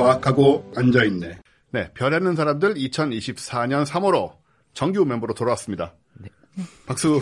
과학하고 앉아있네. 네, 별에는 사람들 2024년 3월호 정규 멤버로 돌아왔습니다. 네. 박수.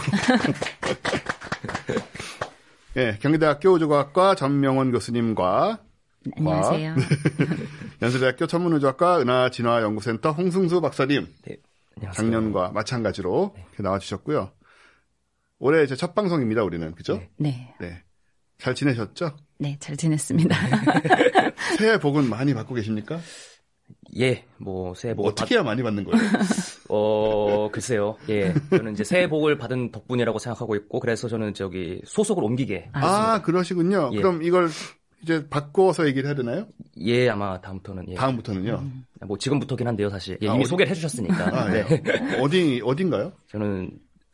네, 경기대학교 우주과학과 전명원 교수님과 안녕하세요. 연세대학교 천문우주학과 은하진화연구센터 홍승수 박사님. 네, 안녕하세요. 작년과 마찬가지로 네. 나와주셨고요. 올해 제 첫 방송입니다, 우리는. 그죠? 네. 네. 잘 지내셨죠? 네, 잘 지냈습니다. 새해 복은 많이 받고 계십니까? 예, 뭐 새해 복 어떻게 해야 많이 받는 거예요? 글쎄요. 예, 저는 이제 새해 복을 받은 덕분이라고 생각하고 있고, 그래서 저는 저기 소속을 옮기게. 아, 그러시군요. 예. 그럼 이걸 이제 바꿔서 얘기를 해야 되나요? 예, 아마 다음부터는. 예. 다음부터는요? 뭐 지금부터긴 한데요, 사실. 예, 이미 소개를 해주셨으니까. 네. 어딘가요? 저는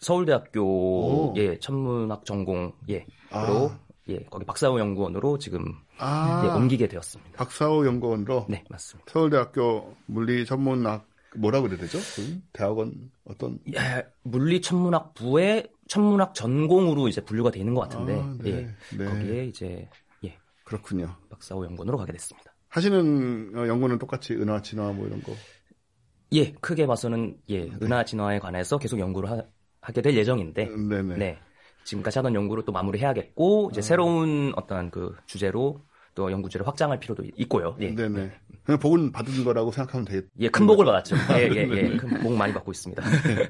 서울대학교 천문학 전공 그리고 거기 박사후 연구원으로 지금 옮기게 되었습니다. 박사후 연구원으로? 네, 맞습니다. 서울대학교 물리천문학 뭐라고 그래야 되죠? 대학원 어떤? 예, 물리천문학부의 천문학 전공으로 이제 분류가 돼 있는 것 같은데 네. 거기에 이제 그렇군요. 박사후 연구원으로 가게 됐습니다. 하시는 연구는 똑같이 은하, 진화 뭐 이런 거? 예, 크게 봐서는 은하 진화에 관해서 계속 연구를 하게 될 예정인데, 네, 지금까지 하던 연구를 또 마무리해야겠고 이제 새로운 어떤 그 주제로 또 연구지를 확장할 필요도 있고요. 예. 네네. 그냥 복은 받은 거라고 생각하면 되겠죠. 예, 큰 복을 받았죠. 예, 큰 복 많이 받고 있습니다.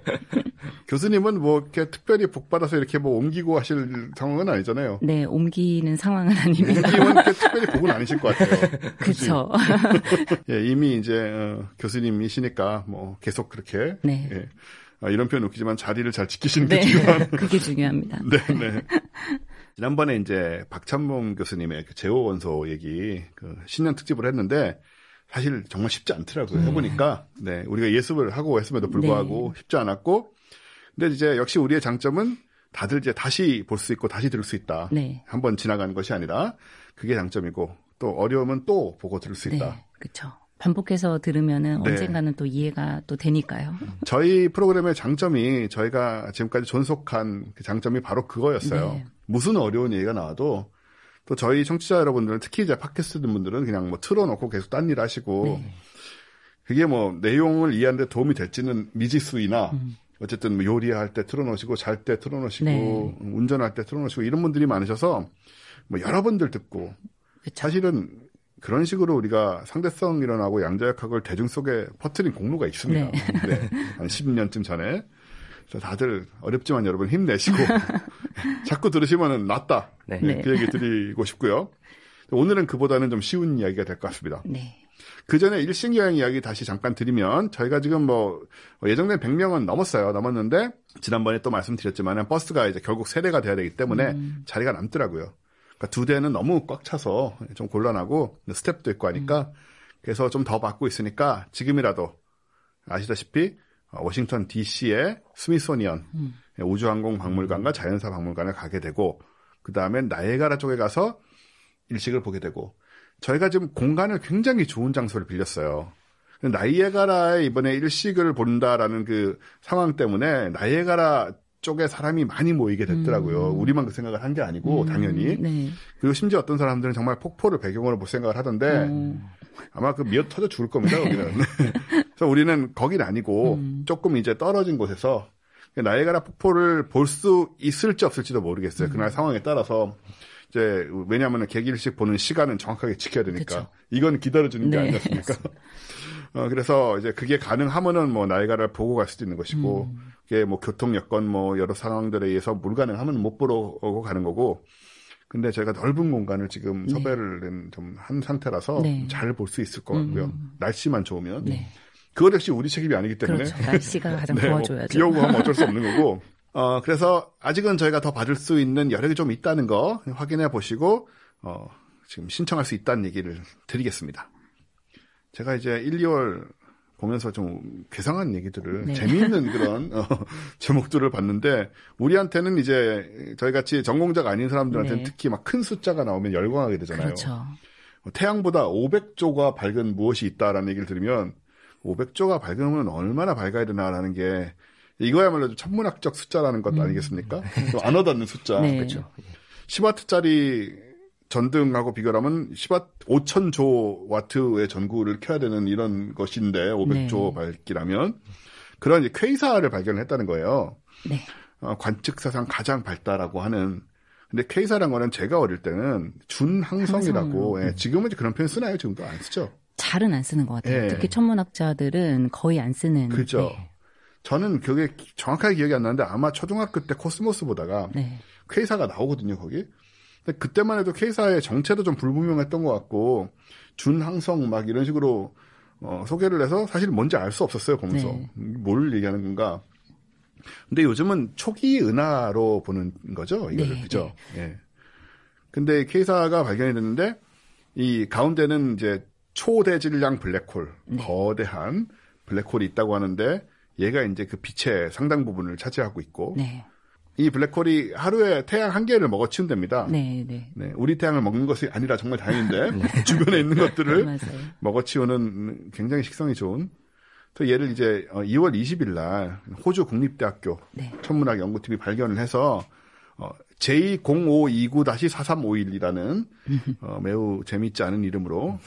교수님은 뭐 이렇게 특별히 복 받아서 이렇게 뭐 옮기고 하실 상황은 아니잖아요. 네, 옮기는 상황은 아닙니다. 옮기면 이렇게 특별히 복은 아니실 것 같아요. 그렇죠. 예, 이미 이제 교수님이시니까 뭐 계속 그렇게. 네. 예. 이런 표현 웃기지만 자리를 잘 지키시는 게 중요한. 그게 중요합니다. 네. 지난번에 이제 박찬봉 교수님의 그 제호 원소 얘기 신년 특집을 했는데 사실 정말 쉽지 않더라고요. 해보니까 우리가 예습을 하고 했음에도 불구하고 쉽지 않았고, 근데 이제 역시 우리의 장점은 다들 이제 다시 볼 수 있고 다시 들을 수 있다. 네. 한번 지나가는 것이 아니라 그게 장점이고 또 어려우면 또 보고 들을 수 있다. 네, 그렇죠. 반복해서 들으면은 언젠가는 또 이해가 또 되니까요. 저희 프로그램의 장점이 저희가 지금까지 존속한 그 장점이 바로 그거였어요. 네. 무슨 어려운 얘기가 나와도 또 저희 청취자 여러분들은 특히 이제 팟캐스트 분들은 그냥 뭐 틀어놓고 계속 딴 일 하시고 그게 뭐 내용을 이해하는 데 도움이 될지는 미지수이나 어쨌든 뭐 요리할 때 틀어놓으시고 잘 때 틀어놓으시고 운전할 때 틀어놓으시고 이런 분들이 많으셔서 뭐 여러 분들 듣고 그쵸. 사실은 그런 식으로 우리가 상대성 일어나고 양자역학을 대중 속에 퍼뜨린 공로가 있습니다. 한 10년쯤 전에. 그래서 다들 어렵지만 여러분 힘내시고 자꾸 들으시면은 낫다. 그 얘기 드리고 싶고요. 오늘은 그보다는 좀 쉬운 이야기가 될 것 같습니다. 그 전에 일식여행 이야기 다시 잠깐 드리면 저희가 지금 뭐 예정된 100명은 넘었는데 지난번에 또 말씀드렸지만 버스가 이제 결국 3대가 돼야 되기 때문에 자리가 남더라고요. 그러니까 2대는 너무 꽉 차서 좀 곤란하고 스텝도 있고 하니까 그래서 좀 더 받고 있으니까 지금이라도 아시다시피 워싱턴 DC의 스미소니언 우주항공박물관과 자연사 박물관을 가게 되고 그다음에 나이아가라 쪽에 가서 일식을 보게 되고 저희가 지금 공간을 굉장히 좋은 장소를 빌렸어요. 나이아가라에 이번에 일식을 본다라는 그 상황 때문에 나이아가라 쪽에 사람이 많이 모이게 됐더라고요. 우리만 그 생각을 한 게 아니고 당연히. 네. 그리고 심지어 어떤 사람들은 정말 폭포를 배경으로 볼 생각을 하던데 아마 그 미어 터져 죽을 겁니다. 거기는. 그래서 우리는 거긴 아니고 조금 이제 떨어진 곳에서 나이아가라 폭포를 볼 수 있을지 없을지도 모르겠어요. 그날 상황에 따라서 이제 왜냐하면 객일식 보는 시간은 정확하게 지켜야 되니까. 그쵸. 이건 기다려주는 게 아니었습니까? 그래서 이제 그게 가능하면은 뭐 나이아가라를 보고 갈 수도 있는 것이고, 그게 뭐 교통 여건 뭐 여러 상황들에 의해서 불가능하면 못 보러 오고 가는 거고, 근데 저희가 넓은 공간을 지금 섭외를 좀 한 상태라서 잘 볼 수 있을 것 같고요. 날씨만 좋으면. 그것 역시 우리 책임이 아니기 때문에. 그렇죠. 날씨가 가장 도와줘야죠. 비 오고 하면 어쩔 수 없는 거고. 그래서 아직은 저희가 더 받을 수 있는 여력이 좀 있다는 거 확인해 보시고, 지금 신청할 수 있다는 얘기를 드리겠습니다. 제가 이제 1, 2월 보면서 좀 괴상한 얘기들을 재미있는 그런 제목들을 봤는데 우리한테는 이제 저희같이 전공자가 아닌 사람들한테는 특히 막 큰 숫자가 나오면 열광하게 되잖아요. 그렇죠. 태양보다 500조가 밝은 무엇이 있다라는 얘기를 들으면 500조가 밝으면 얼마나 밝아야 되나라는 게 이거야말로 천문학적 숫자라는 것 아니겠습니까? 좀 안 와닿는 숫자. 그렇죠. 10와트짜리 전등하고 비교하면 5,000조 와트의 전구를 켜야 되는 이런 것인데 500조 밝기라면 그런 이제 퀘이사를 발견했다는 거예요. 네. 관측사상 가장 밝다라고 하는. 근데 퀘이사라는 거는 제가 어릴 때는 준항성이라고 지금은 이제 그런 표현 쓰나요? 지금도 안 쓰죠? 잘은 안 쓰는 것 같아요. 특히 천문학자들은 거의 안 쓰는. 그렇죠. 저는 그게 정확하게 기억이 안 나는데 아마 초등학교 때 코스모스 보다가 퀘이사가 나오거든요, 거기. 근데 그때만 해도 퀘이사의 정체도 좀 불분명했던 것 같고 준항성 막 이런 식으로 소개를 해서 사실 뭔지 알 수 없었어요, 보면서. 뭘 얘기하는 건가. 근데 요즘은 초기 은하로 보는 거죠, 이거를. 그죠? 예. 근데 퀘이사가 발견이 됐는데 이 가운데는 이제 초대질량 블랙홀, 거대한 블랙홀이 있다고 하는데 얘가 이제 그 빛의 상당 부분을 차지하고 있고 이 블랙홀이 하루에 태양 한 개를 먹어치운답니다. 우리 태양을 먹는 것이 아니라 정말 다행인데 주변에 있는 것들을 먹어치우는 굉장히 식성이 좋은. 또 얘를 이제 2월 20일 날 호주 국립대학교 천문학 연구팀이 발견을 해서 J0529-4351이라는 매우 재미있지 않은 이름으로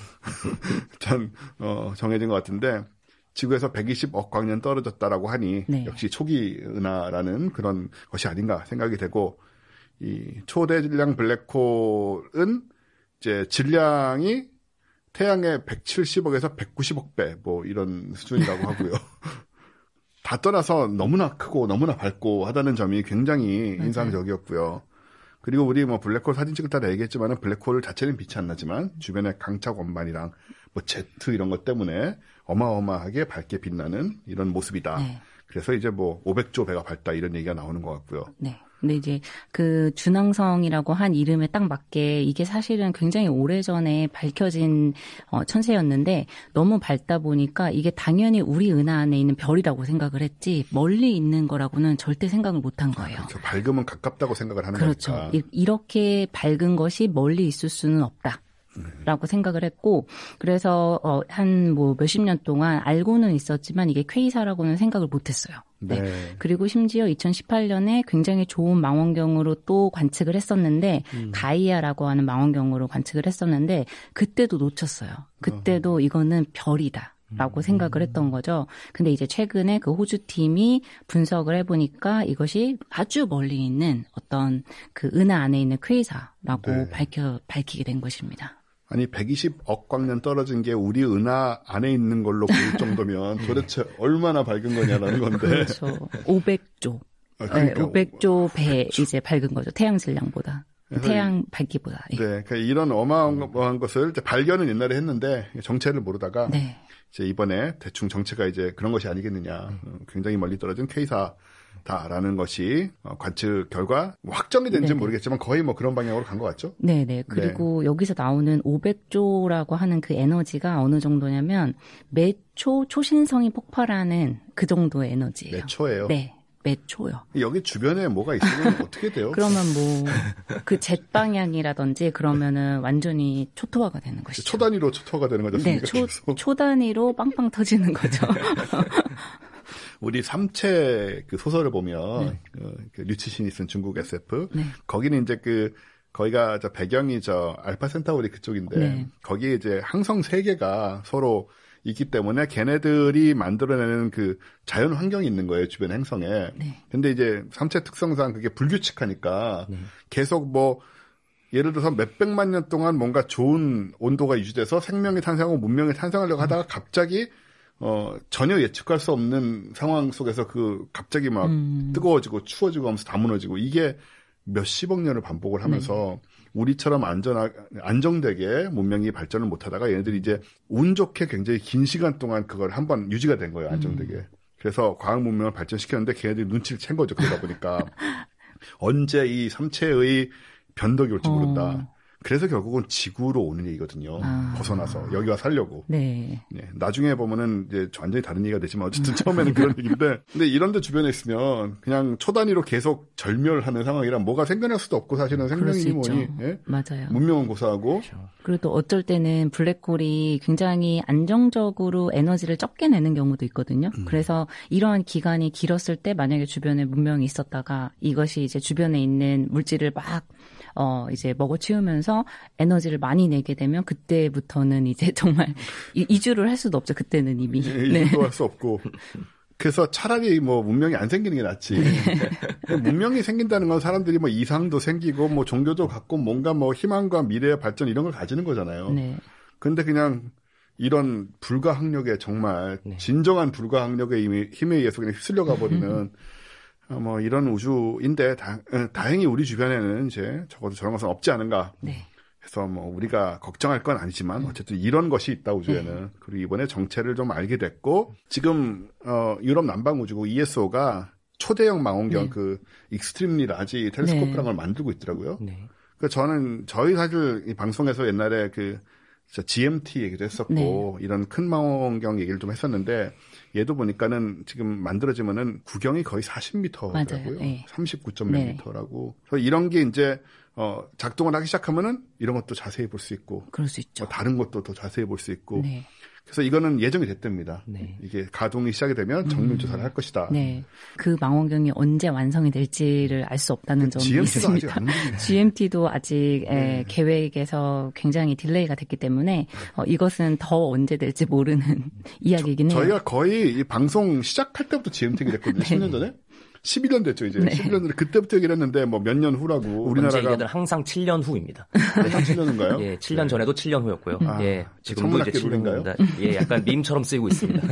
정해진 것 같은데 지구에서 120억 광년 떨어졌다라고 하니 역시 초기 은하라는 그런 것이 아닌가 생각이 되고 이 초대질량 블랙홀은 이제 질량이 태양의 170억에서 190억 배 뭐 이런 수준이라고 하고요. 다 떠나서 너무나 크고 너무나 밝고 하다는 점이 굉장히 인상적이었고요. 그리고 우리 뭐 블랙홀 사진 찍을 때도 얘기했지만은 블랙홀 자체는 빛이 안 나지만 주변에 강착 원반이랑 뭐 제트 이런 것 때문에 어마어마하게 밝게 빛나는 이런 모습이다. 그래서 이제 뭐 500조 배가 밝다 이런 얘기가 나오는 것 같고요. 근데 이제 그 준항성이라고 한 이름에 딱 맞게 이게 사실은 굉장히 오래전에 밝혀진 천체였는데 너무 밝다 보니까 이게 당연히 우리 은하 안에 있는 별이라고 생각을 했지 멀리 있는 거라고는 절대 생각을 못한 거예요. 그렇죠. 밝으면 가깝다고 생각을 하는 그렇죠. 거니까. 이렇게 밝은 것이 멀리 있을 수는 없다. 라고 생각을 했고 그래서 한 뭐 몇십 년 동안 알고는 있었지만 이게 퀘이사라고는 생각을 못했어요. 그리고 심지어 2018년에 굉장히 좋은 망원경으로 또 관측을 했었는데 가이아라고 하는 망원경으로 관측을 했었는데 그때도 놓쳤어요. 그때도 이거는 별이다. 라고 생각을 했던 거죠. 근데 이제 최근에 그 호주 팀이 분석을 해보니까 이것이 아주 멀리 있는 어떤 그 은하 안에 있는 퀘이사라고 밝히게 된 것입니다. 아니 120억 광년 떨어진 게 우리 은하 안에 있는 걸로 보일 정도면 도대체 얼마나 밝은 거냐라는 건데. 그렇죠. 500조. 그러니까 500조 배 이제 밝은 거죠. 태양 질량보다. 태양 밝기보다. 그러니까 이런 어마어마한 것을 이제 발견은 옛날에 했는데 정체를 모르다가 이제 이번에 대충 정체가 이제 그런 것이 아니겠느냐. 굉장히 멀리 떨어진 퀘이사다라는 것이 관측 결과 뭐 확정이 된지는 모르겠지만 거의 뭐 그런 방향으로 간 것 같죠. 그리고 여기서 나오는 500조라고 하는 그 에너지가 어느 정도냐면 매 초 초신성이 폭발하는 그 정도의 에너지예요. 매 초예요? 매 초요. 여기 주변에 뭐가 있으면 어떻게 돼요? 그러면 뭐 그 젯 방향이라든지 그러면은 완전히 초토화가 되는 것이죠. 초 단위로 초토화가 되는 거죠. 초 단위로 빵빵 터지는 거죠. 우리 삼체 그 소설을 보면 그 류치신이 쓴 중국 SF 거기는 이제 거기가 배경이 알파 센타우리 그쪽인데 거기에 이제 항성 3개가 서로 있기 때문에 걔네들이 만들어내는 그 자연 환경이 있는 거예요, 주변 행성에. 근데 이제 삼체 특성상 그게 불규칙하니까 계속 뭐 예를 들어서 몇백만 년 동안 뭔가 좋은 온도가 유지돼서 생명이 탄생하고 문명이 탄생하려고 하다가 갑자기 전혀 예측할 수 없는 상황 속에서 갑자기 막 뜨거워지고 추워지고 하면서 다 무너지고 이게 몇십억 년을 반복을 하면서 우리처럼 안정되게 문명이 발전을 못 하다가 얘네들이 이제 운 좋게 굉장히 긴 시간 동안 그걸 한번 유지가 된 거예요, 안정되게. 그래서 과학 문명을 발전시켰는데 걔네들이 눈치를 챈 거죠, 그러다 보니까. 언제 이 삼체의 변덕이 올지 모른다. 그래서 결국은 지구로 오는 얘기거든요. 벗어나서 여기와 살려고. 나중에 보면은 이제 완전히 다른 얘기가 되지만 어쨌든 처음에는 그런 얘기인데, 근데 이런데 주변에 있으면 그냥 초 단위로 계속 절멸하는 상황이라 뭐가 생겨날 수도 없고 사실은 생명이니 뭐니. 맞아요. 문명은 고사하고. 그리고 또 어쩔 때는 블랙홀이 굉장히 안정적으로 에너지를 적게 내는 경우도 있거든요. 그래서 이러한 기간이 길었을 때 만약에 주변에 문명이 있었다가 이것이 이제 주변에 있는 물질을 막 이제 먹어치우면서 에너지를 많이 내게 되면 그때부터는 이제 정말 이주를 할 수도 없죠. 그때는 이미. 이주도 할 수 없고. 그래서 차라리 뭐 문명이 안 생기는 게 낫지. 문명이 생긴다는 건 사람들이 뭐 이상도 생기고 뭐 종교도 갖고 뭔가 뭐 희망과 미래의 발전 이런 걸 가지는 거잖아요. 네. 근데 그냥 이런 불가항력에 정말 진정한 불가항력의 힘에 의해서 그냥 휩쓸려 가버리는 뭐 이런 우주인데 다행히 우리 주변에는 이제 적어도 저런 것은 없지 않은가. 네. 해서 뭐 우리가 걱정할 건 아니지만 어쨌든 이런 것이 있다 우주에는. 그리고 이번에 정체를 좀 알게 됐고 지금 유럽 남방 우주국 ESO가 초대형 망원경 그 익스트림리 라지 텔레스코프라는 걸 만들고 있더라고요. 그러니까 저는 저희 사실 이 방송에서 옛날에 그 GMT 얘기도 했었고 이런 큰 망원경 얘기를 좀 했었는데 얘도 보니까는 지금 만들어지면은 구경이 거의 40m더라고요. 39점 몇 미터라고. 그래서 이런 게 이제 작동을 하기 시작하면은 이런 것도 자세히 볼 수 있고. 그럴 수 있죠. 다른 것도 더 자세히 볼 수 있고. 네. 그래서 이거는 예정이 됐답니다. 네. 이게 가동이 시작이 되면 정밀 조사를 할 것이다. 네. 그 망원경이 언제 완성이 될지를 알 수 없다는 점이 GMT도 있습니다. 아직 안 되네. GMT도 아직 계획에서 굉장히 딜레이가 됐기 때문에 이것은 더 언제 될지 모르는 이야기이긴 해요. 저희가 거의 이 방송 시작할 때부터 GMT 얘기를 했거든요. 10년 전에. 11년 됐죠, 이제. 11년 전에 그때부터 얘기를 했는데, 뭐 몇 년 후라고. 우리나라가. 얘기는 항상 7년 후입니다. 항상 7년인가요? 예, 7년 전에도 7년 후였고요. 예, 지금도 이제 7년입니다. 예, 약간 밈처럼 쓰이고 있습니다.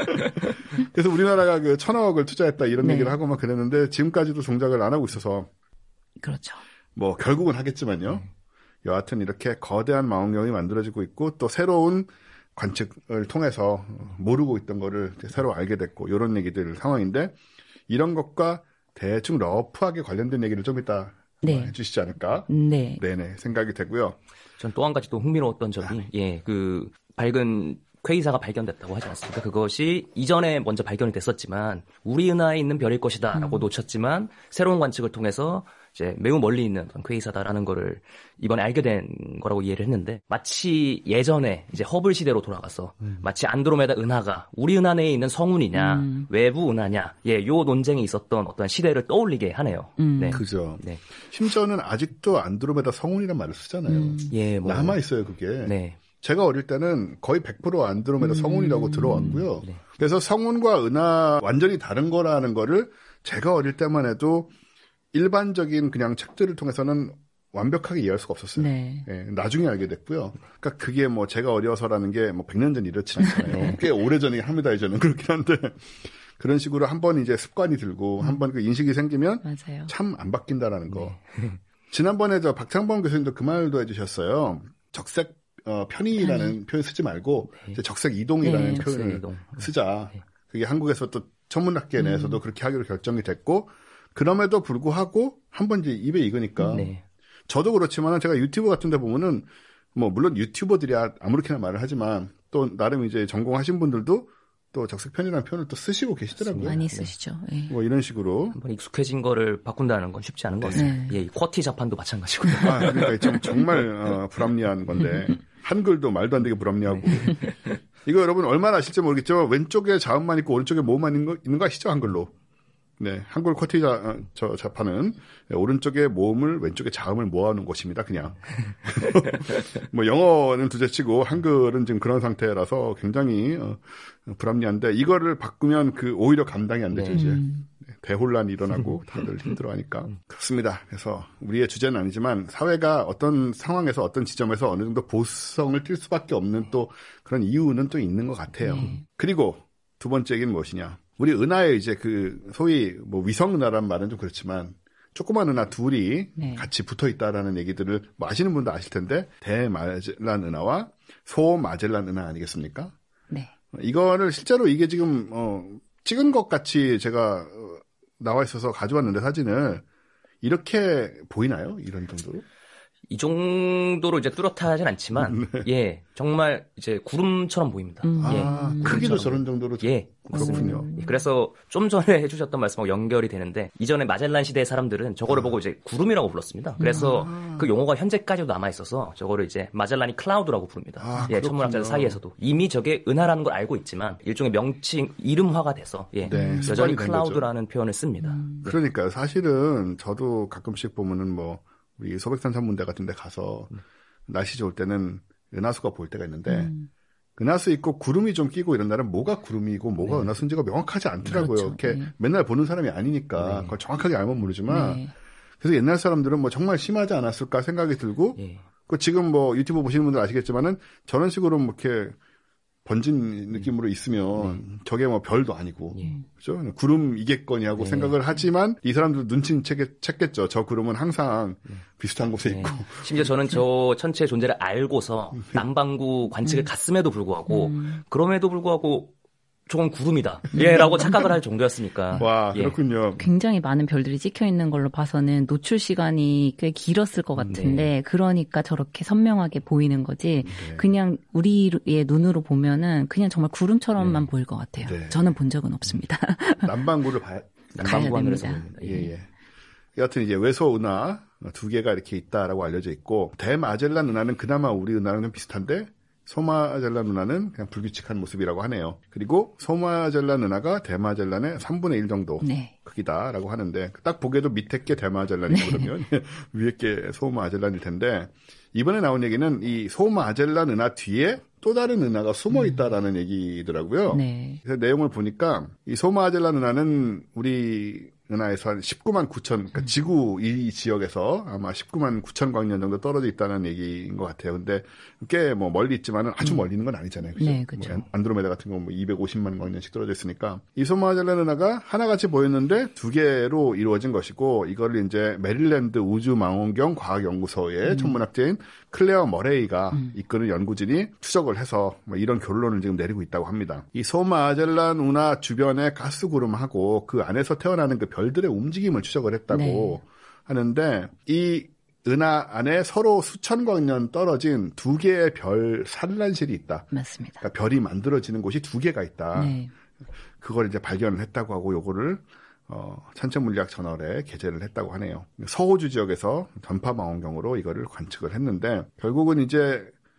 그래서 우리나라가 그 1,000억을 투자했다 이런 얘기를 하고 막 그랬는데, 지금까지도 동작을 안 하고 있어서. 그렇죠. 뭐, 결국은 하겠지만요. 여하튼 이렇게 거대한 망원경이 만들어지고 있고, 또 새로운 관측을 통해서 모르고 있던 거를 새로 알게 됐고, 이런 얘기들 상황인데, 이런 것과 대충 러프하게 관련된 얘기를 좀 이따 해주시지 않을까? 네. 네네, 생각이 되고요. 전 또 한 가지 또 흥미로웠던 점이, 그 밝은 퀘이사가 발견됐다고 하지 않습니까? 그것이 이전에 먼저 발견이 됐었지만, 우리 은하에 있는 별일 것이다 라고 놓쳤지만, 새로운 관측을 통해서 이제 매우 멀리 있는 퀘이사다라는 거를 이번에 알게 된 거라고 이해를 했는데, 마치 예전에 이제 허블 시대로 돌아가서 마치 안드로메다 은하가 우리 은하 내에 있는 성운이냐 외부 은하냐 요 논쟁이 있었던 어떤 시대를 떠올리게 하네요. 네. 그죠. 네. 심지어는 아직도 안드로메다 성운이라는 말을 쓰잖아요. 남아 있어요 그게. 네. 제가 어릴 때는 거의 100% 안드로메다 성운이라고 들어왔고요. 네. 그래서 성운과 은하 완전히 다른 거라는 거를 제가 어릴 때만 해도 일반적인 그냥 책들을 통해서는 완벽하게 이해할 수가 없었어요. 네. 예, 나중에 알게 됐고요. 그러니까 그게 뭐 제가 어려서라는 게 뭐 100년 전 이렇지 않잖아요. 꽤 오래전에 합니다, 이제는. 그렇긴 한데. 그런 식으로 한번 이제 습관이 들고 한번 그 인식이 생기면 참 안 바뀐다라는 거. 지난번에 저 박창범 교수님도 그 말도 해주셨어요. 적색 편의라는 표현 쓰지 말고 이제 적색 이동이라는 표현을 쓰자. 그게 한국에서 또 천문학계 내에서도 그렇게 하기로 결정이 됐고 그럼에도 불구하고 한번 이제 입에 익으니까 저도 그렇지만 제가 유튜브 같은 데 보면은 뭐 물론 유튜버들이 아무렇게나 말을 하지만 또 나름 이제 전공하신 분들도 또 적색편이라는 표현을 또 쓰시고 계시더라고요. 많이 쓰시죠. 네. 뭐 이런 식으로 한번 익숙해진 거를 바꾼다는 건 쉽지 않은 것 같습니다. 예, 쿼티 자판도 마찬가지고요. 그러니까 정말 불합리한 건데 한글도 말도 안 되게 불합리하고 이거 여러분 얼마나 아실지 모르겠지만 왼쪽에 자음만 있고 오른쪽에 모음만 있는 거 아시죠? 한글로. 네, 한글 쿼티 자판은 오른쪽에 모음을 왼쪽에 자음을 모아놓은 것입니다. 그냥 뭐 영어는 둘째치고 한글은 지금 그런 상태라서 굉장히 불합리한데 이거를 바꾸면 오히려 감당이 안 되죠. 이제 대혼란이 일어나고 다들 힘들어하니까 그렇습니다. 그래서 우리의 주제는 아니지만 사회가 어떤 상황에서 어떤 지점에서 어느 정도 보수성을 띌 수밖에 없는 또 그런 이유는 또 있는 것 같아요. 그리고 두 번째 얘기는 무엇이냐? 우리 은하에 이제 소위 뭐 위성은하란 말은 좀 그렇지만 조그만 은하 둘이 같이 붙어 있다라는 얘기들을 뭐 아시는 분도 아실 텐데 대마젤란 은하와 소마젤란 은하 아니겠습니까? 네. 이거를 실제로 이게 지금 찍은 것 같이 제가 나와 있어서 가져왔는데 사진을 이렇게 보이나요? 이런 정도로? 이 정도로 이제 뚜렷하진 않지만 예 정말 이제 구름처럼 보입니다. 크기도 저런 정도로 그렇군요. 그래서 좀 전에 해주셨던 말씀하고 연결이 되는데 이전에 마젤란 시대의 사람들은 저거를 보고 이제 구름이라고 불렀습니다. 그래서 그 용어가 현재까지도 남아 있어서 저거를 이제 마젤란이 클라우드라고 부릅니다. 천문학자들 사이에서도 이미 저게 은하라는 걸 알고 있지만 일종의 명칭 이름화가 돼서 여전히 클라우드라는 표현을 씁니다. 그러니까요. 사실은 저도 가끔씩 보면은 뭐 우리 소백산 천문대 같은 데 가서 날씨 좋을 때는 은하수가 보일 때가 있는데 은하수 있고 구름이 좀 끼고 이런 날은 뭐가 구름이고 뭐가 은하수인지가 명확하지 않더라고요. 그렇죠. 이렇게 맨날 보는 사람이 아니니까 그걸 정확하게 알면 모르지만 그래서 옛날 사람들은 뭐 정말 심하지 않았을까 생각이 들고 그 지금 뭐 유튜브 보시는 분들 아시겠지만은 저런 식으로 뭐 이렇게 번진 느낌으로 있으면 저게 뭐 별도 아니고 그죠? 구름이겠거니 하고 생각을 하지만 이 사람들 눈치는 챘겠죠. 저 구름은 항상 비슷한 곳에 있고 심지어 저는 저 천체의 존재를 알고서 남반구 관측을 갔음에도 불구하고 그럼에도 불구하고 저건 구름이다. 라고 착각을 할 정도였으니까. 와, 그렇군요. 굉장히 많은 별들이 찍혀 있는 걸로 봐서는 노출 시간이 꽤 길었을 것 같은데, 그러니까 저렇게 선명하게 보이는 거지, 그냥 우리의 눈으로 보면은 그냥 정말 구름처럼만 보일 것 같아요. 저는 본 적은 없습니다. 남반구를 남반구 하늘에서 보입니다. 예. 여하튼 이제 외소 은하 두 개가 이렇게 있다라고 알려져 있고, 대마젤란 은하는 그나마 우리 은하랑 좀 비슷한데, 소마젤란 은하는 그냥 불규칙한 모습이라고 하네요. 그리고 소마젤란 은하가 대마젤란의 3분의 1 정도 크기다라고 하는데 딱 보기에도 밑에 게 대마젤란이고 그러면 위에 게 소마젤란일 텐데 이번에 나온 얘기는 이 소마젤란 은하 뒤에 또 다른 은하가 숨어 있다라는 얘기더라고요. 그래서 내용을 보니까 이 소마젤란 은하는 우리 은하에서 한 19만 9천, 그러니까 지구 이 지역에서 아마 19만 9천 광년 정도 떨어져 있다는 얘기인 것 같아요. 근데 꽤 뭐 멀리 있지만은 아주 멀리 있는 건 아니잖아요. 그죠? 네, 그렇죠. 뭐 안드로메다 같은 거 뭐 250만 광년씩 떨어져 있으니까 이 소마젤란 은하가 하나같이 보였는데 두 개로 이루어진 것이고 이거를 이제 메릴랜드 우주망원경 과학연구소의 천문학자인 클레어 머레이가 이끄는 연구진이 추적을 해서 뭐 이런 결론을 지금 내리고 있다고 합니다. 이 소마젤란 은하 주변의 가스 구름하고 그 안에서 태어나는 그 별들의 움직임을 추적을 했다고 하는데 이 은하 안에 서로 수천 광년 떨어진 두 개의 별 산란실이 있다. 맞습니다. 그러니까 별이 만들어지는 곳이 두 개가 있다. 그걸 이제 발견을 했다고 하고 요거를 천체물리학 저널에 게재를 했다고 하네요. 서호주 지역에서 전파 망원경으로 이거를 관측을 했는데 결국은 이제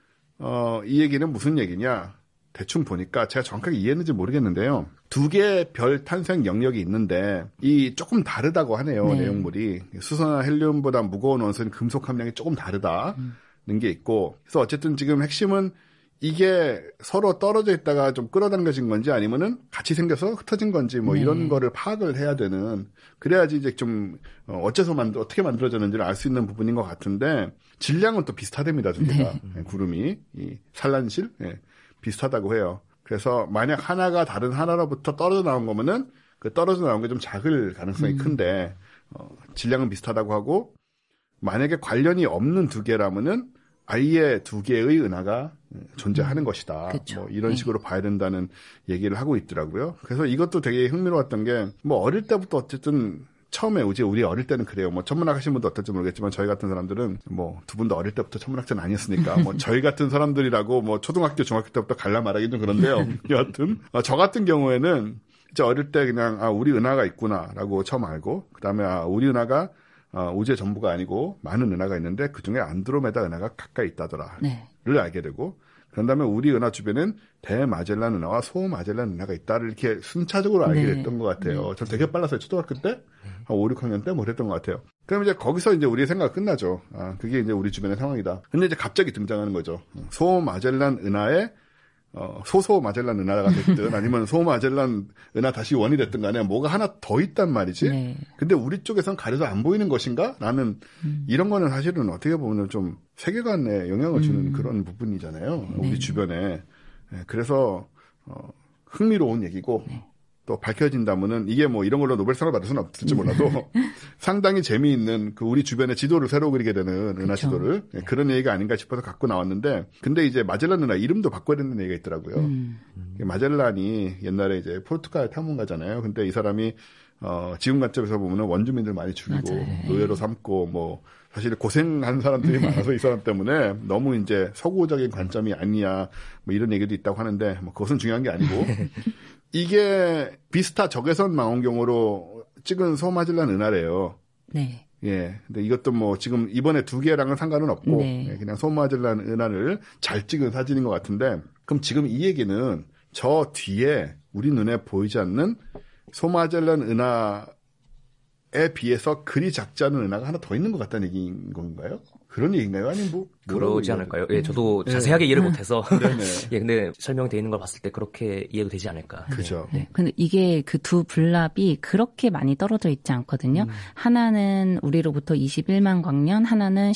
이 얘기는 무슨 얘기냐? 대충 보니까 제가 정확하게 이해했는지 모르겠는데요. 두 개의 별 탄생 영역이 있는데 이 조금 다르다고 하네요. 내용물이. 수소나 헬륨보다 무거운 원소는 금속 함량이 조금 다르다는 게 있고 그래서 어쨌든 지금 핵심은 이게 서로 떨어져 있다가 좀 끌어당겨진 건지 아니면은 같이 생겨서 흩어진 건지 뭐 이런 거를 파악을 해야 되는 그래야지 이제 좀 어떻게 만들어졌는지를 알 수 있는 부분인 것 같은데 질량은 또 비슷하답니다. 두 개가. 구름이 이 산란실 비슷하다고 해요. 그래서 만약 하나가 다른 하나로부터 떨어져 나온 거면은 그 떨어져 나온 게 좀 작을 가능성이 큰데 질량은 비슷하다고 하고 만약에 관련이 없는 두 개라면은 아예 두 개의 은하가 존재하는 것이다. 그쵸. 뭐 이런 식으로 봐야 된다는 얘기를 하고 있더라고요. 그래서 이것도 되게 흥미로웠던 게 뭐 어릴 때부터 어쨌든 처음에 우리 어릴 때는 그래요. 뭐 천문학 하신 분도 어떨지 모르겠지만 저희 같은 사람들은 뭐 두 분도 어릴 때부터 천문학자는 아니었으니까 뭐 저희 같은 사람들이라고 뭐 초등학교 중학교 때부터 갈라 말하기 좀 그런데요. 여하튼 저 같은 경우에는 이제 어릴 때 그냥 우리 은하가 있구나라고 처음 알고 그다음에 우리 은하가 우주의 전부가 아니고 많은 은하가 있는데 그중에 안드로메다 은하가 가까이 있다더라를 알게 되고 그런 다음에 우리 은하 주변엔 대마젤란 은하와 소마젤란 은하가 있다를 이렇게 순차적으로 알게 됐던 것 같아요. 전 되게 빨랐어요. 초등학교 때, 한 5, 6학년 때 뭐 그랬던 것 같아요. 그럼 이제 거기서 이제 우리의 생각 끝나죠. 그게 이제 우리 주변의 상황이다. 근데 이제 갑자기 등장하는 거죠. 소마젤란 은하에 소소마젤란 은하가 됐든 아니면 소마젤란 은하 다시 원이 됐든 간에 뭐가 하나 더 있단 말이지. 근데 우리 쪽에선 가려서 안 보이는 것인가? 라는 이런 거는 사실은 어떻게 보면 좀 세계관에 영향을 주는 그런 부분이잖아요. 우리 주변에. 그래서 흥미로운 얘기고 또 밝혀진다면은 이게 뭐 이런 걸로 노벨상을 받을 수는 없을지 몰라도 상당히 재미있는 그 우리 주변의 지도를 새로 그리게 되는 은하 지도를 그런 얘기가 아닌가 싶어서 갖고 나왔는데 근데 이제 마젤란 은하 이름도 바꿔야 되는 얘기가 있더라고요. 마젤란이 옛날에 이제 포르투갈 탐험가잖아요. 근데 이 사람이 지금 관점에서 보면은 원주민들 많이 죽이고 노예로 삼고 뭐 사실 고생한 사람들이 많아서 이 사람 때문에 너무 이제 서구적인 관점이 아니야 뭐 이런 얘기도 있다고 하는데 뭐 그것은 중요한 게 아니고 이게 비스타 적외선 망원경으로 찍은 소마젤란 은하래요. 예. 근데 이것도 뭐 지금 이번에 두 개랑은 상관은 없고 그냥 소마젤란 은하를 잘 찍은 사진인 것 같은데 그럼 지금 이 얘기는 저 뒤에 우리 눈에 보이지 않는 소마젤란 은하 비해서 그리 작지 않은 은하가 하나 더 있는 것 같다는 얘기인 건가요? 그런 얘기인가요? 아니면 뭐 그러지 않을까요? 예, 저도 자세하게 이해를 못해서 예, 근데 설명되어 있는 걸 봤을 때 그렇게 이해도 되지 않을까. 그죠. 네. 근데 이게 그 두 블랍이 그렇게 많이 떨어져 있지 않거든요. 하나는 우리로부터 21만 광년, 하나는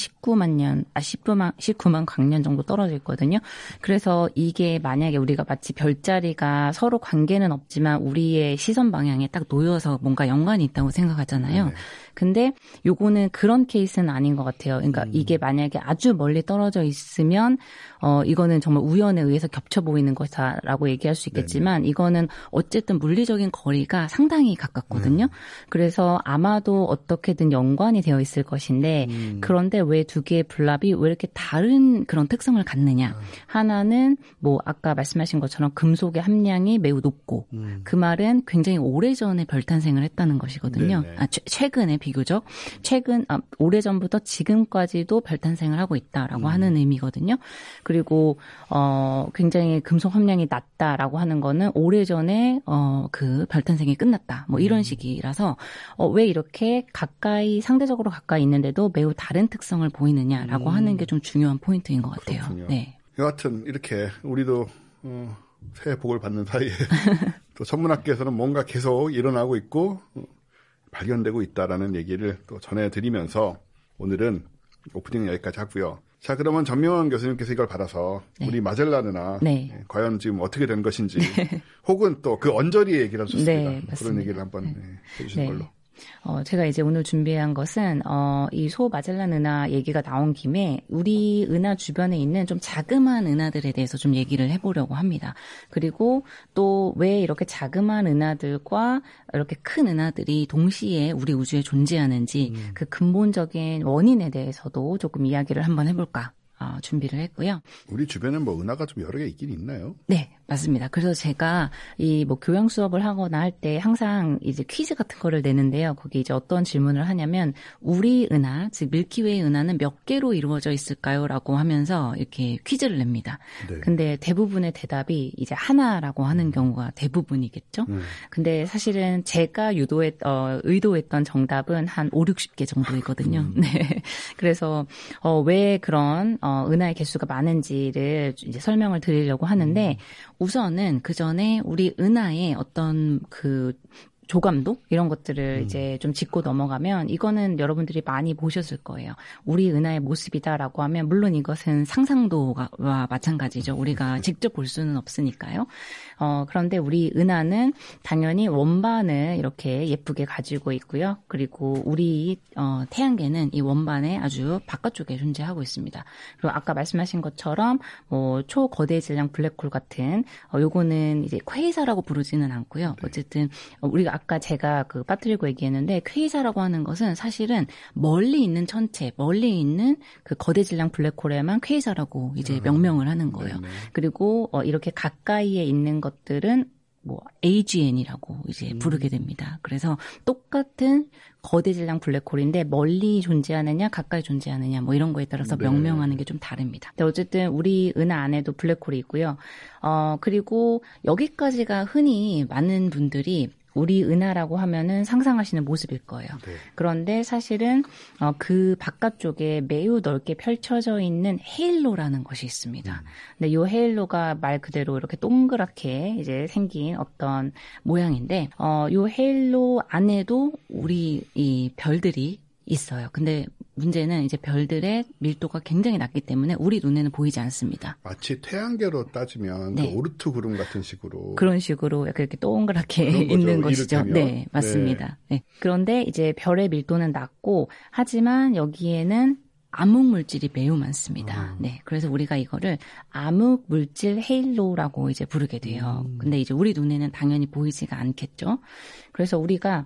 19만 광년 정도 떨어져 있거든요. 그래서 이게 만약에 우리가 마치 별자리가 서로 관계는 없지만 우리의 시선 방향에 딱 놓여서 뭔가 연관이 있다고 생각하잖아요. 네. 근데 요거는 그런 케이스는 아닌 것 같아요. 그러니까 이게 만약에 아주 멀리 떨어져 있으면 이거는 정말 우연에 의해서 겹쳐 보이는 것이다라고 얘기할 수 있겠지만 이거는 어쨌든 물리적인 거리가 상당히 가깝거든요. 그래서 아마도 어떻게든 연관이 되어 있을 것인데 그런데 왜 두 개의 블랍이 왜 이렇게 다른 그런 특성을 갖느냐. 하나는 뭐 아까 말씀하신 것처럼 금속의 함량이 매우 높고 그 말은 굉장히 오래전에 별 탄생을 했다는 것이거든요. 최근에 비교적 오래전부터 지금까지도 별 탄생을 하고 있다라고 하는 의미거든요. 그리고 굉장히 금속 함량이 낮다라고 하는 거는 오래전에 그 별 탄생이 끝났다. 뭐 이런 식이라서 왜 이렇게 상대적으로 가까이 있는데도 매우 다른 특성을 보이느냐라고 하는 게 좀 중요한 포인트인 것 같아요. 그렇군요. 네. 여하튼 이렇게 우리도 새해 복을 받는 사이에 또 천문학계에서는 뭔가 계속 일어나고 있고 발견되고 있다라는 얘기를 또 전해드리면서 오늘은 오프닝 여기까지 하고요. 자, 그러면 전명환 교수님께서 이걸 받아서 우리 마젤란 은하 과연 지금 어떻게 된 것인지 혹은 또 그 언저리의 얘기를 좋습니다. 그런 얘기를 한번 해주시는 걸로. 제가 이제 오늘 준비한 것은 이 소마젤란 은하 얘기가 나온 김에 우리 은하 주변에 있는 좀 자그마한 은하들에 대해서 좀 얘기를 해보려고 합니다. 그리고 또 왜 이렇게 자그마한 은하들과 이렇게 큰 은하들이 동시에 우리 우주에 존재하는지 그 근본적인 원인에 대해서도 조금 이야기를 한번 해볼까 준비를 했고요. 우리 주변에 뭐 은하가 좀 여러 개 있긴 있나요? 네, 맞습니다. 그래서 제가 이 뭐 교양 수업을 하거나 할 때 항상 이제 퀴즈 같은 거를 내는데요. 거기 이제 어떤 질문을 하냐면 우리 은하, 즉 밀키웨이 은하는 몇 개로 이루어져 있을까요?라고 하면서 이렇게 퀴즈를 냅니다. 네. 근데 대부분의 대답이 이제 하나라고 하는 경우가 대부분이겠죠. 근데 사실은 제가 의도했던 정답은 한 5, 60개 정도이거든요. 네. 그래서 왜 그런 은하의 개수가 많은지를 이제 설명을 드리려고 하는데 우선은 그 전에 우리 은하의 어떤 그 조감도 이런 것들을 이제 좀 짚고 넘어가면 이거는 여러분들이 많이 보셨을 거예요. 우리 은하의 모습이다라고 하면 물론 이것은 상상도와 마찬가지죠. 우리가 직접 볼 수는 없으니까요. 그런데 우리 은하는 당연히 원반을 이렇게 예쁘게 가지고 있고요. 그리고 우리 태양계는 이 원반의 아주 바깥쪽에 존재하고 있습니다. 그리고 아까 말씀하신 것처럼 뭐 초거대 질량 블랙홀 같은 요거는 이제 퀘이사라고 부르지는 않고요. 어쨌든 우리가 아까 제가 그 빠뜨리고 얘기했는데 퀘이사라고 하는 것은 사실은 멀리 있는 천체, 멀리 있는 그 거대 질량 블랙홀에만 퀘이사라고 이제 명명을 하는 거예요. 그리고 이렇게 가까이에 있는 것들은 뭐 AGN이라고 이제 부르게 됩니다. 그래서 똑같은 거대 질량 블랙홀인데 멀리 존재하느냐 가까이 존재하느냐 뭐 이런 거에 따라서 명명하는 게 좀 다릅니다. 근데 어쨌든 우리 은하 안에도 블랙홀이 있고요. 그리고 여기까지가 흔히 많은 분들이 우리 은하라고 하면은 상상하시는 모습일 거예요. 네. 그런데 사실은 그 바깥쪽에 매우 넓게 펼쳐져 있는 헤일로라는 것이 있습니다. 근데 이 헤일로가 말 그대로 이렇게 동그랗게 이제 생긴 어떤 모양인데 이 헤일로 안에도 우리 이 별들이 있어요. 근데 문제는 이제 별들의 밀도가 굉장히 낮기 때문에 우리 눈에는 보이지 않습니다. 마치 태양계로 따지면 그 오르트 구름 같은 식으로. 그런 식으로 약간 이렇게 동그랗게 있는 것이죠. 이를테면. 네, 맞습니다. 네. 그런데 이제 별의 밀도는 낮고 하지만 여기에는 암흑 물질이 매우 많습니다. 네. 그래서 우리가 이거를 암흑 물질 헤일로라고 이제 부르게 돼요. 근데 이제 우리 눈에는 당연히 보이지가 않겠죠. 그래서 우리가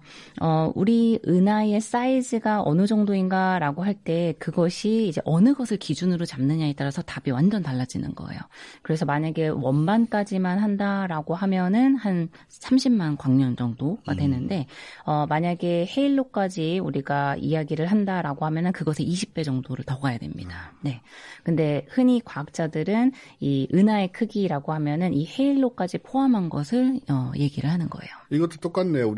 우리 은하의 사이즈가 어느 정도인가라고 할 때 그것이 이제 어느 것을 기준으로 잡느냐에 따라서 답이 완전 달라지는 거예요. 그래서 만약에 원반까지만 한다라고 하면은 한 30만 광년 정도가 되는데 만약에 헤일로까지 우리가 이야기를 한다라고 하면은 그것의 20배 정도를 더 가야 됩니다. 네. 근데 흔히 과학자들은 이 은하의 크기라고 하면은 이 헤일로까지 포함한 것을 얘기를 하는 거예요. 이것도 똑같네요. 우리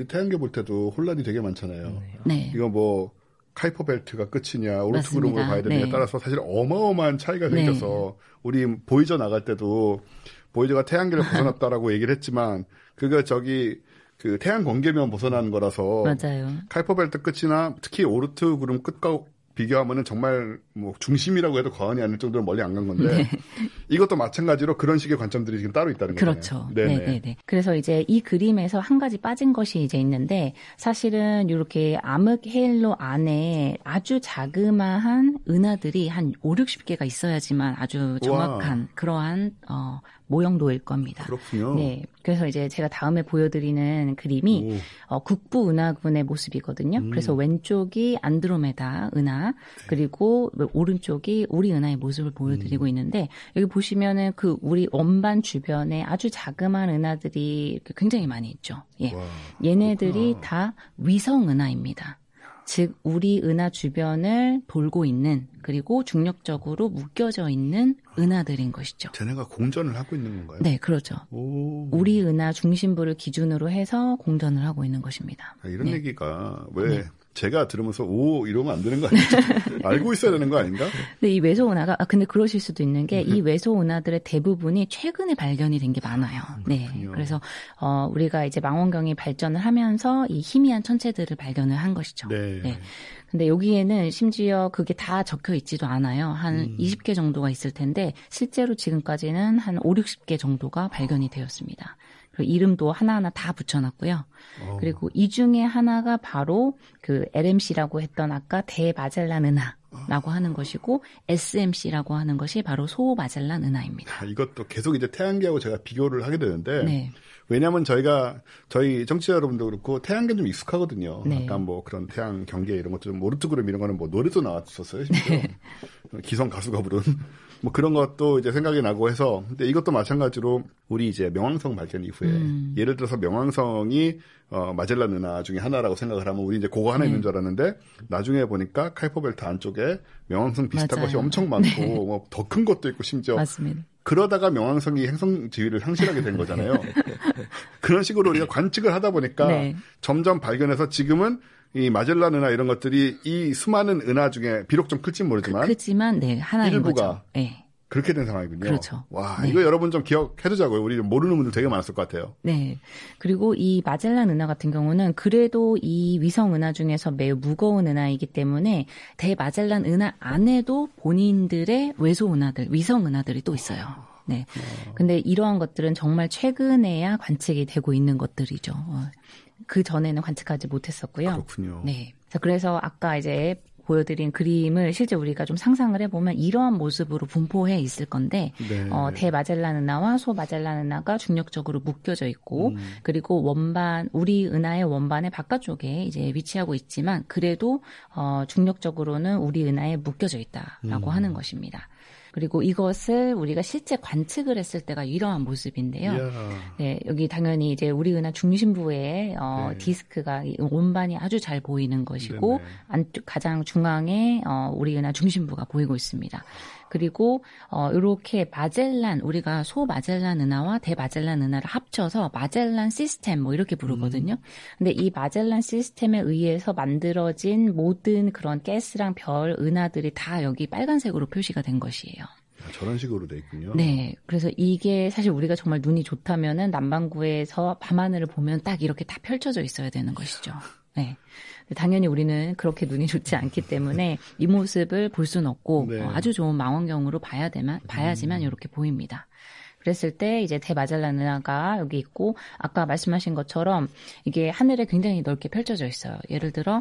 태양계 볼 때도 혼란이 되게 많잖아요. 네. 이거 뭐 카이퍼 벨트가 끝이냐 오르트 그룹으로 봐야 되느냐에 따라서 사실 어마어마한 차이가 생겨서 우리 보이저 나갈 때도 보이저가 태양계를 벗어났다라고 얘기를 했지만 그거 저기 그 태양 광계면 벗어난 거라서 맞아요. 카이퍼 벨트 끝이나 특히 오르트 그룹 끝과 비교하면은 정말 뭐 중심이라고 해도 과언이 아닐 정도로 멀리 안 간 건데 네. 이것도 마찬가지로 그런 식의 관점들이 지금 따로 있다는 거죠. 그렇죠. 네네네. 그래서 이제 이 그림에서 한 가지 빠진 것이 이제 있는데 사실은 이렇게 암흑 헤일로 안에 아주 자그마한 은하들이 한 5, 60개가 있어야지만 아주 정확한 와. 그러한 모형도일 겁니다. 그렇군요. 네. 그래서 이제 제가 다음에 보여드리는 그림이 국부 은하군의 모습이거든요. 그래서 왼쪽이 안드로메다 은하 그리고 오른쪽이 우리 은하의 모습을 보여드리고 있는데 여기 보시면은 그 우리 원반 주변에 아주 자그마한 은하들이 굉장히 많이 있죠. 예. 와, 얘네들이 그렇구나. 다 위성 은하입니다. 즉 우리 은하 주변을 돌고 있는 그리고 중력적으로 묶여져 있는 은하들인 것이죠. 쟤네가 공전을 하고 있는 건가요? 네, 그렇죠. 오. 우리 은하 중심부를 기준으로 해서 공전을 하고 있는 것입니다. 이런 얘기가 왜 제가 들으면서 오 이러면 안 되는 거 아니죠? 알고 있어야 되는 거 아닌가? 근데 이 외소 은하가 근데 그러실 수도 있는 게 이 외소 은하들의 대부분이 최근에 발견이 된 게 많아요. 네. 그래서 우리가 이제 망원경이 발전을 하면서 이 희미한 천체들을 발견을 한 것이죠. 네. 네. 근데 여기에는 심지어 그게 다 적혀 있지도 않아요. 한 20개 정도가 있을 텐데 실제로 지금까지는 한 5, 60개 정도가 발견이 되었습니다. 그리고 이름도 하나하나 다 붙여놨고요. 그리고 이 중에 하나가 바로 그 LMC라고 했던 아까 대마젤란 은하라고 하는 것이고 SMC라고 하는 것이 바로 소마젤란 은하입니다. 이것도 계속 이제 태양계하고 제가 비교를 하게 되는데 네. 왜냐하면 저희 청취자 여러분도 그렇고 태양계는 좀 익숙하거든요. 네. 약간 뭐 그런 태양 경계 이런 것도 좀 오르트 그룹 이런 거는 뭐 노래도 나왔었어요. 심지어 네. 기성 가수가 부른 뭐 그런 것도 이제 생각이 나고 해서 근데 이것도 마찬가지로 우리 이제 명왕성 발견 이후에 예를 들어서 명왕성이 마젤란 은하 중에 하나라고 생각을 하면 우리 이제 그거 하나 있는 줄 알았는데 나중에 보니까 카이퍼 벨트 안쪽에 명왕성 비슷한 맞아요. 것이 엄청 많고 뭐 더 큰 것도 있고 심지어 맞습니다. 그러다가 명왕성이 행성 지위를 상실하게 된 거잖아요. 그런 식으로 우리가 관측을 하다 보니까 점점 발견해서 지금은 이 마젤란 은하 이런 것들이 이 수많은 은하 중에 비록 좀 클진 모르지만 크지만 하나인 일부가 거죠. 네. 그렇게 된 상황이군요. 그렇죠. 와, 이거 여러분 좀 기억해두자고요. 우리 모르는 분들 되게 많았을 것 같아요. 네. 그리고 이 마젤란 은하 같은 경우는 그래도 이 위성 은하 중에서 매우 무거운 은하이기 때문에 대마젤란 은하 안에도 본인들의 외소 은하들, 위성 은하들이 또 있어요. 네. 근데 이러한 것들은 정말 최근에야 관측이 되고 있는 것들이죠. 그 전에는 관측하지 못했었고요. 그렇군요. 네. 그래서 아까 이제 보여드린 그림을 실제 우리가 좀 상상을 해보면 이러한 모습으로 분포해 있을 건데 대마젤란 은하와 소마젤란 은하가 중력적으로 묶여져 있고 그리고 원반 우리 은하의 원반의 바깥쪽에 이제 위치하고 있지만 그래도 중력적으로는 우리 은하에 묶여져 있다라고 하는 것입니다. 그리고 이것을 우리가 실제 관측을 했을 때가 이러한 모습인데요. 네, 여기 당연히 이제 우리 은하 중심부에 디스크가 원반이 아주 잘 보이는 것이고 안쪽 가장 중앙에 우리 은하 중심부가 보이고 있습니다. 그리고 이렇게 마젤란 우리가 소마젤란 은하와 대마젤란 은하를 합쳐서 마젤란 시스템 뭐 이렇게 부르거든요. 근데 이 마젤란 시스템에 의해서 만들어진 모든 그런 가스랑 별 은하들이 다 여기 빨간색으로 표시가 된 것이에요. 저런 식으로 돼 있군요. 네. 그래서 이게 사실 우리가 정말 눈이 좋다면은 남반구에서 밤하늘을 보면 딱 이렇게 다 펼쳐져 있어야 되는 것이죠. 네. 당연히 우리는 그렇게 눈이 좋지 않기 때문에 이 모습을 볼 수는 없고 아주 좋은 망원경으로 봐야지만 이렇게 보입니다. 그랬을 때 이제 대마젤란 은하가 여기 있고 아까 말씀하신 것처럼 이게 하늘에 굉장히 넓게 펼쳐져 있어요. 예를 들어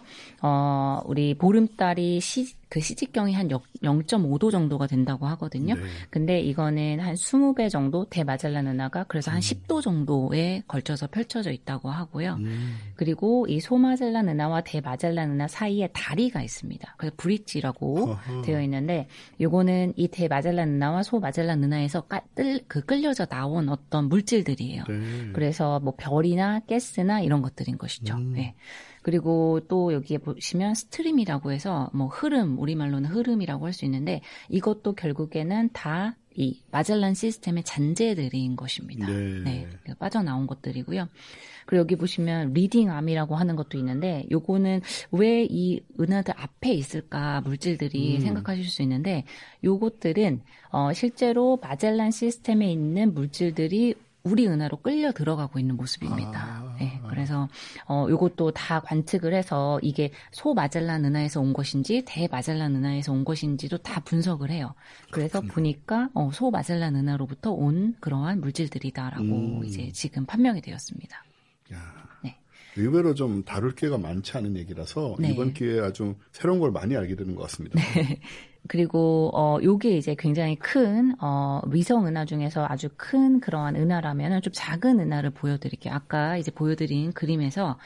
우리 보름달이 그 시직경이 한 0.5도 정도가 된다고 하거든요. 근데 이거는 한 20배 정도 대마젤란 은하가 그래서 한 10도 정도에 걸쳐서 펼쳐져 있다고 하고요. 그리고 이 소마젤란 은하와 대마젤란 은하 사이에 다리가 있습니다. 그래서 브릿지라고 되어 있는데 요거는 이 대마젤란 은하와 소마젤란 은하에서 끌려져 나온 어떤 물질들이에요. 그래서 뭐 별이나 가스나 이런 것들인 것이죠. 네. 그리고 또 여기에 보시면 스트림이라고 해서 뭐 흐름, 우리말로는 흐름이라고 할 수 있는데 이것도 결국에는 다 이 마젤란 시스템의 잔재들인 것입니다. 네. 빠져나온 것들이고요. 그리고 여기 보시면 리딩암이라고 하는 것도 있는데 요거는 왜 이 은하들 앞에 있을까 물질들이 생각하실 수 있는데 요것들은 실제로 마젤란 시스템에 있는 물질들이 우리 은하로 끌려 들어가고 있는 모습입니다. 네, 그래서 요것도 다 관측을 해서 이게 소마젤란 은하에서 온 것인지 대마젤란 은하에서 온 것인지도 다 분석을 해요. 그래서 보니까 소마젤란 은하로부터 온 그러한 물질들이다라고 이제 지금 판명이 되었습니다. 야, 네. 의외로 좀 다룰 기회가 많지 않은 얘기라서 네. 이번 기회에 아주 새로운 걸 많이 알게 되는 것 같습니다. 네. 그리고 요게 이제 굉장히 큰 위성 은하 중에서 아주 큰 그러한 은하라면은 좀 작은 은하를 보여드릴게요. 아까 이제 보여드린 그림에서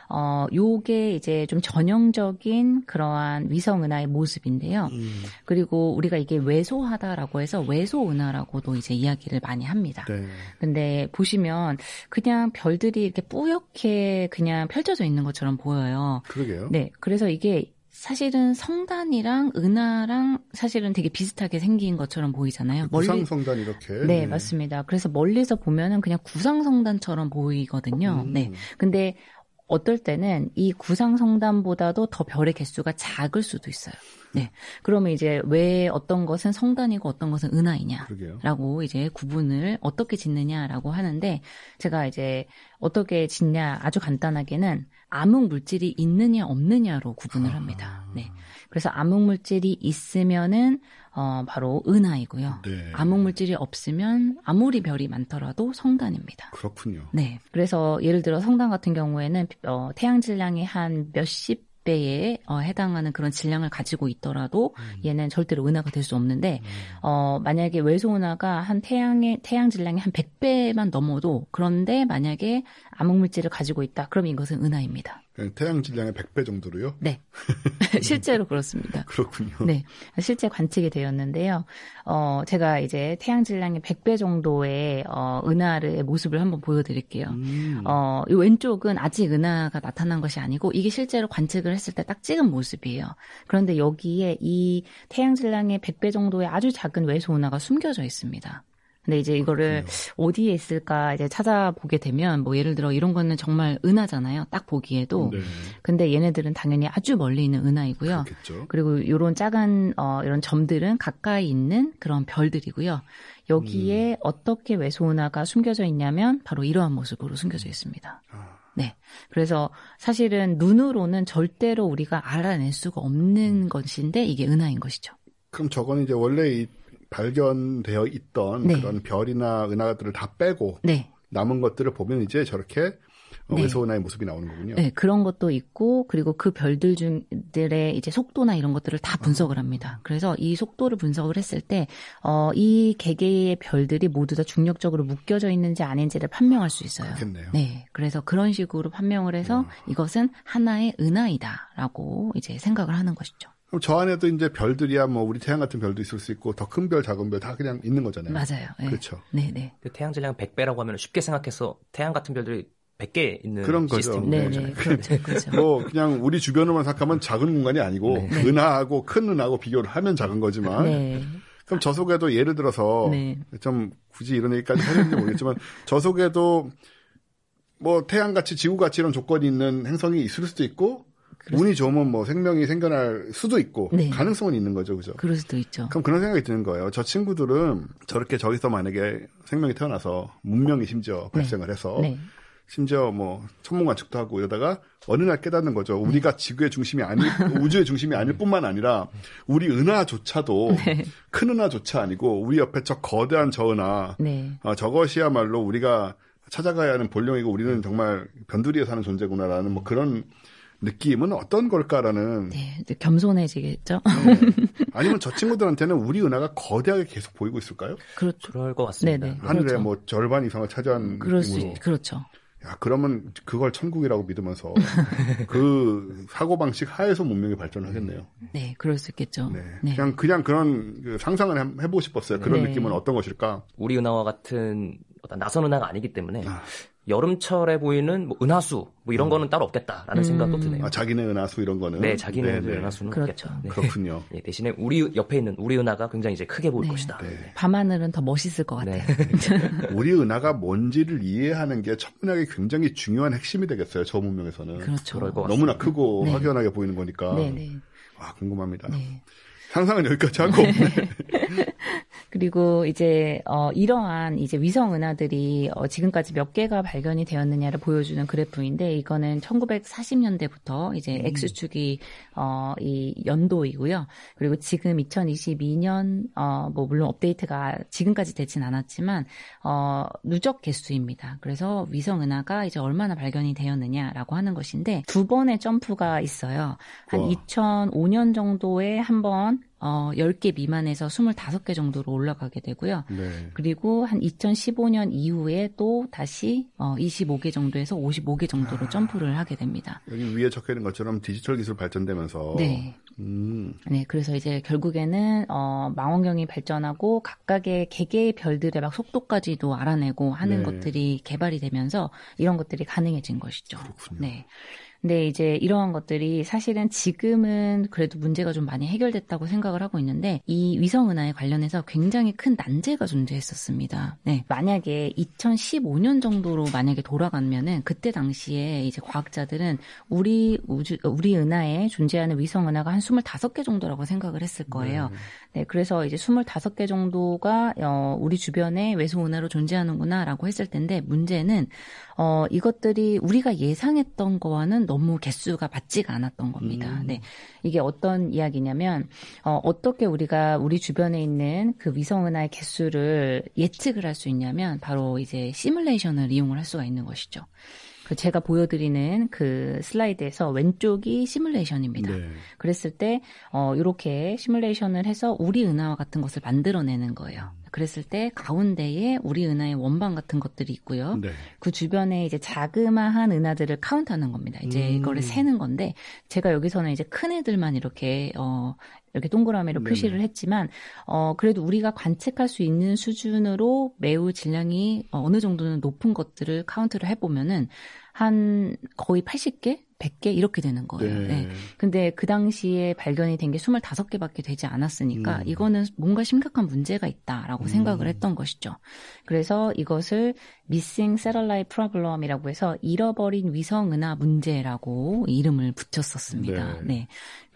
요게 이제 좀 전형적인 그러한 위성 은하의 모습인데요. 그리고 우리가 이게 왜소하다라고 해서 왜소 은하라고도 이제 이야기를 많이 합니다. 네. 근데 보시면 그냥 별들이 이렇게 뿌옇게 그냥 펼쳐져 있는 것처럼 보여요. 그러게요. 네. 그래서 이게 사실은 성단이랑 은하랑 사실은 되게 비슷하게 생긴 것처럼 보이잖아요. 구상성단 이렇게. 네, 맞습니다. 그래서 멀리서 보면은 그냥 구상성단처럼 보이거든요. 네. 근데 어떨 때는 이 구상성단보다도 더 별의 개수가 작을 수도 있어요. 네. 그러면 이제 왜 어떤 것은 성단이고 어떤 것은 은하이냐라고 이제 구분을 어떻게 짓느냐라고 하는데 제가 이제 어떻게 짓냐 아주 간단하게는 암흑 물질이 있느냐 없느냐로 구분을 합니다. 네. 그래서 암흑 물질이 있으면은 바로 은하이고요. 네. 암흑 물질이 없으면 아무리 별이 많더라도 성단입니다. 그렇군요. 네. 그래서 예를 들어 성단 같은 경우에는 태양 질량이 한 몇십 배에 해당하는 그런 질량을 가지고 있더라도 얘는 절대로 은하가 될 수 없는데 만약에 외소 은하가 한 태양 질량이 한 100배만 넘어도 그런데 만약에 암흑 물질을 가지고 있다. 그럼 이것은 은하입니다. 태양 질량의 100배 정도로요? 네. 실제로 그렇습니다. 그렇군요. 네. 실제 관측이 되었는데요. 제가 이제 태양 질량의 100배 정도의 은하의 모습을 한번 보여드릴게요. 이 왼쪽은 아직 은하가 나타난 것이 아니고 이게 실제로 관측을 했을 때 딱 찍은 모습이에요. 그런데 여기에 이 태양 질량의 100배 정도의 아주 작은 외소 은하가 숨겨져 있습니다. 근데 이제 이거를 어디에 있을까 이제 찾아보게 되면 뭐 예를 들어 이런 거는 정말 은하잖아요. 딱 보기에도. 네. 근데 얘네들은 당연히 아주 멀리 있는 은하이고요. 그렇겠죠. 그리고 이런 작은 이런 점들은 가까이 있는 그런 별들이고요. 여기에 어떻게 외소 은하가 숨겨져 있냐면 바로 이러한 모습으로 숨겨져 있습니다. 네. 그래서 사실은 눈으로는 절대로 우리가 알아낼 수가 없는 것인데 이게 은하인 것이죠. 그럼 저건 이제 원래 발견되어 있던 네. 그런 별이나 은하들을 다 빼고 네. 남은 것들을 보면 이제 저렇게 네. 외소 은하의 모습이 나오는 거군요. 네, 그런 것도 있고 그리고 그 별들의 이제 속도나 이런 것들을 다 분석을 합니다. 그래서 이 속도를 분석을 했을 때 이 개개의 별들이 모두 다 중력적으로 묶여져 있는지 아닌지를 판명할 수 있어요. 그렇겠네요. 네, 그래서 그런 식으로 판명을 해서 이것은 하나의 은하이다라고 이제 생각을 하는 것이죠. 그럼 저 안에도 이제 별들이야 뭐 우리 태양 같은 별도 있을 수 있고 더 큰 별, 작은 별 다 그냥 있는 거잖아요. 맞아요. 네. 그렇죠. 네, 네. 태양 질량 100배라고 하면 쉽게 생각해서 태양 같은 별들이 100개 있는 그런 거죠. 시스템인데. 네, 네. 그렇죠. 그렇죠. 뭐 그냥 우리 주변으로만 생각하면 작은 공간이 아니고 네. 은하하고 큰 은하하고 비교를 하면 작은 거지만 네. 그럼 저 속에도 예를 들어서 네. 좀 굳이 이런 얘기까지 해야 되는지 모르겠지만 저 속에도 뭐 태양같이 지구같이 이런 조건이 있는 행성이 있을 수도 있고 운이 좋으면 뭐 생명이 생겨날 수도 있고 네. 가능성은 있는 거죠. 그죠? 그럴 수도 있죠. 그럼 그런 생각이 드는 거예요. 저 친구들은 저렇게 저기서 만약에 생명이 태어나서 문명이 심지어 발생을 해서 네. 심지어 뭐 천문 관측도 하고 이러다가 어느 날 깨닫는 거죠. 우리가 지구의 중심이 아니 우주의 중심이 아닐 뿐만 아니라 우리 은하조차도 네. 큰 은하조차 아니고 우리 옆에 저 거대한 저 은하 네. 저것이야말로 우리가 찾아가야 하는 본령이고 우리는 정말 변두리에 사는 존재구나라는 뭐 그런 느낌은 어떤 걸까라는. 네, 겸손해지겠죠. 네. 아니면 저 친구들한테는 우리 은하가 거대하게 계속 보이고 있을까요? 그렇죠. 그럴 것 같습니다. 네네. 하늘의 그렇죠. 뭐 절반 이상을 차지한 느낌으로. 그렇죠. 야, 그러면 그걸 천국이라고 믿으면서 그 사고방식 하에서 문명이 발전을 하겠네요. 네, 그럴 수 있겠죠. 네. 네. 그냥 그런 그 상상을 해보고 싶었어요. 그런 네. 느낌은 어떤 것일까? 우리 은하와 같은 어떤 낯선 은하가 아니기 때문에 여름철에 보이는 뭐 은하수 뭐 이런 거는 따로 없겠다라는 생각도 드네요. 자기네 은하수 이런 거는? 네, 자기네 은하수는 그렇죠. 없겠다. 네. 그렇군요. 네, 대신에 우리 옆에 있는 우리 은하가 굉장히 이제 크게 보일 것이다. 네. 밤하늘은 더 멋있을 것 같아요. 우리 은하가 뭔지를 이해하는 게 천문학의 굉장히 중요한 핵심이 되겠어요. 저 문명에서는. 그렇죠. 너무나 크고 확연하게 보이는 거니까. 네네. 와, 궁금합니다. 네. 상상은 여기까지 하고. 그리고 이제 이러한 이제 위성 은하들이 지금까지 몇 개가 발견이 되었느냐를 보여주는 그래프인데 이거는 1940년대부터 이제 X축이 이 연도이고요. 그리고 지금 2022년 뭐 물론 업데이트가 지금까지 되진 않았지만 누적 개수입니다. 그래서 위성 은하가 이제 얼마나 발견이 되었느냐라고 하는 것인데 두 번의 점프가 있어요. 한 2005년 정도에 한번 10개 미만에서 25개 정도로 올라가게 되고요. 네. 그리고 한 2015년 이후에 또 다시 25개 정도에서 55개 정도로 점프를 하게 됩니다. 여기 위에 적혀 있는 것처럼 디지털 기술 발전되면서 네. 네, 그래서 이제 결국에는 망원경이 발전하고 각각의 개개의 별들의 막 속도까지도 알아내고 하는 것들이 개발이 되면서 이런 것들이 가능해진 것이죠. 그렇군요. 네. 근데 이제 이러한 것들이 사실은 지금은 그래도 문제가 좀 많이 해결됐다고 생각을 하고 있는데 이 위성 은하에 관련해서 굉장히 큰 난제가 존재했었습니다. 네. 만약에 2015년 정도로 만약에 돌아가면은 그때 당시에 이제 과학자들은 우리 은하에 존재하는 위성 은하가 한 25개 정도라고 생각을 했을 거예요. 네. 그래서 이제 25개 정도가 우리 주변에 외소 은하로 존재하는구나라고 했을 텐데 문제는 이것들이 우리가 예상했던 거와는 너무 개수가 맞지가 않았던 겁니다. 네. 이게 어떤 이야기냐면, 어떻게 우리가 우리 주변에 있는 그 위성은하의 개수를 예측을 할 수 있냐면, 바로 이제 시뮬레이션을 이용을 할 수가 있는 것이죠. 제가 보여드리는 그 슬라이드에서 왼쪽이 시뮬레이션입니다. 네. 그랬을 때, 이렇게 시뮬레이션을 해서 우리 은하와 같은 것을 만들어내는 거예요. 그랬을 때 가운데에 우리 은하의 원반 같은 것들이 있고요. 네. 그 주변에 이제 자그마한 은하들을 카운트하는 겁니다. 이제 이거를 세는 건데 제가 여기서는 이제 큰 애들만 이렇게 동그라미로 표시를 했지만 그래도 우리가 관측할 수 있는 수준으로 매우 질량이 어느 정도는 높은 것들을 카운트를 해보면은 한 거의 80개? 100개 이렇게 되는 거예요. 네. 네. 근데 그 당시에 발견이 된 게 25개밖에 되지 않았으니까 이거는 뭔가 심각한 문제가 있다라고 생각을 했던 것이죠. 그래서 이것을 Missing Satellite Problem이라고 해서 잃어버린 위성은하 문제라고 이름을 붙였었습니다. 네. 네.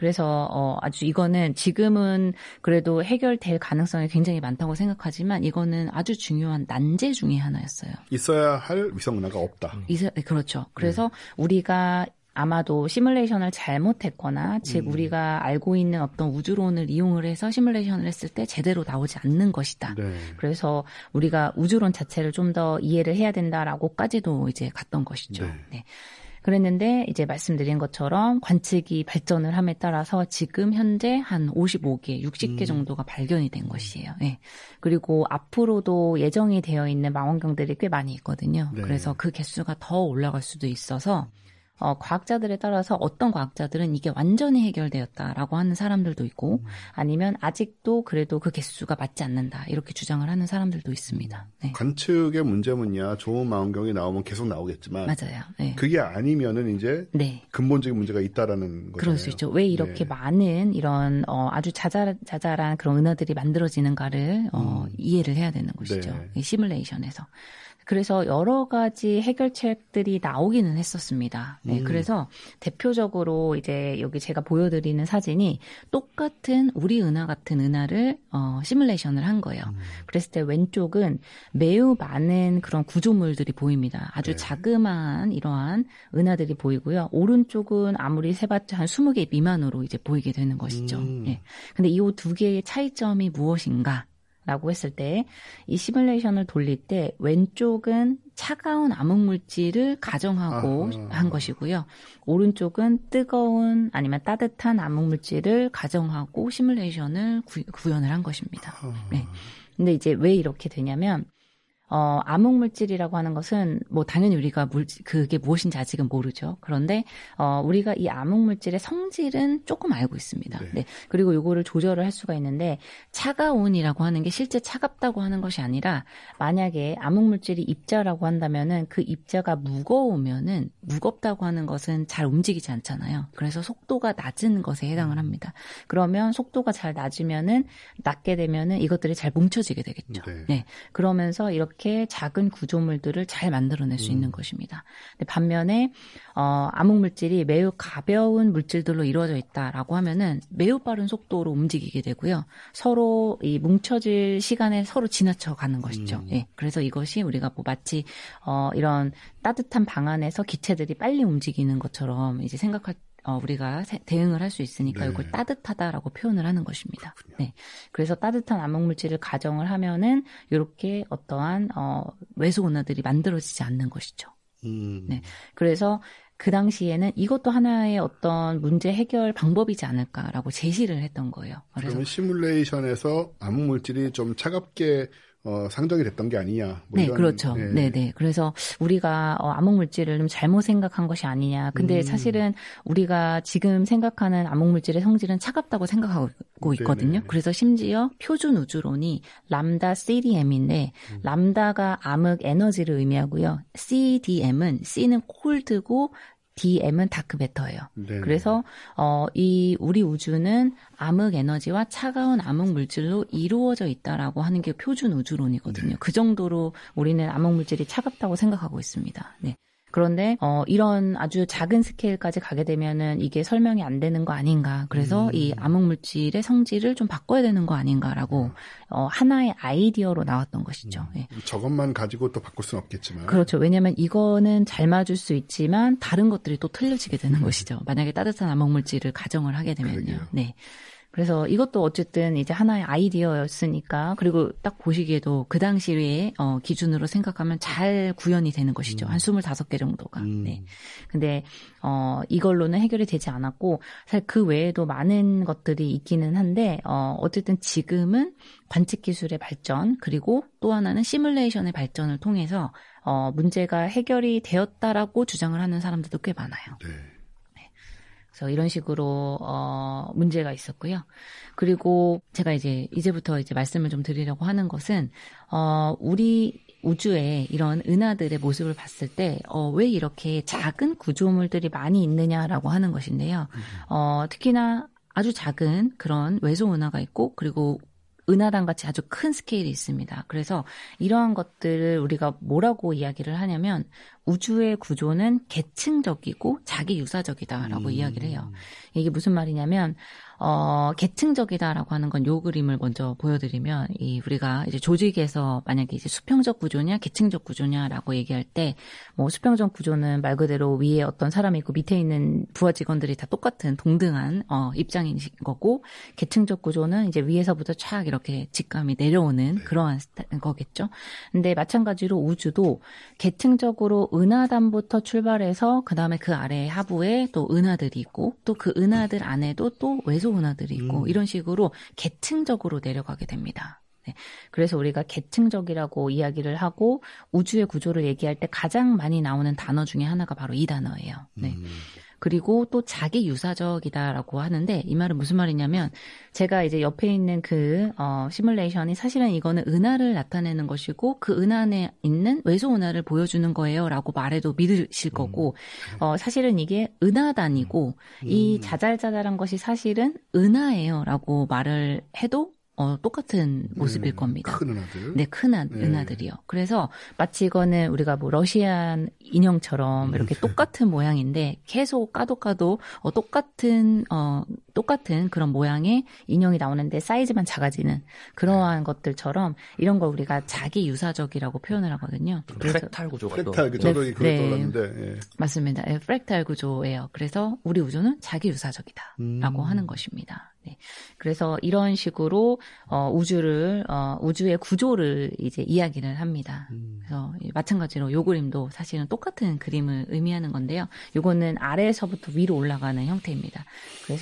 그래서 아주 이거는 지금은 그래도 해결될 가능성이 굉장히 많다고 생각하지만 이거는 아주 중요한 난제 중에 하나였어요. 있어야 할 위성은하가 없다. 그렇죠. 그래서 우리가 아마도 시뮬레이션을 잘못했거나 즉 우리가 알고 있는 어떤 우주론을 이용을 해서 시뮬레이션을 했을 때 제대로 나오지 않는 것이다. 네. 그래서 우리가 우주론 자체를 좀 더 이해를 해야 된다라고까지도 이제 갔던 것이죠. 네. 네. 그랬는데 이제 말씀드린 것처럼 관측이 발전을 함에 따라서 지금 현재 한 55개, 60개 정도가 발견이 된 것이에요. 네. 그리고 앞으로도 예정이 되어 있는 망원경들이 꽤 많이 있거든요. 네. 그래서 그 개수가 더 올라갈 수도 있어서 과학자들에 따라서 어떤 과학자들은 이게 완전히 해결되었다라고 하는 사람들도 있고 아니면 아직도 그래도 그 개수가 맞지 않는다 이렇게 주장을 하는 사람들도 있습니다. 네. 관측의 문제면야 좋은 망원경이 나오면 계속 나오겠지만 맞아요. 네. 그게 아니면은 이제 네. 근본적인 문제가 있다라는 거잖아요. 그럴 수 있죠. 왜 이렇게 많은 이런 아주 자잘한 그런 은하들이 만들어지는가를 이해를 해야 되는 것이죠. 네. 시뮬레이션에서. 그래서 여러 가지 해결책들이 나오기는 했었습니다. 네, 그래서 대표적으로 이제 여기 제가 보여드리는 사진이 똑같은 우리 은하 같은 은하를 시뮬레이션을 한 거예요. 그랬을 때 왼쪽은 매우 많은 그런 구조물들이 보입니다. 아주 자그마한 이러한 은하들이 보이고요. 오른쪽은 아무리 세봤자 한 20개 미만으로 이제 보이게 되는 것이죠. 네. 근데 이 두 개의 차이점이 무엇인가? 라고 했을 때 이 시뮬레이션을 돌릴 때 왼쪽은 차가운 암흑물질을 가정하고 한 것이고요. 오른쪽은 뜨거운 아니면 따뜻한 암흑물질을 가정하고 시뮬레이션을 구현을 한 것입니다. 네. 근데 이제 왜 이렇게 되냐면 암흑물질이라고 하는 것은 뭐 당연히 우리가 그게 무엇인지 아직은 모르죠. 그런데 우리가 이 암흑물질의 성질은 조금 알고 있습니다. 네. 그리고 요거를 조절을 할 수가 있는데 차가운이라고 하는 게 실제 차갑다고 하는 것이 아니라 만약에 암흑물질이 입자라고 한다면은 그 입자가 무거우면은 무겁다고 하는 것은 잘 움직이지 않잖아요. 그래서 속도가 낮은 것에 해당을 합니다. 그러면 속도가 잘 낮게 되면은 이것들이 잘 뭉쳐지게 되겠죠. 네. 그러면서 이렇게 작은 구조물들을 잘 만들어낼 수 있는 것입니다. 근데 반면에 암흑물질이 매우 가벼운 물질들로 이루어져 있다라고 하면은 매우 빠른 속도로 움직이게 되고요. 서로 이 뭉쳐질 시간에 서로 지나쳐 가는 것이죠. 예. 그래서 이것이 우리가 뭐 마치 이런 따뜻한 방 안에서 기체들이 빨리 움직이는 것처럼 이제 우리가 대응을 할 수 있으니까 이걸 따뜻하다라고 표현을 하는 것입니다. 그렇군요. 네. 그래서 따뜻한 암흑물질을 가정을 하면은 이렇게 어떠한 외소 온화들이 만들어지지 않는 것이죠. 네. 그래서 그 당시에는 이것도 하나의 어떤 문제 해결 방법이지 않을까라고 제시를 했던 거예요. 그러면 시뮬레이션에서 암흑물질이 좀 차갑게 상정이 됐던 게 아니냐. 뭐 네, 그렇죠. 네. 그래서 우리가 암흑물질을 좀 잘못 생각한 것이 아니냐. 근데 사실은 우리가 지금 생각하는 암흑물질의 성질은 차갑다고 생각하고 있거든요. 네네. 그래서 심지어 표준 우주론이 람다 CDM인데 람다가 암흑 에너지를 의미하고요. CDM은 C는 콜드고 DM은 다크 매터예요. 네네. 그래서 이 우리 우주는 암흑 에너지와 차가운 암흑 물질로 이루어져 있다라고 하는 게 표준 우주론이거든요. 네. 그 정도로 우리는 암흑 물질이 차갑다고 생각하고 있습니다. 네. 그런데 이런 아주 작은 스케일까지 가게 되면은 이게 설명이 안 되는 거 아닌가. 그래서 이 암흑물질의 성질을 좀 바꿔야 되는 거 아닌가라고 하나의 아이디어로 나왔던 것이죠. 예. 저것만 가지고 또 바꿀 수는 없겠지만. 그렇죠. 왜냐하면 이거는 잘 맞을 수 있지만 다른 것들이 또 틀려지게 되는 것이죠. 만약에 따뜻한 암흑물질을 가정을 하게 되면요. 그러게요. 네. 그래서 이것도 어쨌든 이제 하나의 아이디어였으니까 그리고 딱 보시기에도 그 당시에 기준으로 생각하면 잘 구현이 되는 것이죠. 한 25개 정도가. 네. 근데 이걸로는 해결이 되지 않았고 사실 그 외에도 많은 것들이 있기는 한데 어쨌든 지금은 관측 기술의 발전 그리고 또 하나는 시뮬레이션의 발전을 통해서 문제가 해결이 되었다라고 주장을 하는 사람들도 꽤 많아요. 네. 그래서 이런 식으로 문제가 있었고요. 그리고 제가 이제부터 말씀을 좀 드리려고 하는 것은 우리 우주에 이런 은하들의 모습을 봤을 때 왜 이렇게 작은 구조물들이 많이 있느냐라고 하는 것인데요. 특히나 아주 작은 그런 외소 은하가 있고 그리고 은하단 같이 아주 큰 스케일이 있습니다. 그래서 이러한 것들을 우리가 뭐라고 이야기를 하냐면 우주의 구조는 계층적이고 자기 유사적이다라고 이야기를 해요. 이게 무슨 말이냐면 계층적이다라고 하는 건 요 그림을 먼저 보여드리면 우리가 이제 조직에서 만약에 이제 수평적 구조냐 계층적 구조냐라고 얘기할 때 뭐 수평적 구조는 말 그대로 위에 어떤 사람이 있고 밑에 있는 부하 직원들이 다 똑같은 동등한 입장인 거고 계층적 구조는 이제 위에서부터 촥 이렇게 직감이 내려오는 그러한 거겠죠. 근데 마찬가지로 우주도 계층적으로 은하단부터 출발해서 그다음에 그 아래 하부에 또 은하들이 있고 또 그 은하들 안에도 또 외소 은하들이 있고 이런 식으로 계층적으로 내려가게 됩니다. 네. 그래서 우리가 계층적이라고 이야기를 하고 우주의 구조를 얘기할 때 가장 많이 나오는 단어 중에 하나가 바로 이 단어예요. 네. 그리고 또 자기 유사적이다라고 하는데 이 말은 무슨 말이냐면 제가 이제 옆에 있는 그 시뮬레이션이 사실은 이거는 은하를 나타내는 것이고 그 은하 안에 있는 외소 은하를 보여주는 거예요라고 말해도 믿으실 거고 사실은 이게 은하단이고 이 자잘자잘한 것이 사실은 은하예요라고 말을 해도 똑같은 모습일 겁니다. 큰 은하들. 네, 큰 은하들이요. 그래서 마치 이거는 우리가 뭐 러시안 인형처럼 이렇게 똑같은 모양인데 계속 까도 똑같은 그런 모양의 인형이 나오는데 사이즈만 작아지는 그러한 것들처럼 이런 걸 우리가 자기 유사적이라고 표현을 하거든요. 프랙탈 구조가 프랙탈 저도 그걸 떠올랐는데. 예. 맞습니다. 네, 프랙탈 구조예요. 그래서 우리 우주는 자기 유사적이다라고 하는 것입니다. 네. 그래서 이런 식으로 우주의 구조를 이제 이야기를 합니다. 그래서 마찬가지로 요 그림도 사실은 똑같은 그림을 의미하는 건데요. 요거는 아래에서부터 위로 올라가는 형태입니다. 그래서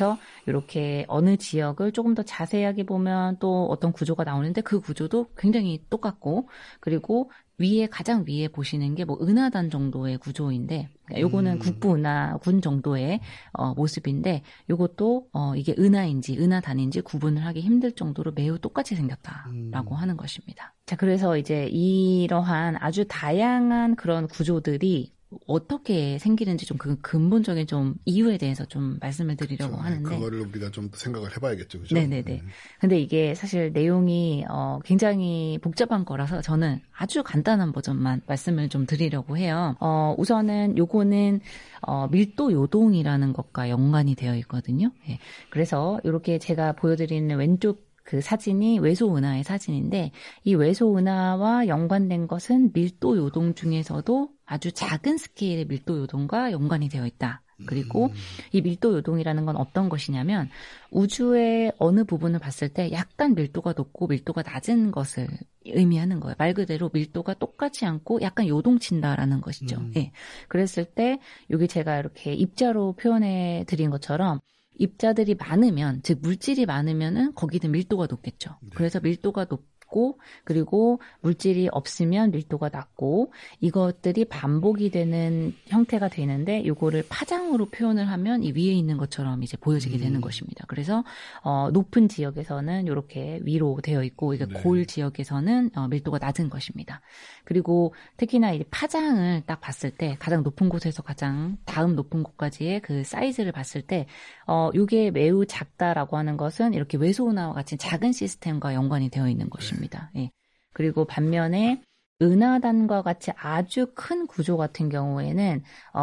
이렇게 어느 지역을 조금 더 자세하게 보면 또 어떤 구조가 나오는데 그 구조도 굉장히 똑같고 그리고 가장 위에 보시는 게 뭐 은하단 정도의 구조인데, 요거는 국부은하군 정도의 모습인데, 요것도 이게 은하인지 은하단인지 구분을 하기 힘들 정도로 매우 똑같이 생겼다라고 하는 것입니다. 자, 그래서 이제 이러한 아주 다양한 그런 구조들이 어떻게 생기는지 좀 그 근본적인 좀 이유에 대해서 좀 말씀을 드리려고 그렇죠. 하는데 그거를 우리가 좀 생각을 해봐야겠죠, 그죠? 네네네. 근데 이게 사실 내용이 굉장히 복잡한 거라서 저는 아주 간단한 버전만 말씀을 좀 드리려고 해요. 우선은 요거는 밀도 요동이라는 것과 연관이 되어 있거든요. 예. 그래서 이렇게 제가 보여드리는 왼쪽 그 사진이 외소은하의 사진인데 이 외소은하와 연관된 것은 밀도 요동 중에서도 아주 작은 스케일의 밀도 요동과 연관이 되어 있다. 그리고 이 밀도 요동이라는 건 어떤 것이냐면 우주의 어느 부분을 봤을 때 약간 밀도가 높고 밀도가 낮은 것을 의미하는 거예요. 말 그대로 밀도가 똑같지 않고 약간 요동친다라는 것이죠. 예. 그랬을 때 여기 제가 이렇게 입자로 표현해 드린 것처럼 입자들이 많으면, 즉 물질이 많으면은 거기는 밀도가 높겠죠. 네. 그래서 밀도가 높고 그리고 물질이 없으면 밀도가 낮고 이것들이 반복이 되는 형태가 되는데 요거를 파장으로 표현을 하면 이 위에 있는 것처럼 이제 보여지게 되는 것입니다. 그래서 높은 지역에서는 이렇게 위로 되어 있고 이게 네. 골 지역에서는 밀도가 낮은 것입니다. 그리고 특히나 이 파장을 딱 봤을 때 가장 높은 곳에서 가장 다음 높은 곳까지의 그 사이즈를 봤을 때 이게 매우 작다라고 하는 것은 이렇게 외소은하와 같이 작은 시스템과 연관이 되어 있는 것입니다. 예. 그리고 반면에 은하단과 같이 아주 큰 구조 같은 경우에는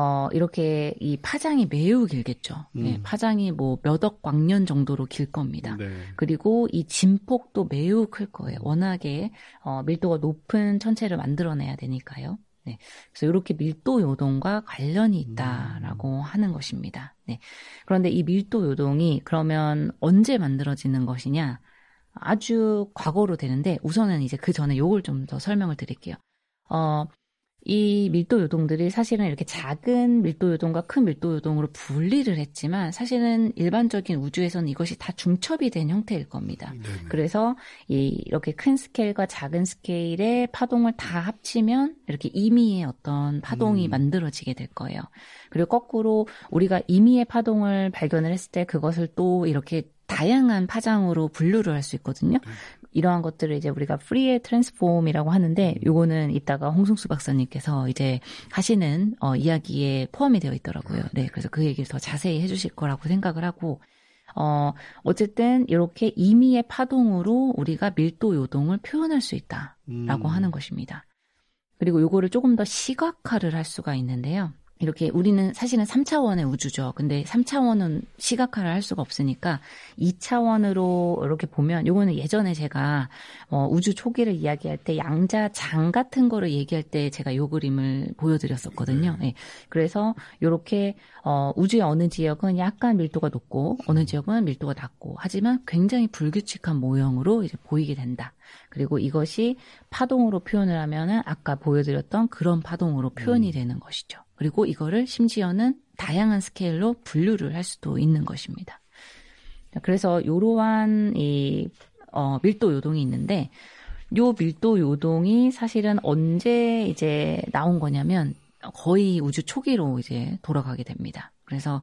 이렇게 이 파장이 매우 길겠죠. 예, 파장이 뭐 몇억 광년 정도로 길 겁니다. 네. 그리고 이 진폭도 매우 클 거예요. 워낙에 밀도가 높은 천체를 만들어내야 되니까요. 네. 그래서 이렇게 밀도 요동과 관련이 있다라고 하는 것입니다. 네. 그런데 이 밀도 요동이 그러면 언제 만들어지는 것이냐? 아주 과거로 되는데 우선은 이제 그 전에 요걸 좀 더 설명을 드릴게요. 이 밀도 요동들이 사실은 이렇게 작은 밀도 요동과 큰 밀도 요동으로 분리를 했지만 사실은 일반적인 우주에서는 이것이 다 중첩이 된 형태일 겁니다. 네네. 그래서 이렇게 큰 스케일과 작은 스케일의 파동을 다 합치면 이렇게 임의의 어떤 파동이 만들어지게 될 거예요. 그리고 거꾸로 우리가 임의의 파동을 발견을 했을 때 그것을 또 이렇게 다양한 파장으로 분류를 할 수 있거든요. 이러한 것들을 이제 우리가 프리에 트랜스폼이라고 하는데 요거는 이따가 홍승수 박사님께서 이제 하시는 이야기에 포함이 되어 있더라고요. 네, 그래서 그 얘기를 더 자세히 해주실 거라고 생각을 하고 어쨌든 이렇게 임의의 파동으로 우리가 밀도 요동을 표현할 수 있다라고 하는 것입니다. 그리고 요거를 조금 더 시각화를 할 수가 있는데요. 이렇게 우리는 사실은 3차원의 우주죠. 근데 3차원은 시각화를 할 수가 없으니까 2차원으로 이렇게 보면 요거는 예전에 제가 우주 초기를 이야기할 때 양자장 같은 거를 얘기할 때 제가 요 그림을 보여드렸었거든요. 네. 그래서 요렇게 우주의 어느 지역은 약간 밀도가 높고 어느 지역은 밀도가 낮고 하지만 굉장히 불규칙한 모형으로 이제 보이게 된다. 그리고 이것이 파동으로 표현을 하면은 아까 보여드렸던 그런 파동으로 표현이 되는 것이죠. 그리고 이거를 심지어는 다양한 스케일로 분류를 할 수도 있는 것입니다. 그래서 이러한 밀도 요동이 있는데 요 밀도 요동이 사실은 언제 이제 나온 거냐면 거의 우주 초기로 이제 돌아가게 됩니다. 그래서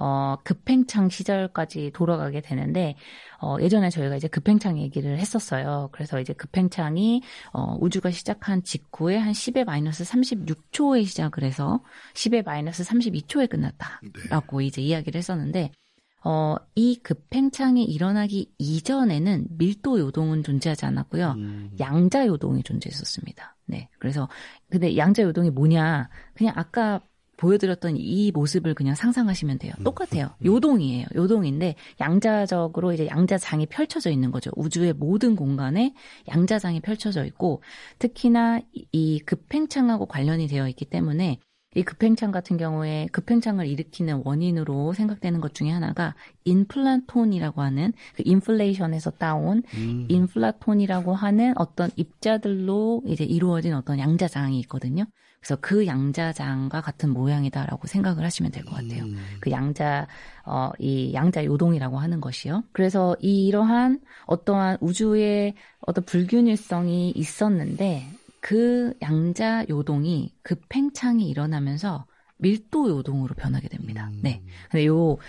급팽창 시절까지 돌아가게 되는데, 예전에 저희가 이제 급팽창 얘기를 했었어요. 그래서 이제 급팽창이, 우주가 시작한 직후에 한 10의 마이너스 36초에 시작을 해서 10의 마이너스 32초에 끝났다라고 이제 이야기를 했었는데, 이 급팽창이 일어나기 이전에는 밀도 요동은 존재하지 않았고요. 양자 요동이 존재했었습니다. 네. 그래서, 근데 양자 요동이 뭐냐? 그냥 아까 보여드렸던 이 모습을 그냥 상상하시면 돼요. 똑같아요. 요동이에요. 요동인데 양자적으로 이제 양자장이 펼쳐져 있는 거죠. 우주의 모든 공간에 양자장이 펼쳐져 있고 특히나 이 급팽창하고 관련이 되어 있기 때문에 이 급팽창 같은 경우에 급팽창을 일으키는 원인으로 생각되는 것 중에 하나가 인플라톤이라고 하는 그 인플레이션에서 따온 인플라톤이라고 하는 어떤 입자들로 이제 이루어진 어떤 양자장이 있거든요. 그래서 그 양자장과 같은 모양이다라고 생각을 하시면 될 것 같아요. 그 이 양자 요동이라고 하는 것이요. 그래서 이러한 어떠한 우주의 어떤 불균일성이 있었는데 그 양자 요동이 급팽창이 일어나면서 밀도 요동으로 변하게 됩니다. 네. 근데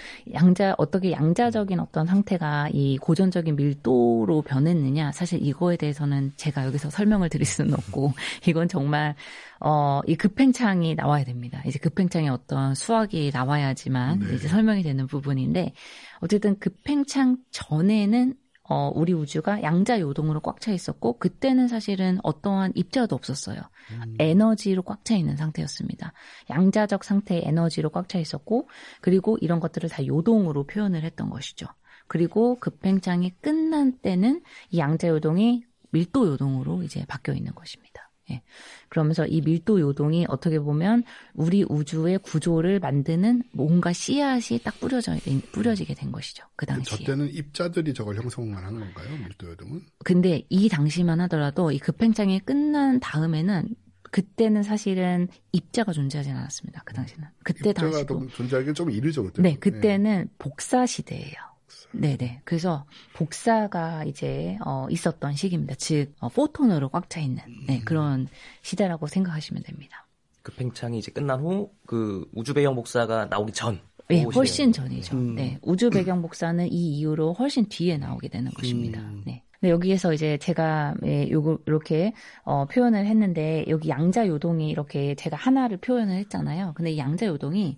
어떻게 양자적인 어떤 상태가 이 고전적인 밀도로 변했느냐, 사실 이거에 대해서는 제가 여기서 설명을 드릴 수는 없고, 이건 정말, 이 급팽창이 나와야 됩니다. 이제 급팽창의 어떤 수학이 나와야지만 이제 설명이 되는 부분인데, 어쨌든 급팽창 전에는 우리 우주가 양자 요동으로 꽉 차 있었고, 그때는 사실은 어떠한 입자도 없었어요. 에너지로 꽉 차 있는 상태였습니다. 양자적 상태의 에너지로 꽉 차 있었고, 그리고 이런 것들을 다 요동으로 표현을 했던 것이죠. 그리고 급팽창이 끝난 때는 이 양자 요동이 밀도 요동으로 이제 바뀌어 있는 것입니다. 예. 그러면서 이 밀도 요동이 어떻게 보면 우리 우주의 구조를 만드는 뭔가 씨앗이 딱 뿌려지게 된 것이죠. 그 당시에. 저 때는 입자들이 저걸 형성만 한 건가요? 밀도 요동은? 근데 이 당시만 하더라도 이 급팽창이 끝난 다음에는 그때는 사실은 입자가 존재하지 않았습니다. 그 당시는. 그때 당시도. 입자가 존재하기는 좀 이르죠. 그때. 네, 그때는 복사 시대예요. 네네. 그래서 복사가 이제 있었던 시기입니다. 즉 포톤으로 꽉 차 있는 그런 시대라고 생각하시면 됩니다. 급팽창이 이제 끝난 후 그 우주 배경 복사가 나오기 전. 네, 훨씬 전이죠. 네, 우주 배경 복사는 이 이후로 훨씬 뒤에 나오게 되는 것입니다. 네. 근데 여기에서 이제 제가 이렇게 표현을 했는데 여기 양자 요동이 이렇게 제가 하나를 표현을 했잖아요. 근데 이 양자 요동이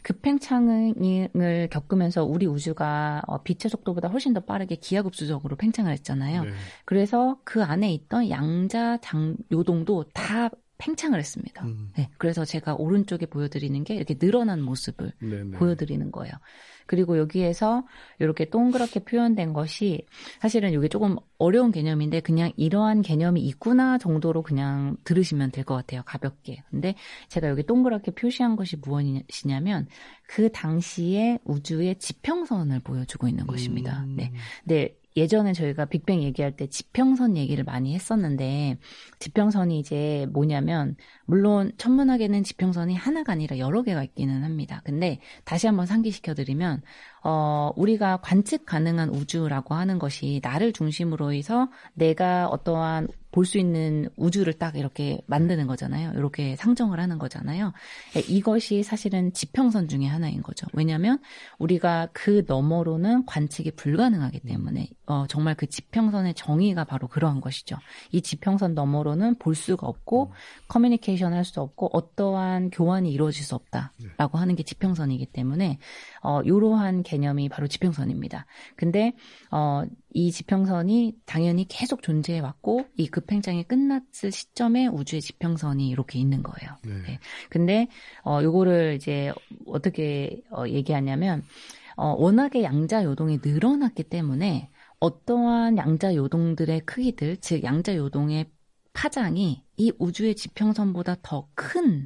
급팽창을 겪으면서 우리 우주가 빛의 속도보다 훨씬 더 빠르게 기하급수적으로 팽창을 했잖아요. 네. 그래서 그 안에 있던 양자 요동도 다 팽창을 했습니다. 네, 그래서 제가 오른쪽에 보여드리는 게 이렇게 늘어난 모습을 보여드리는 거예요. 그리고 여기에서 이렇게 동그랗게 표현된 것이 사실은 이게 조금 어려운 개념인데 그냥 이러한 개념이 있구나 정도로 그냥 들으시면 될 것 같아요. 가볍게. 근데 제가 여기 동그랗게 표시한 것이 무엇이냐면 그 당시에 우주의 지평선을 보여주고 있는 것입니다. 네. 근데 예전에 저희가 빅뱅 얘기할 때 지평선 얘기를 많이 했었는데 지평선이 이제 뭐냐면 물론 천문학에는 지평선이 하나가 아니라 여러 개가 있기는 합니다. 근데 다시 한번 상기시켜드리면 우리가 관측 가능한 우주라고 하는 것이 나를 중심으로 해서 내가 어떠한 볼 수 있는 우주를 딱 이렇게 만드는 거잖아요. 이렇게 상정을 하는 거잖아요. 이것이 사실은 지평선 중에 하나인 거죠. 왜냐하면 우리가 그 너머로는 관측이 불가능하기 때문에 정말 그 지평선의 정의가 바로 그러한 것이죠. 이 지평선 너머로는 볼 수가 없고 커뮤니케이션 할 수 없고 어떠한 교환이 이루어질 수 없다라고 하는 게 지평선이기 때문에 이러한 개념이 바로 지평선입니다. 근데 이 지평선이 당연히 계속 존재해 왔고 이 급팽창이 끝났을 시점에 우주의 지평선이 이렇게 있는 거예요. 네. 근데 요거를 이제 어떻게 얘기하냐면 워낙에 양자 요동이 늘어났기 때문에 어떠한 양자 요동들의 크기들, 즉 양자 요동의 파장이 이 우주의 지평선보다 더 큰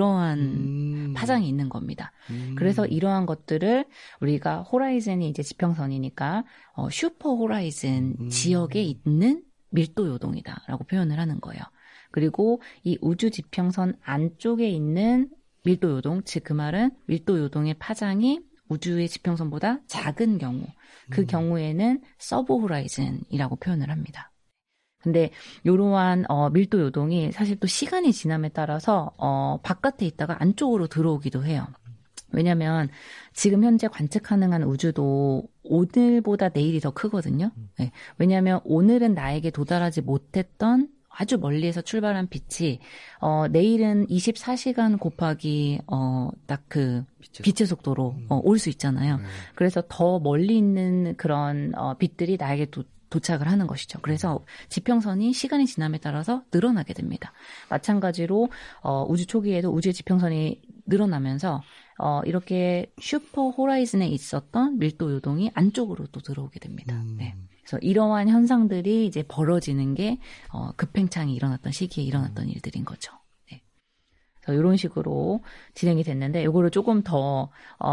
그러한 파장이 있는 겁니다. 그래서 이러한 것들을 우리가 호라이즌이 이제 지평선이니까 슈퍼 호라이즌 지역에 있는 밀도 요동이다라고 표현을 하는 거예요. 그리고 이 우주 지평선 안쪽에 있는 밀도 요동, 즉 그 말은 밀도 요동의 파장이 우주의 지평선보다 작은 경우, 그 경우에는 서브 호라이즌이라고 표현을 합니다. 근데 이러한 밀도 요동이 사실 또 시간이 지남에 따라서 바깥에 있다가 안쪽으로 들어오기도 해요. 왜냐하면 지금 현재 관측 가능한 우주도 오늘보다 내일이 더 크거든요. 네. 왜냐하면 오늘은 나에게 도달하지 못했던 아주 멀리에서 출발한 빛이 내일은 24시간 곱하기 딱 그 빛의 속도로 올 수 있잖아요. 그래서 더 멀리 있는 그런 빛들이 나에게 도착을 하는 것이죠. 그래서 지평선이 시간이 지남에 따라서 늘어나게 됩니다. 마찬가지로 우주 초기에도 우주의 지평선이 늘어나면서 이렇게 슈퍼 호라이즌에 있었던 밀도 요동이 안쪽으로 또 들어오게 됩니다. 네. 그래서 이러한 현상들이 이제 벌어지는 게 급팽창이 일어났던 시기에 일어났던 일들인 거죠. 네. 그래서 이런 식으로 진행이 됐는데 요거를 조금 더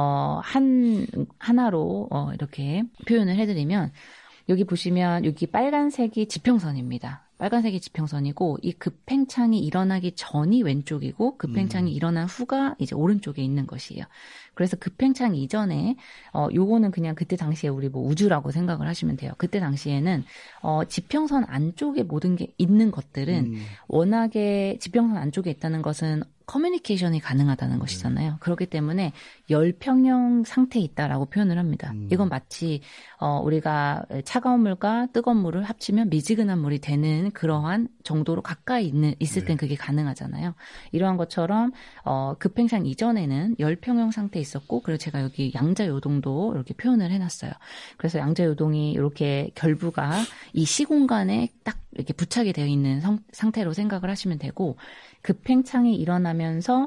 하나로 이렇게 표현을 해드리면 여기 보시면 여기 빨간색이 지평선입니다. 빨간색이 지평선이고 이 급팽창이 일어나기 전이 왼쪽이고 급팽창이 일어난 후가 이제 오른쪽에 있는 것이에요. 그래서 급팽창 이전에 요거는 그냥 그때 당시에 우리 뭐 우주라고 생각을 하시면 돼요. 그때 당시에는 지평선 안쪽에 모든 게 있는 것들은 워낙에 지평선 안쪽에 있다는 것은 커뮤니케이션이 가능하다는 것이잖아요. 그렇기 때문에 열평형 상태에 있다라고 표현을 합니다. 이건 마치 우리가 차가운 물과 뜨거운 물을 합치면 미지근한 물이 되는 그러한 정도로 가까이 있을 땐 그게 가능하잖아요. 이러한 것처럼 급팽창 이전에는 열평형 상태에 있었고 그리고 제가 여기 양자요동도 이렇게 표현을 해놨어요. 그래서 양자요동이 이렇게 결부가 이 시공간에 딱 이렇게 부착이 되어 있는 상태로 생각을 하시면 되고 급팽창이 일어나면서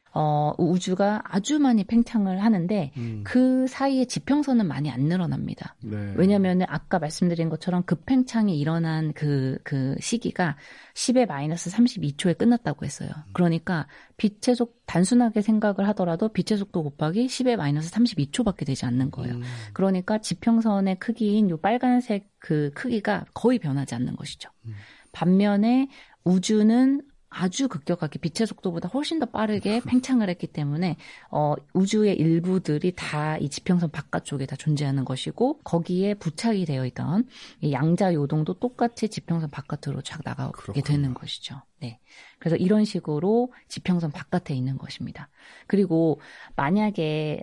우주가 아주 많이 팽창을 하는데 그 사이에 지평선은 많이 안 늘어납니다. 네. 왜냐하면 아까 말씀드린 것처럼 급팽창이 일어난 그 시기가 10의 마이너스 32초에 끝났다고 했어요. 그러니까 빛의 속 단순하게 생각을 하더라도 빛의 속도 곱하기 10의 마이너스 32초밖에 되지 않는 거예요. 그러니까 지평선의 크기인 요 빨간색 그 크기가 거의 변하지 않는 것이죠. 반면에 우주는 아주 급격하게 빛의 속도보다 훨씬 더 빠르게 팽창을 했기 때문에 우주의 일부들이 다 이 지평선 바깥쪽에 다 존재하는 것이고 거기에 부착이 되어 있던 이 양자 요동도 똑같이 지평선 바깥으로 쫙 나가게 그렇구나. 되는 것이죠. 네. 그래서 이런 식으로 지평선 바깥에 있는 것입니다. 그리고 만약에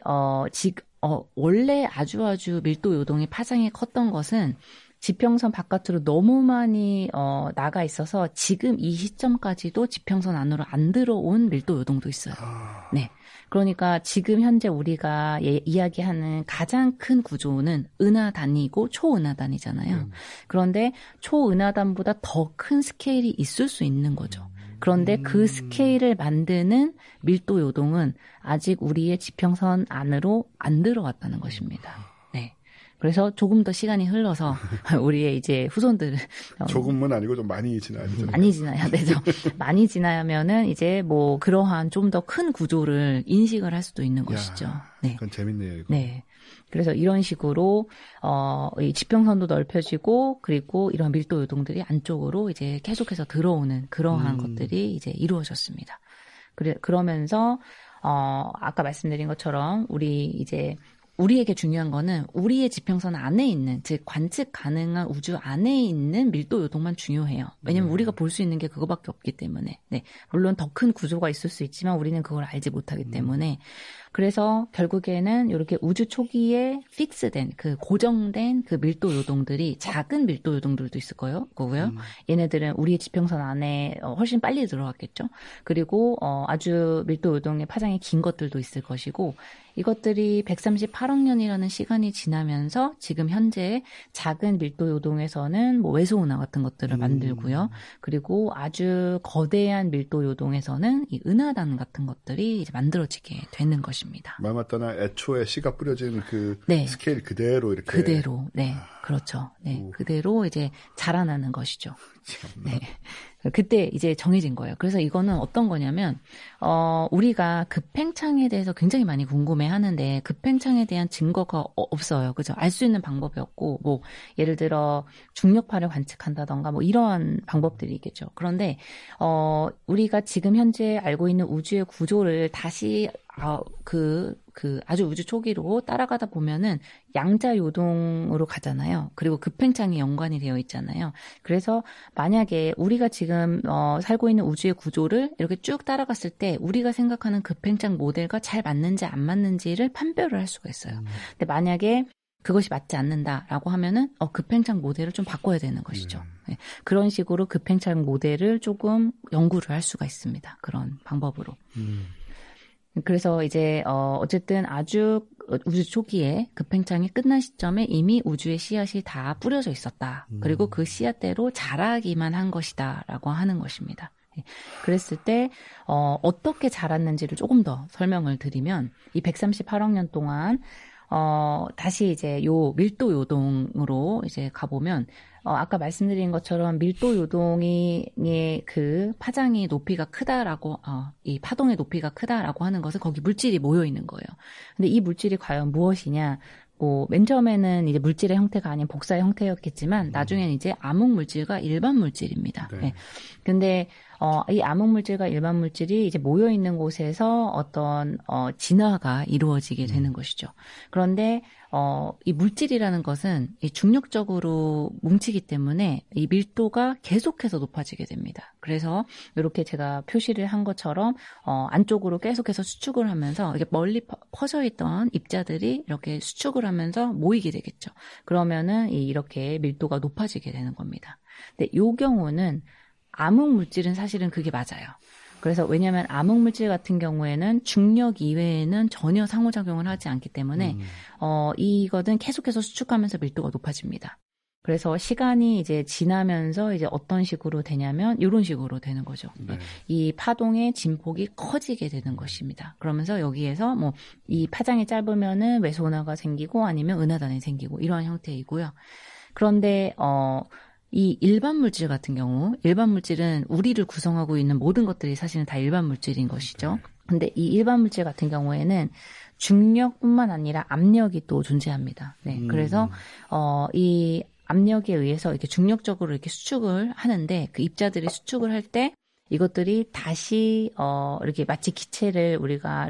원래 아주 밀도 요동의 파장이 컸던 것은 지평선 바깥으로 너무 많이 나가 있어서 지금 이 시점까지도 지평선 안으로 안 들어온 밀도 요동도 있어요. 네. 그러니까 지금 현재 우리가 이야기하는 가장 큰 구조는 은하단이고 초은하단이잖아요. 그런데 초은하단보다 더 큰 스케일이 있을 수 있는 거죠. 그런데 그 스케일을 만드는 밀도 요동은 아직 우리의 지평선 안으로 안 들어왔다는 것입니다. 네. 그래서 조금 더 시간이 흘러서 우리의 이제 후손들은 조금은 아니고 좀 많이 지나야 되죠. 많이 지나야 되죠. 많이 지나면은 이제 뭐 그러한 좀 더 큰 구조를 인식을 할 수도 있는 것이죠. 네. 그건 재밌네요. 이거. 네. 그래서 이런 식으로 이 지평선도 넓혀지고 그리고 이런 밀도 요동들이 안쪽으로 이제 계속해서 들어오는 그러한 것들이 이제 이루어졌습니다. 그러면서 아까 말씀드린 것처럼 우리에게 중요한 거는 우리의 지평선 안에 있는, 즉 관측 가능한 우주 안에 있는 밀도 요동만 중요해요. 왜냐면 우리가 볼 수 있는 게 그거밖에 없기 때문에. 네. 물론 더 큰 구조가 있을 수 있지만 우리는 그걸 알지 못하기 때문에. 그래서 결국에는 이렇게 우주 초기에 픽스된, 고정된 그 밀도 요동들이 작은 밀도 요동들도 있을 거고요. 얘네들은 우리의 지평선 안에 훨씬 빨리 들어갔겠죠. 그리고 아주 밀도 요동의 파장이 긴 것들도 있을 것이고, 이것들이 138억 년이라는 시간이 지나면서 지금 현재 작은 밀도 요동에서는 뭐 외소은하 같은 것들을 만들고요. 그리고 아주 거대한 밀도 요동에서는 이 은하단 같은 것들이 이제 만들어지게 되는 것입니다. 말 맞다나 애초에 씨가 뿌려진 그 네. 스케일 그대로 이렇게. 그대로, 네. 그렇죠. 네. 그대로 이제 자라나는 것이죠. 네. 그때 이제 정해진 거예요. 그래서 이거는 어떤 거냐면, 우리가 급팽창에 대해서 굉장히 많이 궁금해 하는데, 급팽창에 대한 증거가 없어요. 그죠? 알 수 있는 방법이 없고, 뭐, 예를 들어, 중력파를 관측한다던가, 뭐, 이런 방법들이 있겠죠. 그런데, 우리가 지금 현재 알고 있는 우주의 구조를 다시, 아주 우주 초기로 따라가다 보면은 양자 요동으로 가잖아요. 그리고 급팽창이 연관이 되어 있잖아요. 그래서 만약에 우리가 지금 살고 있는 우주의 구조를 이렇게 쭉 따라갔을 때 우리가 생각하는 급팽창 모델과 잘 맞는지 안 맞는지를 판별을 할 수가 있어요. 근데 만약에 그것이 맞지 않는다라고 하면은 급팽창 모델을 좀 바꿔야 되는 것이죠. 네. 그런 식으로 급팽창 모델을 조금 연구를 할 수가 있습니다. 그런 방법으로. 그래서 이제 어쨌든 아주 우주 초기에 급팽창이 끝난 시점에 이미 우주의 씨앗이 다 뿌려져 있었다. 그리고 그 씨앗대로 자라기만 한 것이다라고 하는 것입니다. 그랬을 때 어떻게 자랐는지를 조금 더 설명을 드리면 이 138억 년 동안 다시 이제 요 밀도 요동으로 이제 가보면 아까 말씀드린 것처럼 밀도 요동의 그 파장이 높이가 크다라고, 이 파동의 높이가 크다라고 하는 것은 거기 물질이 모여 있는 거예요. 근데 이 물질이 과연 무엇이냐? 맨 처음에는 이제 물질의 형태가 아닌 복사의 형태였겠지만, 나중에는 이제 암흑물질과 일반 물질입니다. 네. 네. 근데, 이 암흑물질과 일반 물질이 이제 모여 있는 곳에서 어떤, 진화가 이루어지게 되는 것이죠. 그런데, 이 물질이라는 것은 이 중력적으로 뭉치기 때문에 이 밀도가 계속해서 높아지게 됩니다. 그래서 이렇게 제가 표시를 한 것처럼 안쪽으로 계속해서 수축을 하면서 이게 멀리 퍼져 있던 입자들이 이렇게 수축을 하면서 모이게 되겠죠. 그러면은 이렇게 밀도가 높아지게 되는 겁니다. 근데 이 경우는 암흑 물질은 사실은 그게 맞아요. 그래서 왜냐하면 암흑물질 같은 경우에는 중력 이외에는 전혀 상호작용을 하지 않기 때문에 이것은 계속해서 수축하면서 밀도가 높아집니다. 그래서 시간이 이제 지나면서 이제 어떤 식으로 되냐면 이런 식으로 되는 거죠. 네. 이 파동의 진폭이 커지게 되는 것입니다. 그러면서 여기에서 뭐 이 파장이 짧으면은 외소은하가 생기고 아니면 은하단이 생기고 이러한 형태이고요. 그런데 이 일반 물질 같은 경우, 일반 물질은 우리를 구성하고 있는 모든 것들이 사실은 다 일반 물질인 것이죠. 근데 이 일반 물질 같은 경우에는 중력뿐만 아니라 압력이 또 존재합니다. 네. 그래서 이 압력에 의해서 이렇게 중력적으로 이렇게 수축을 하는데 그 입자들이 수축을 할 때 이것들이 다시 이렇게 마치 기체를 우리가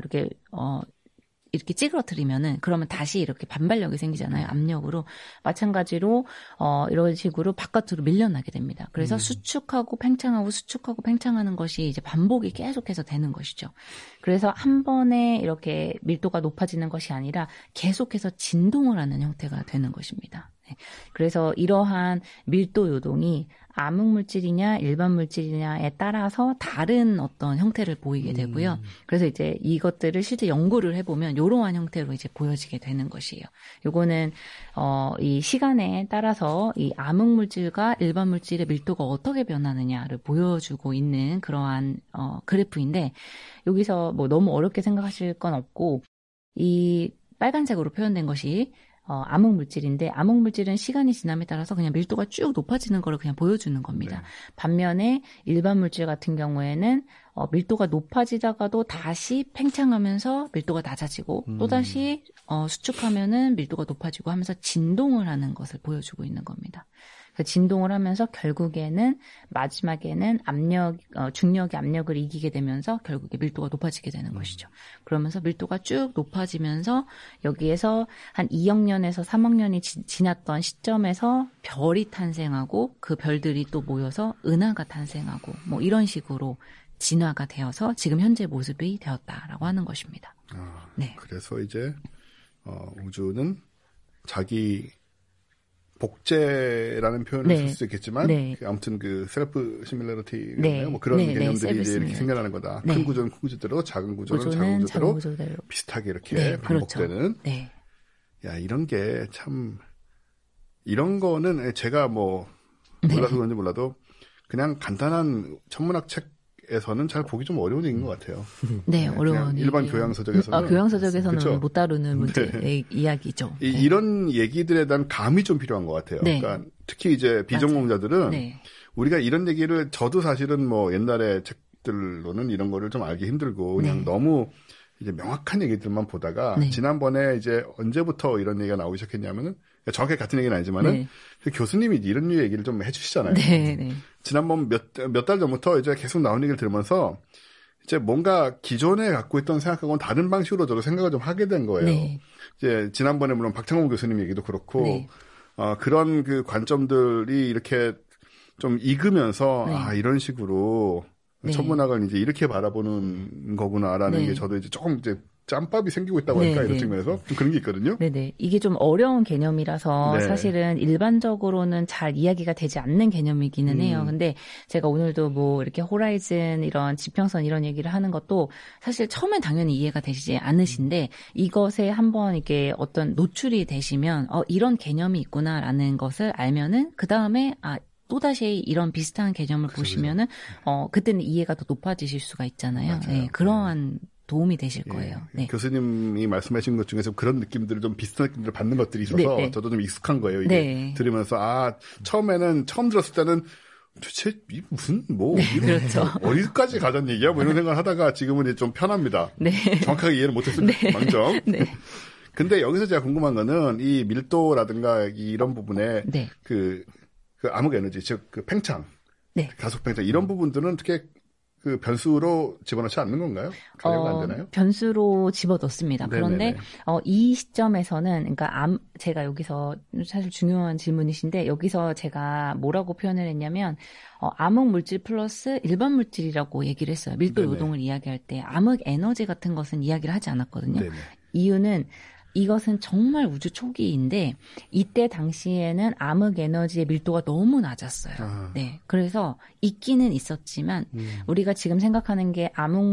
이렇게 찌그러뜨리면은 그러면 다시 이렇게 반발력이 생기잖아요. 압력으로. 마찬가지로 이런 식으로 바깥으로 밀려나게 됩니다. 그래서 수축하고 팽창하고 수축하고 팽창하는 것이 이제 반복이 계속해서 되는 것이죠. 그래서 한 번에 이렇게 밀도가 높아지는 것이 아니라 계속해서 진동을 하는 형태가 되는 것입니다. 그래서 이러한 밀도 요동이 암흑물질이냐 일반 물질이냐에 따라서 다른 어떤 형태를 보이게 되고요. 그래서 이제 이것들을 실제 연구를 해보면 이러한 형태로 이제 보여지게 되는 것이에요. 요거는 이 시간에 따라서 이 암흑물질과 일반 물질의 밀도가 어떻게 변하느냐를 보여주고 있는 그러한 그래프인데 여기서 뭐 너무 어렵게 생각하실 건 없고 이 빨간색으로 표현된 것이 암흑물질인데 암흑물질은 시간이 지남에 따라서 그냥 밀도가 쭉 높아지는 걸 그냥 보여주는 겁니다. 네. 반면에 일반 물질 같은 경우에는 밀도가 높아지다가도 다시 팽창하면서 밀도가 낮아지고 또다시 수축하면은 밀도가 높아지고 하면서 진동을 하는 것을 보여주고 있는 겁니다. 그 진동을 하면서 결국에는 마지막에는 중력이 압력을 이기게 되면서 결국에 밀도가 높아지게 되는 것이죠. 그러면서 밀도가 쭉 높아지면서 여기에서 한 2억 년에서 3억 년이 지났던 시점에서 별이 탄생하고 그 별들이 또 모여서 은하가 탄생하고 뭐 이런 식으로 진화가 되어서 지금 현재 모습이 되었다라고 하는 것입니다. 네. 그래서 이제 우주는 자기 복제라는 표현을 네. 쓸 수 있겠지만 네. 아무튼 그 셀프 시밀러리티 네. 뭐 그런 네. 개념들이 네. 이제 이렇게 생겨나는 거다. 네. 큰 구조는 큰 구조대로, 작은 구조는 작은 구조대로 비슷하게 이렇게 네. 반복되는. 그렇죠. 네. 야, 이런 게 참 이런 거는 제가 뭐 몰라서 그런지 몰라도 그냥 간단한 천문학 책에서는 잘 보기 좀 어려운 얘기인 것 같아요. 네, 어려운 일반 교양서적에서는 교양서적에서는 그렇죠? 못 다루는 문제 네. 이야기죠. 네. 이런 얘기들에 대한 감이 좀 필요한 것 같아요. 네. 그러니까 특히 이제 비전공자들은 네. 우리가 이런 얘기를 저도 사실은 뭐 옛날에 책들로는 이런 거를 좀 알기 힘들고 그냥 네. 너무 이제 명확한 얘기들만 보다가 네. 지난번에 이제 언제부터 이런 얘기가 나오기 시작했냐면은 정확히 같은 얘기는 아니지만은 네. 그 교수님이 이런 류 얘기를 좀 해주시잖아요. 네. 네. 지난번 몇 달 전부터 이제 계속 나오는 얘기를 들으면서 이제 뭔가 기존에 갖고 있던 생각하고는 다른 방식으로 저도 생각을 좀 하게 된 거예요. 네. 이제 지난번에 물론 박창호 교수님 얘기도 그렇고 네. 그런 그 관점들이 이렇게 좀 익으면서 네. 이런 식으로 네. 천문학을 이제 이렇게 바라보는 거구나라는 네. 게 저도 이제 조금 이제 짬밥이 생기고 있다고 할까 네. 이런 측면에서 좀 그런 게 있거든요. 네네. 이게 좀 어려운 개념이라서 네. 사실은 일반적으로는 잘 이야기가 되지 않는 개념이기는 해요. 근데 제가 오늘도 뭐 이렇게 호라이즌 이런 지평선 이런 얘기를 하는 것도 사실 처음엔 당연히 이해가 되시지 않으신데 이것에 한번 이게 어떤 노출이 되시면 이런 개념이 있구나라는 것을 알면은 그 다음에 또다시 이런 비슷한 개념을 보시면은 그때는 이해가 더 높아지실 수가 있잖아요. 맞아요. 네, 그러한 도움이 되실 거예요. 네. 교수님이 말씀하신 것 중에서 그런 느낌들을 좀 비슷한 느낌들을 받는 것들이 있어서 네. 저도 좀 익숙한 거예요. 이게 네. 들으면서 처음 들었을 때는 도대체 무슨 네, 그렇죠. 어디까지 가자는 얘기야? 뭐 이런 생각을 하다가 지금은 이제 좀 편합니다. 네. 정확하게 이해를 못했을 때 망정. 네. 근데 여기서 제가 궁금한 거는 이 밀도라든가 이런 부분에 네. 그 암흑 에너지 즉 그 팽창, 네. 가속 팽창 이런 부분들은 어떻게 그 변수로 집어넣지 않는 건가요? 가려가 안 되나요? 변수로 집어넣습니다. 그런데 이 시점에서는 그러니까 제가 여기서 사실 중요한 질문이신데 여기서 제가 뭐라고 표현을 했냐면 암흑 물질 플러스 일반 물질이라고 얘기를 했어요. 밀도 네네. 요동을 이야기할 때 암흑 에너지 같은 것은 이야기를 하지 않았거든요. 네네. 이유는 이것은 정말 우주 초기인데 이때 당시에는 암흑 에너지의 밀도가 너무 낮았어요. 네, 그래서 있기는 있었지만 우리가 지금 생각하는 게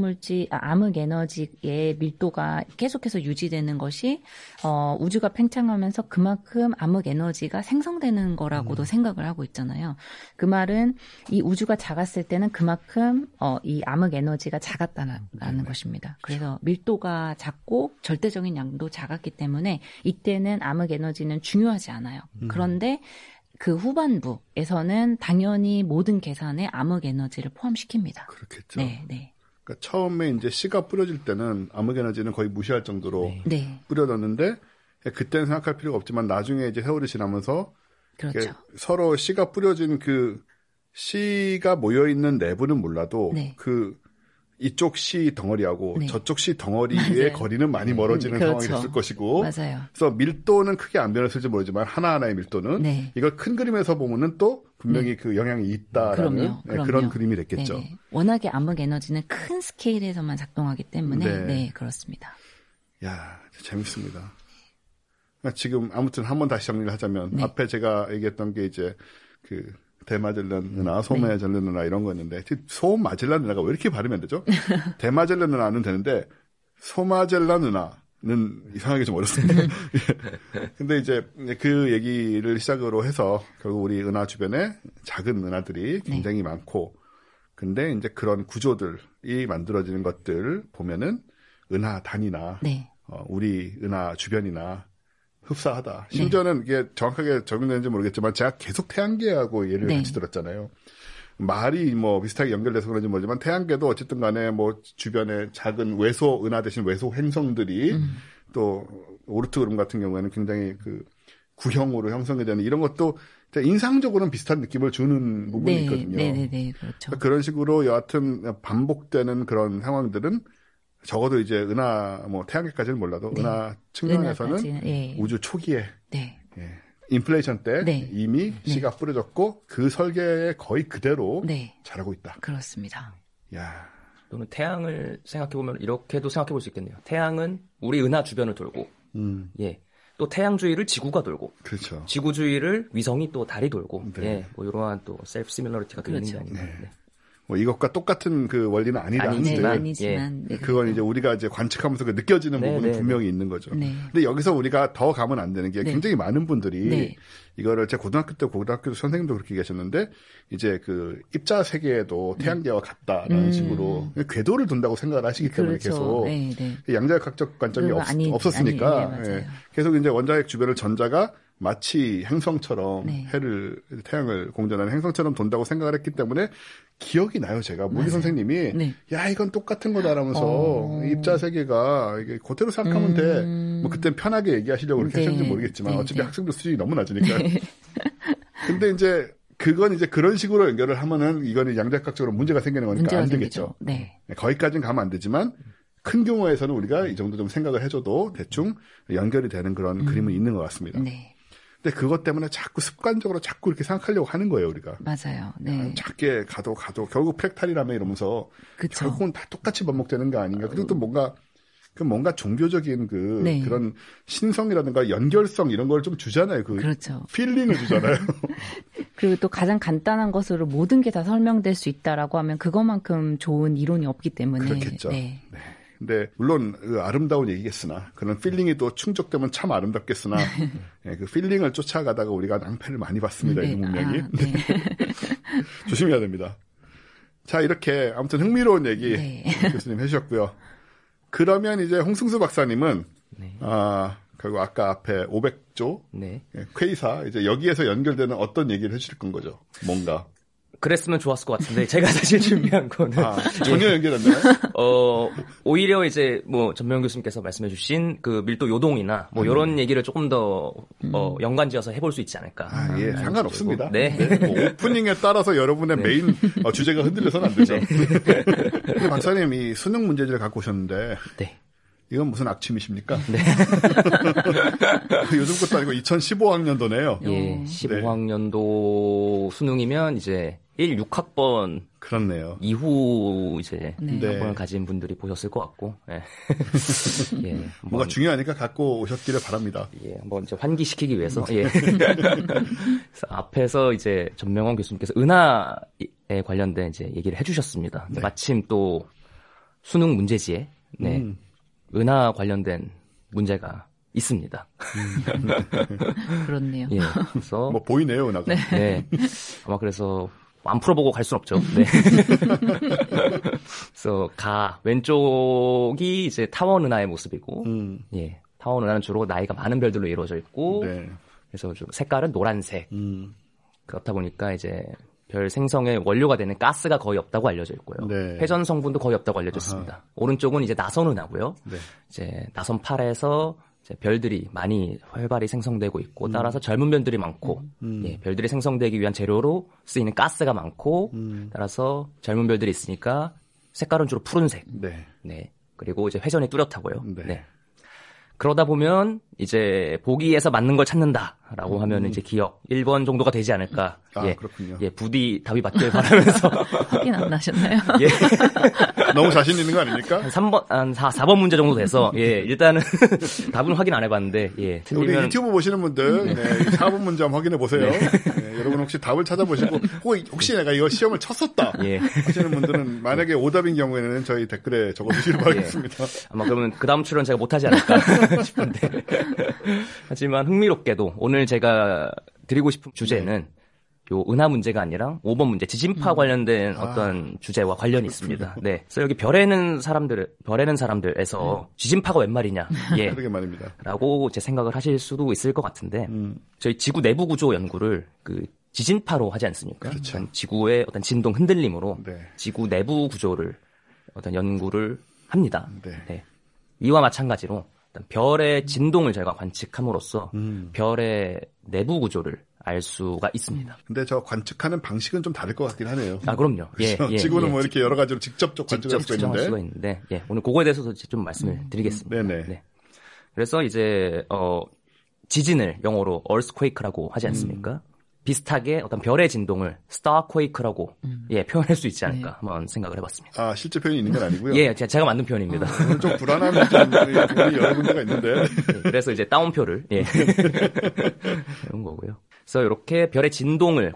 암흑 에너지의 밀도가 계속해서 유지되는 것이 우주가 팽창하면서 그만큼 암흑 에너지가 생성되는 거라고도 생각을 하고 있잖아요. 그 말은 이 우주가 작았을 때는 그만큼 이 암흑 에너지가 작았다는 것입니다. 그래서 밀도가 작고 절대적인 양도 작았기 때문에 이때는 암흑 에너지는 중요하지 않아요. 그런데 그 후반부에서는 당연히 모든 계산에 암흑 에너지를 포함시킵니다. 그렇겠죠. 네, 네. 그러니까 처음에 이제 씨가 뿌려질 때는 암흑 에너지는 거의 무시할 정도로 네. 뿌려졌는데 그때는 생각할 필요가 없지만 나중에 이제 세월이 지나면서 그렇죠. 서로 씨가 뿌려진 그 씨가 모여 있는 내부는 몰라도 네. 그 이쪽 씨 덩어리하고 네. 저쪽 씨 덩어리의 맞아요. 거리는 많이 멀어지는 그렇죠. 상황이 됐을 것이고 맞아요. 그래서 밀도는 크게 안 변했을지 모르지만 하나하나의 밀도는 네. 이걸 큰 그림에서 보면은 또 분명히 그 영향이 있다라는 그럼요. 그런 그림이 됐겠죠. 네네. 워낙에 암흑 에너지는 큰 스케일에서만 작동하기 때문에 네 그렇습니다. 야, 재밌습니다. 지금 아무튼 한번 다시 정리를 하자면 네. 앞에 제가 얘기했던 게 이제 그 대마젤란 은하, 소마젤란 은하 이런 거였는데 소마젤란 은하가 왜 이렇게 발음이 안 되죠? 대마젤란 은하는 되는데 소마젤란 은하는 이상하게 좀 어렵습니다. 근데 이제 그 얘기를 시작으로 해서 결국 우리 은하 주변에 작은 은하들이 굉장히 많고 근데 이제 그런 구조들이 만들어지는 것들 보면은 은하 단위나 우리 은하 주변이나 흡사하다. 심지어는 이게 정확하게 적용되는지 모르겠지만 제가 계속 태양계하고 예를 같이 들었잖아요. 말이 뭐 비슷하게 연결돼서 그런지 모르지만 태양계도 어쨌든 간에 뭐 주변에 작은 외소 은하 대신 외소 행성들이 또 오르트 그룹 같은 경우에는 굉장히 그 구형으로 형성이 되는 이런 것도 인상적으로는 비슷한 느낌을 주는 부분이 있거든요. 네, 그렇죠. 그런 식으로 여하튼 반복되는 그런 상황들은 적어도 이제 은하 뭐 태양계까지는 몰라도 은하 측면에서는 우주 초기에 인플레이션 때 이미 씨가 뿌려졌고 그 설계에 거의 그대로 자라고 있다. 그렇습니다. 야. 또는 태양을 생각해 보면 이렇게도 생각해 볼 수 있겠네요. 태양은 우리 은하 주변을 돌고, 또 태양 주위를 지구가 돌고, 그렇죠. 지구 주위를 위성이 또 달이 돌고, 뭐 이러한 또 셀프 시밀러리티가 또 있는 게 아닌가. 뭐 이것과 똑같은 그 원리는 아니지만 그건 이제 우리가 이제 관측하면서 그 느껴지는 부분은 분명히 있는 거죠. 근데 여기서 우리가 더 가면 안 되는 게 굉장히 많은 분들이 이거를 제 고등학교 선생님도 그렇게 계셨는데 이제 그 입자 세계에도 태양계와 같다라는 식으로 궤도를 둔다고 생각을 하시기 때문에 계속 양자역학적 관점이 없었으니까 계속 이제 원자핵 주변을 전자가 마치 행성처럼 태양을 공전하는 행성처럼 돈다고 생각을 했기 때문에 기억이 나요, 제가. 모리 선생님이, 야, 이건 똑같은 거다라면서, 입자 세계가, 이게 그대로 생각하면 돼. 뭐, 그땐 편하게 얘기하시려고 그렇게 하셨는지 모르겠지만, 어차피 학생들 수준이 너무 낮으니까. 근데 이제, 그건 이제 그런 식으로 연결을 하면은, 이거는 양자역학적으로 문제가 생기는 거니까 안 되겠죠. 거기까지는 가면 안 되지만, 큰 경우에서는 우리가 이 정도 좀 생각을 해줘도 대충 연결이 되는 그런 그림은 있는 것 같습니다. 근데 그것 때문에 자꾸 습관적으로 자꾸 이렇게 생각하려고 하는 거예요, 우리가. 맞아요. 작게 가도 결국 프랙탈이라며 이러면서 결국은 다 똑같이 반복되는 거 아닌가. 그리고 또 뭔가 종교적인 그런 신성이라든가 연결성 이런 걸 좀 주잖아요. 그렇죠. 필링을 주잖아요. 그리고 또 가장 간단한 것으로 모든 게 다 설명될 수 있다라고 하면 그것만큼 좋은 이론이 없기 때문에. 그렇겠죠. 근데 물론 그 아름다운 얘기겠으나 그런 필링이 또 충족되면 참 아름답겠으나 그 필링을 쫓아가다가 우리가 낭패를 많이 봤습니다. 이 문명이. 조심해야 됩니다. 자, 이렇게 아무튼 흥미로운 얘기 교수님 해주셨고요. 그러면 이제 홍승수 박사님은 네. 그리고 아까 앞에 500조 네. 퀘이사 이제 여기에서 연결되는 어떤 얘기를 해주실 건 거죠? 뭔가. 그랬으면 좋았을 것 같은데 제가 사실 준비한 거는 전혀 연결 안 되나요? 오히려 이제 뭐 전명훈 교수님께서 말씀해주신 그 밀도 요동이나 뭐 이런 얘기를 조금 더 연관지어서 해볼 수 있지 않을까. 예, 상관없습니다. 네. 네. 뭐 오프닝에 따라서 여러분의 네. 메인 주제가 흔들려서는 안 되죠. 네. 근데 박사님 이 수능 문제지를 갖고 오셨는데. 네. 이건 무슨 악취미십니까? 네. 요즘 것도 아니고 2015학년도네요. 예, 15학년도 수능이면 이제 6학번 그렇네요. 이후 이제 학번을 가진 분들이 보셨을 것 같고, 예. 예, 뭔가 중요하니까 갖고 오셨기를 바랍니다. 예, 한번 이제 환기시키기 위해서. 예. 그래서 앞에서 이제 전명원 교수님께서 은하에 관련된 이제 얘기를 해주셨습니다. 네. 마침 또 수능 문제지에 네. 은하 관련된 문제가 있습니다. 그렇네요. 예, 그래서 뭐 보이네요, 은하가. 네. 네. 아마 그래서 안 풀어보고 갈 순 없죠. 네. 그래서 왼쪽이 이제 타원 은하의 모습이고, 예, 타원 은하는 주로 나이가 많은 별들로 이루어져 있고, 네. 그래서 좀 색깔은 노란색. 그렇다 보니까 이제 별 생성의 원료가 되는 가스가 거의 없다고 알려져 있고요. 네. 회전 성분도 거의 없다고 알려져 있습니다. 아하. 오른쪽은 이제 나선 은하고요. 네. 이제 나선 팔에서 이제 별들이 많이 활발히 생성되고 있고 따라서 젊은 별들이 많고 예, 별들이 생성되기 위한 재료로 쓰이는 가스가 많고 따라서 젊은 별들이 있으니까 색깔은 주로 푸른색. 네. 네. 그리고 이제 회전이 뚜렷하고요. 네. 네. 그러다 보면 이제 보기에서 맞는 걸 찾는다라고 하면 이제 기억 1번 정도가 되지 않을까. 예, 그렇군요. 예, 부디 답이 맞길 바라면서 확인 안 나셨나요? 예. 너무 자신 있는 거 아닙니까? 한 4번 문제 정도 돼서 예, 일단은 답은 확인 안 해봤는데 예, 틀리면 우리 유튜브 보시는 분들 네, 4번 문제 한번 확인해 보세요. 네. 네, 여러분 혹시 답을 찾아보시고 혹시 내가 이거 시험을 쳤었다 예. 하시는 분들은 만약에 오답인 경우에는 저희 댓글에 적어주시길 바라겠습니다. 아마 그러면 그 다음 출연 제가 못하지 않을까 싶은데 하지만 흥미롭게도 오늘 제가 드리고 싶은 주제는 요 은하 문제가 아니라 5번 문제 지진파 관련된 어떤 주제와 관련이 있습니다. 네. 그래서 여기 별에는 사람들에서 지진파가 웬 말이냐. 예. 그러게 말입니다. 라고 제 생각을 하실 수도 있을 것 같은데 저희 지구 내부 구조 연구를 그 지진파로 하지 않습니까? 그렇죠. 그러니까 지구의 어떤 진동 흔들림으로 네. 지구 내부 구조를 어떤 연구를 합니다. 네. 네. 이와 마찬가지로 별의 진동을 저희가 관측함으로써 별의 내부 구조를 알 수가 있습니다. 근데 저 관측하는 방식은 좀 다를 것 같긴 하네요. 그럼요. 그렇죠? 예, 지구는 예. 뭐 이렇게 여러 가지로 직접 관측할 수가 있는데, 예, 오늘 그거에 대해서도 좀 말씀을 드리겠습니다. 네네. 네. 그래서 이제 지진을 영어로 earthquake라고 하지 않습니까? 비슷하게 어떤 별의 진동을 starquake라고 예, 표현할 수 있지 않을까 한번 생각을 해봤습니다. 실제 표현이 있는 건 아니고요? 예, 제가 만든 표현입니다. 오늘 좀 불안한 부분이 여러 군데가 있는데. 예, 그래서 이제 따옴표를 예. 이런 거고요. 그래서 이렇게 별의 진동을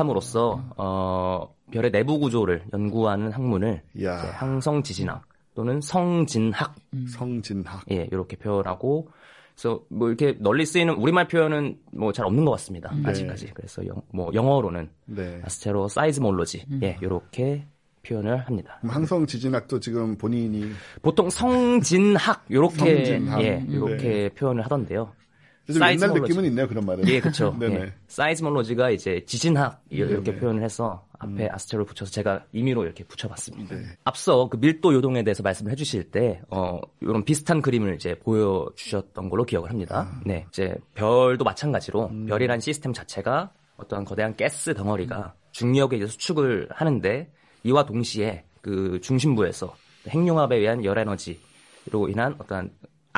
관측함으로써 별의 내부 구조를 연구하는 학문을 항성 지진학 또는 성진학, 예, 이렇게 표현하고. 그래서 뭐 이렇게 널리 쓰이는 우리말 표현은 뭐 잘 없는 것 같습니다. 네. 아직까지. 그래서 영어로는 아스테로 사이즈몰로지 예, 이렇게 표현을 합니다. 항성 지진학도 지금 본인이 보통 성진학 요렇게 예, 요렇게 표현을 하던데요. 좀 옛날 느낌은 있네요, 그런 말은. 예, 그렇죠. 예. 사이즈몰로지가 이제 지진학 이렇게 표현을 해서 앞에 아스테로를 붙여서 제가 임의로 이렇게 붙여봤습니다. 앞서 그 밀도 요동에 대해서 말씀을 해주실 때 이런 비슷한 그림을 이제 보여주셨던 걸로 기억을 합니다. 네, 이제 별도 마찬가지로 별이란 시스템 자체가 어떤 거대한 가스 덩어리가 중력에 의해서 수축을 하는데 이와 동시에 그 중심부에서 핵융합에 의한 열 에너지로 인한 어떤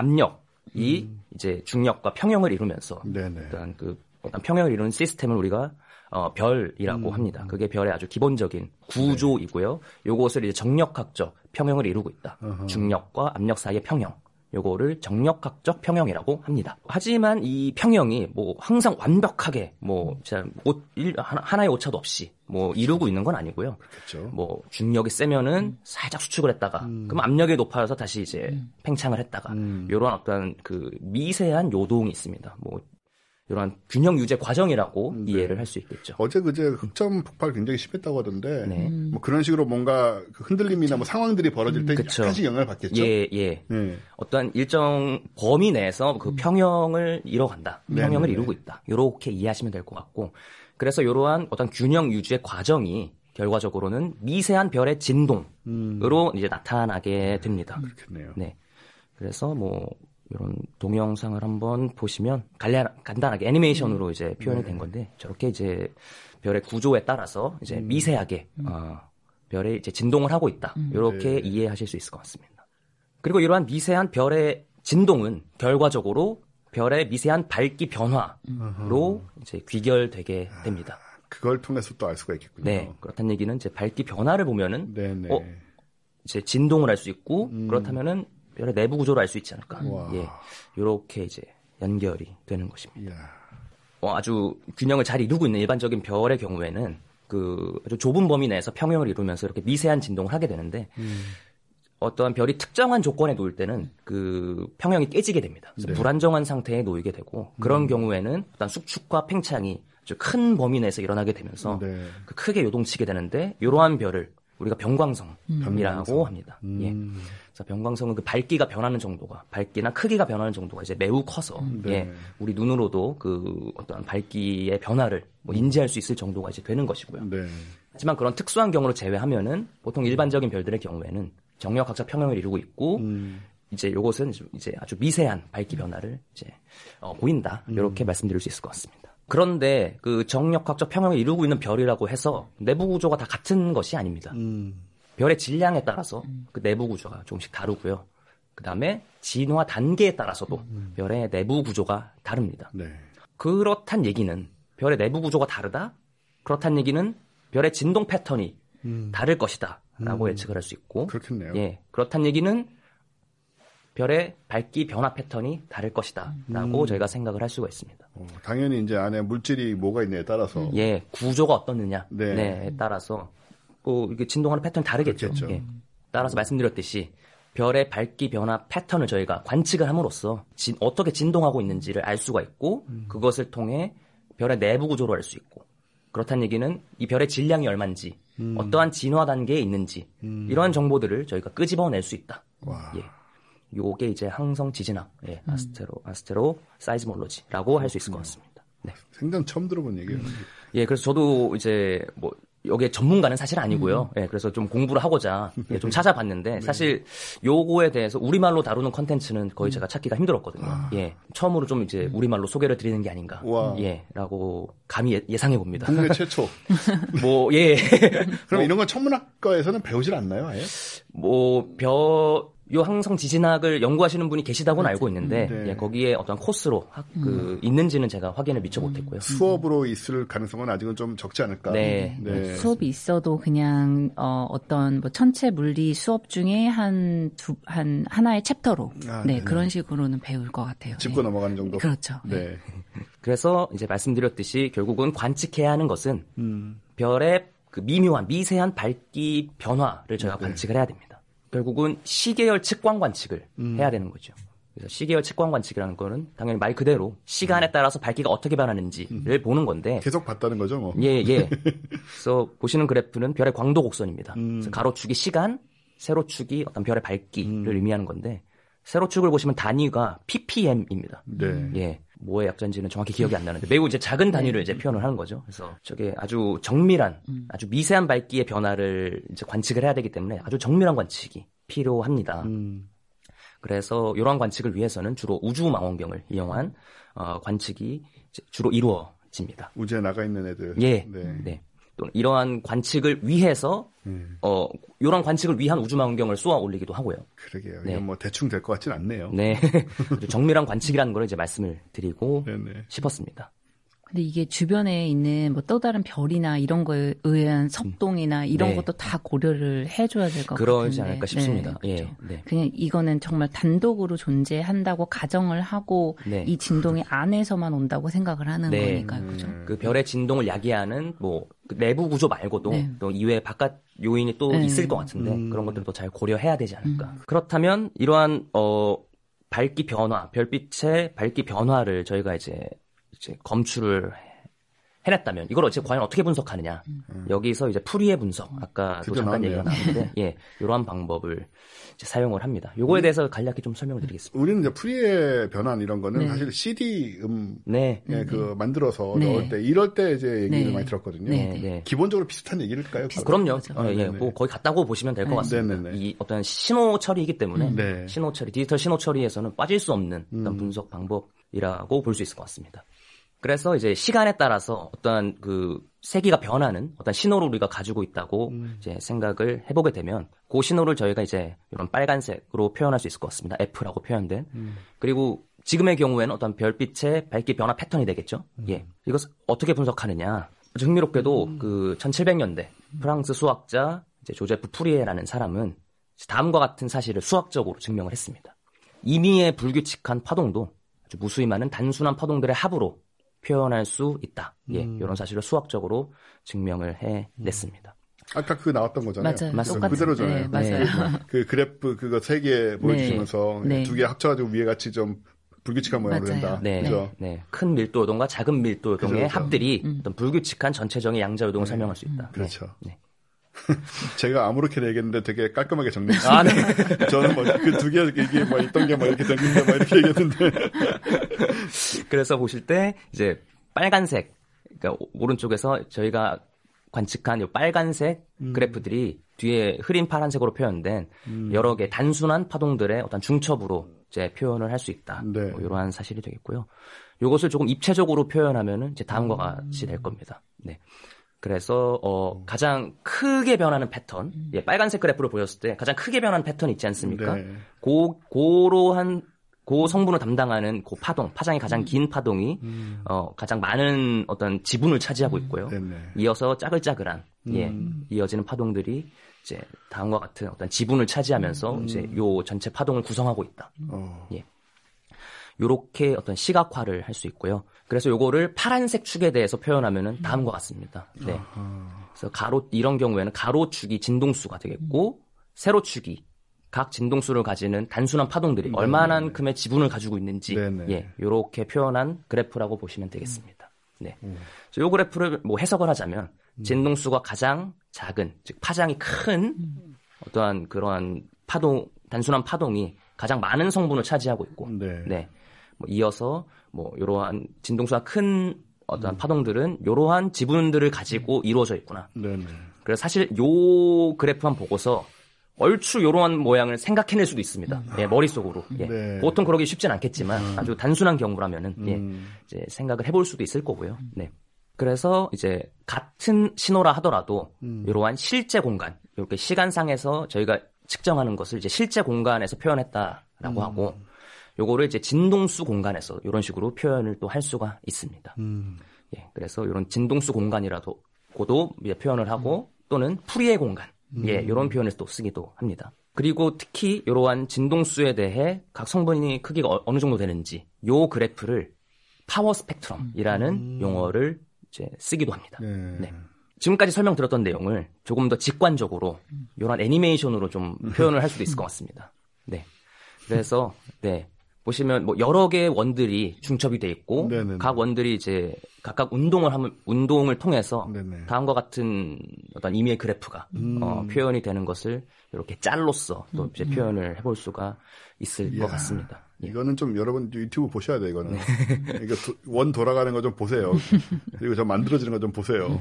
압력이 이제 중력과 평형을 이루면서 어떤 평형을 이루는 시스템을 우리가 별이라고 합니다. 그게 별의 아주 기본적인 구조이고요. 요것을 이제 정력학적 평형을 이루고 있다. 중력과 압력 사이의 평형. 요거를 정력학적 평형이라고 합니다. 하지만 이 평형이 뭐 항상 완벽하게 뭐 진짜 하나의 오차도 없이 뭐 이루고 있는 건 아니고요. 그렇겠죠. 뭐 중력이 세면은 살짝 수축을 했다가 그럼 압력이 높아져서 다시 이제 팽창을 했다가 요런 어떤 그 미세한 요동이 있습니다. 뭐 이러한 균형 유지 과정이라고 이해를 할 수 있겠죠. 어제 그제 흑점 폭발 굉장히 심했다고 하던데 뭐 그런 식으로 뭔가 흔들림이나 뭐 상황들이 벌어질 때 약간씩 영향을 받겠죠. 예. 어떤 일정 범위 내에서 그 평형을 이뤄간다. 평형을 이루고 있다. 이렇게 이해하시면 될 것 같고, 그래서 이러한 어떤 균형 유지의 과정이 결과적으로는 미세한 별의 진동으로 이제 나타나게 됩니다. 그렇겠네요. 네. 그래서 뭐 이런 동영상을 한번 보시면 간단하게 애니메이션으로 이제 표현이 된 건데, 저렇게 이제 별의 구조에 따라서 이제 미세하게 별의 이제 진동을 하고 있다. 이렇게 이해하실 수 있을 것 같습니다. 그리고 이러한 미세한 별의 진동은 결과적으로 별의 미세한 밝기 변화로 이제 귀결되게 됩니다. 그걸 통해서 또 알 수가 있겠군요. 네, 그렇다는 얘기는 이제 밝기 변화를 보면은 이제 진동을 알 수 있고, 그렇다면은 별의 내부 구조를 알 수 있지 않을까. 예, 이렇게 이제 연결이 되는 것입니다. 아주 균형을 잘 이루고 있는 일반적인 별의 경우에는 그 아주 좁은 범위 내에서 평형을 이루면서 이렇게 미세한 진동을 하게 되는데, 어떠한 별이 특정한 조건에 놓일 때는 그 평형이 깨지게 됩니다. 그래서 불안정한 상태에 놓이게 되고, 그런 경우에는 어떤 숙축과 팽창이 아주 큰 범위 내에서 일어나게 되면서 그 크게 요동치게 되는데, 이러한 별을 우리가 병광성이라고 합니다. 예. 그래서 병광성은 그 밝기가 변하는 정도가, 밝기나 크기가 변하는 정도가 이제 매우 커서 예, 우리 눈으로도 그 어떤 밝기의 변화를 뭐 인지할 수 있을 정도가 이제 되는 것이고요. 하지만 그런 특수한 경우를 제외하면은 보통 일반적인 별들의 경우에는 정력학적 평형을 이루고 있고, 이제 요것은 이제 아주 미세한 밝기 변화를 이제 보인다. 이렇게 말씀드릴 수 있을 것 같습니다. 그런데 그 정력학적 평형을 이루고 있는 별이라고 해서 내부 구조가 다 같은 것이 아닙니다. 별의 질량에 따라서 그 내부 구조가 조금씩 다르고요. 그 다음에 진화 단계에 따라서도 별의 내부 구조가 다릅니다. 그렇단 얘기는 별의 내부 구조가 다르다? 그렇단 얘기는 별의 진동 패턴이 다를 것이다 라고 예측을 할 수 있고, 그렇겠네요. 예, 그렇단 얘기는 별의 밝기 변화 패턴이 다를 것이다 라고 저희가 생각을 할 수가 있습니다. 당연히 이제 안에 물질이 뭐가 있냐에 따라서, 예, 구조가 어떻느냐에 따라서 이게 진동하는 패턴이 다르겠죠. 예. 따라서 말씀드렸듯이 별의 밝기 변화 패턴을 저희가 관측을 함으로써 어떻게 진동하고 있는지를 알 수가 있고, 그것을 통해 별의 내부 구조를 알 수 있고, 그렇다는 얘기는 이 별의 질량이 얼마인지, 어떠한 진화 단계에 있는지, 이러한 정보들을 저희가 끄집어낼 수 있다. 예. 요게 이제 항성 지진학, 예, 아스테로 사이즈몰로지라고 할 수 있을 것 같습니다. 네. 생전 처음 들어본 얘기예요. 예, 그래서 저도 이제 뭐 여기에 전문가는 사실 아니고요. 예, 그래서 좀 공부를 하고자 좀 찾아봤는데, 사실 요거에 대해서 우리말로 다루는 컨텐츠는 거의 제가 찾기가 힘들었거든요. 예, 처음으로 좀 이제 우리말로 소개를 드리는 게 아닌가, 라고 감히 예상해 봅니다. 국내 최초. 뭐 예. 그럼 이런 건 천문학과에서는 배우질 않나요, 아예? 요 항성 지진학을 연구하시는 분이 계시다고는 알고 있는데, 예, 거기에 어떤 코스로 있는지는 제가 확인을 미처 못했고요. 수업으로 있을 가능성은 아직은 좀 적지 않을까. 네. 수업이 있어도 그냥 어떤 뭐 천체 물리 수업 중에 하나의 챕터로 그런 식으로는 배울 것 같아요. 짚고 넘어가는 정도. 그렇죠. 네. 그래서 이제 말씀드렸듯이 결국은 관측해야 하는 것은 별의 그 미묘한 미세한 밝기 변화를 저희가 관측을 해야 됩니다. 결국은 시계열 측광 관측을 해야 되는 거죠. 그래서 시계열 측광 관측이라는 거는 당연히 말 그대로 시간에 따라서 밝기가 어떻게 변하는지를 보는 건데, 계속 봤다는 거죠, 뭐. 예. 그래서 보시는 그래프는 별의 광도 곡선입니다. 그래서 가로축이 시간, 세로축이 어떤 별의 밝기를 의미하는 건데, 세로축을 보시면 단위가 ppm입니다. 예. 뭐의 약자인지는 정확히 기억이 안 나는데 매우 이제 작은 단위를 이제 표현을 하는 거죠. 그래서 저게 아주 정밀한, 아주 미세한 밝기의 변화를 이제 관측을 해야 되기 때문에 아주 정밀한 관측이 필요합니다. 그래서 이러한 관측을 위해서는 주로 우주망원경을 이용한 관측이 주로 이루어집니다. 우주에 나가 있는 애들. 예. 네. 또는 이러한 관측을 위해서 이러한 관측을 위한 우주망원경을 쏘아 올리기도 하고요. 그러게요. 이건 뭐 대충 될 것 같진 않네요. 네. 정밀한 관측이라는 걸 이제 말씀을 드리고 싶었습니다. 근데 이게 주변에 있는 뭐 또 다른 별이나 이런 거에 의한 섭동이나 이런 것도 다 고려를 해줘야 될 것 같은데. 그러지 않을까 싶습니다. 네, 그렇죠. 네. 그냥 이거는 정말 단독으로 존재한다고 가정을 하고 이 진동이 안에서만 온다고 생각을 하는 거니까요. 그렇죠? 그 별의 진동을 야기하는 뭐 내부 구조 말고도 또 이외에 바깥 요인이 또 있을 것 같은데 그런 것들도 잘 고려해야 되지 않을까. 그렇다면 이러한 밝기 변화, 별빛의 밝기 변화를 저희가 이제 이제 검출을 해냈다면 이걸 과연 어떻게 분석하느냐. 여기서 이제 풀이의 분석, 아까도 잠깐 얘기가 나왔는데, 예, 이러한 방법을 이제 사용을 합니다. 요거에 대해서 간략히 좀 설명을 드리겠습니다. 우리는 이제 풀이의 변환 이런 거는 네. 사실 CD 네. 그 만들어서 넣을 때 이럴 때 이제 얘기를 많이 들었거든요. 네. 기본적으로 비슷한 얘기일까요? 그럼요. 예, 뭐 거의 같다고 보시면 될 것 같습니다. 이 어떤 신호 처리이기 때문에 신호 처리, 디지털 신호 처리에서는 빠질 수 없는 어떤 분석 방법이라고 볼 수 있을 것 같습니다. 그래서 이제 시간에 따라서 어떤 그 세기가 변하는 어떤 신호를 우리가 가지고 있다고 이제 생각을 해보게 되면 그 신호를 저희가 이제 이런 빨간색으로 표현할 수 있을 것 같습니다. F라고 표현된. 그리고 지금의 경우에는 어떤 별빛의 밝기 변화 패턴이 되겠죠. 예. 이것을 어떻게 분석하느냐. 아주 흥미롭게도 그 1700년대 프랑스 수학자 이제 조제프 푸리에라는 사람은 다음과 같은 사실을 수학적으로 증명을 했습니다. 임의의 불규칙한 파동도 아주 무수히 많은 단순한 파동들의 합으로 표현할 수 있다. 예, 이런 사실을 수학적으로 증명을 해냈습니다. 아까 그 나왔던 거잖아요. 맞아요. 맞습니다. 그대로잖아요. 네, 맞아요. 그 그래프 그거 3개 보여주시면서 네. 2개 합쳐가지고 위에 같이 좀 불규칙한 모양으로 된다. 네, 그죠? 네. 큰 밀도 요동과 작은 밀도 요동의 합들이 어떤 불규칙한 전체적인 양자 요동을 설명할 수 있다. 그렇죠. 네. 제가 아무렇게나 얘기했는데 되게 깔끔하게 정리했어요. 아, 네. 저는 뭐 그 2개 이게 뭐 있던 게 뭐 이렇게 생긴다 뭐 이렇게 얘기했는데. 그래서 보실 때 이제 빨간색, 그러니까 오른쪽에서 저희가 관측한 이 빨간색 그래프들이 뒤에 흐린 파란색으로 표현된 여러 개 단순한 파동들의 어떤 중첩으로 이제 표현을 할 수 있다. 네. 뭐 이러한 사실이 되겠고요. 이것을 조금 입체적으로 표현하면은 이제 다음과 같이 될 겁니다. 네. 그래서 가장 크게 변하는 패턴, 예, 빨간색 그래프를 보였을 때 가장 크게 변하는 패턴이 있지 않습니까? 네. 고로한 고 성분을 담당하는 그 파장이 가장 긴 파동이 가장 많은 어떤 지분을 차지하고 있고요. 이어서 짜글짜글한 이어지는 파동들이 이제 다음과 같은 어떤 지분을 차지하면서 이제 요 전체 파동을 구성하고 있다. 예. 요렇게 어떤 시각화를 할 수 있고요. 그래서 요거를 파란색 축에 대해서 표현하면은 다음과 같습니다. 네. 그래서 이런 경우에는 가로축이 진동수가 되겠고 세로축이 각 진동수를 가지는 단순한 파동들이 얼마나큼의 지분을 가지고 있는지 예, 요렇게 표현한 그래프라고 보시면 되겠습니다. 네. 그래서 요 그래프를 뭐 해석을 하자면 진동수가 가장 작은, 즉 파장이 큰 어떠한 그러한 단순한 파동이 가장 많은 성분을 차지하고 있고 네. 뭐 이어서 뭐 이러한 진동수가 큰 어떤 파동들은 이러한 지분들을 가지고 이루어져 있구나. 그래서 사실 요 그래프만 보고서 얼추 이러한 모양을 생각해낼 수도 있습니다. 예, 머릿속으로. 예. 보통 그러기 쉽진 않겠지만 아주 단순한 경우라면은 예, 이제 생각을 해볼 수도 있을 거고요. 네. 그래서 이제 같은 신호라 하더라도 이러한 실제 공간, 이렇게 시간상에서 저희가 측정하는 것을 이제 실제 공간에서 표현했다라고 하고. 요거를 이제 진동수 공간에서 이런 식으로 표현을 또 할 수가 있습니다. 예, 그래서 이런 진동수 공간이라고도 표현을 하고 또는 풀이의 공간, 예, 이런 표현을 또 쓰기도 합니다. 그리고 특히 이러한 진동수에 대해 각 성분이 크기가 어느 정도 되는지 요 그래프를 파워 스펙트럼이라는 용어를 이제 쓰기도 합니다. 네. 지금까지 설명드렸던 내용을 조금 더 직관적으로 이런 애니메이션으로 좀 표현을 할 수도 있을 것 같습니다. 네. 그래서 네. 보시면 뭐 여러 개의 원들이 중첩이 돼 있고 각 원들이 이제 각각 운동을 통해서 다음과 같은 어떤 임의의 그래프가 표현이 되는 것을 이렇게 짤로서 또 이제 표현을 해볼 수가 있을 것 같습니다. 예. 이거는 좀 여러분 유튜브 보셔야 돼 이거는. 이거 원 돌아가는 거 좀 보세요. 그리고 저 만들어지는 거 좀 보세요.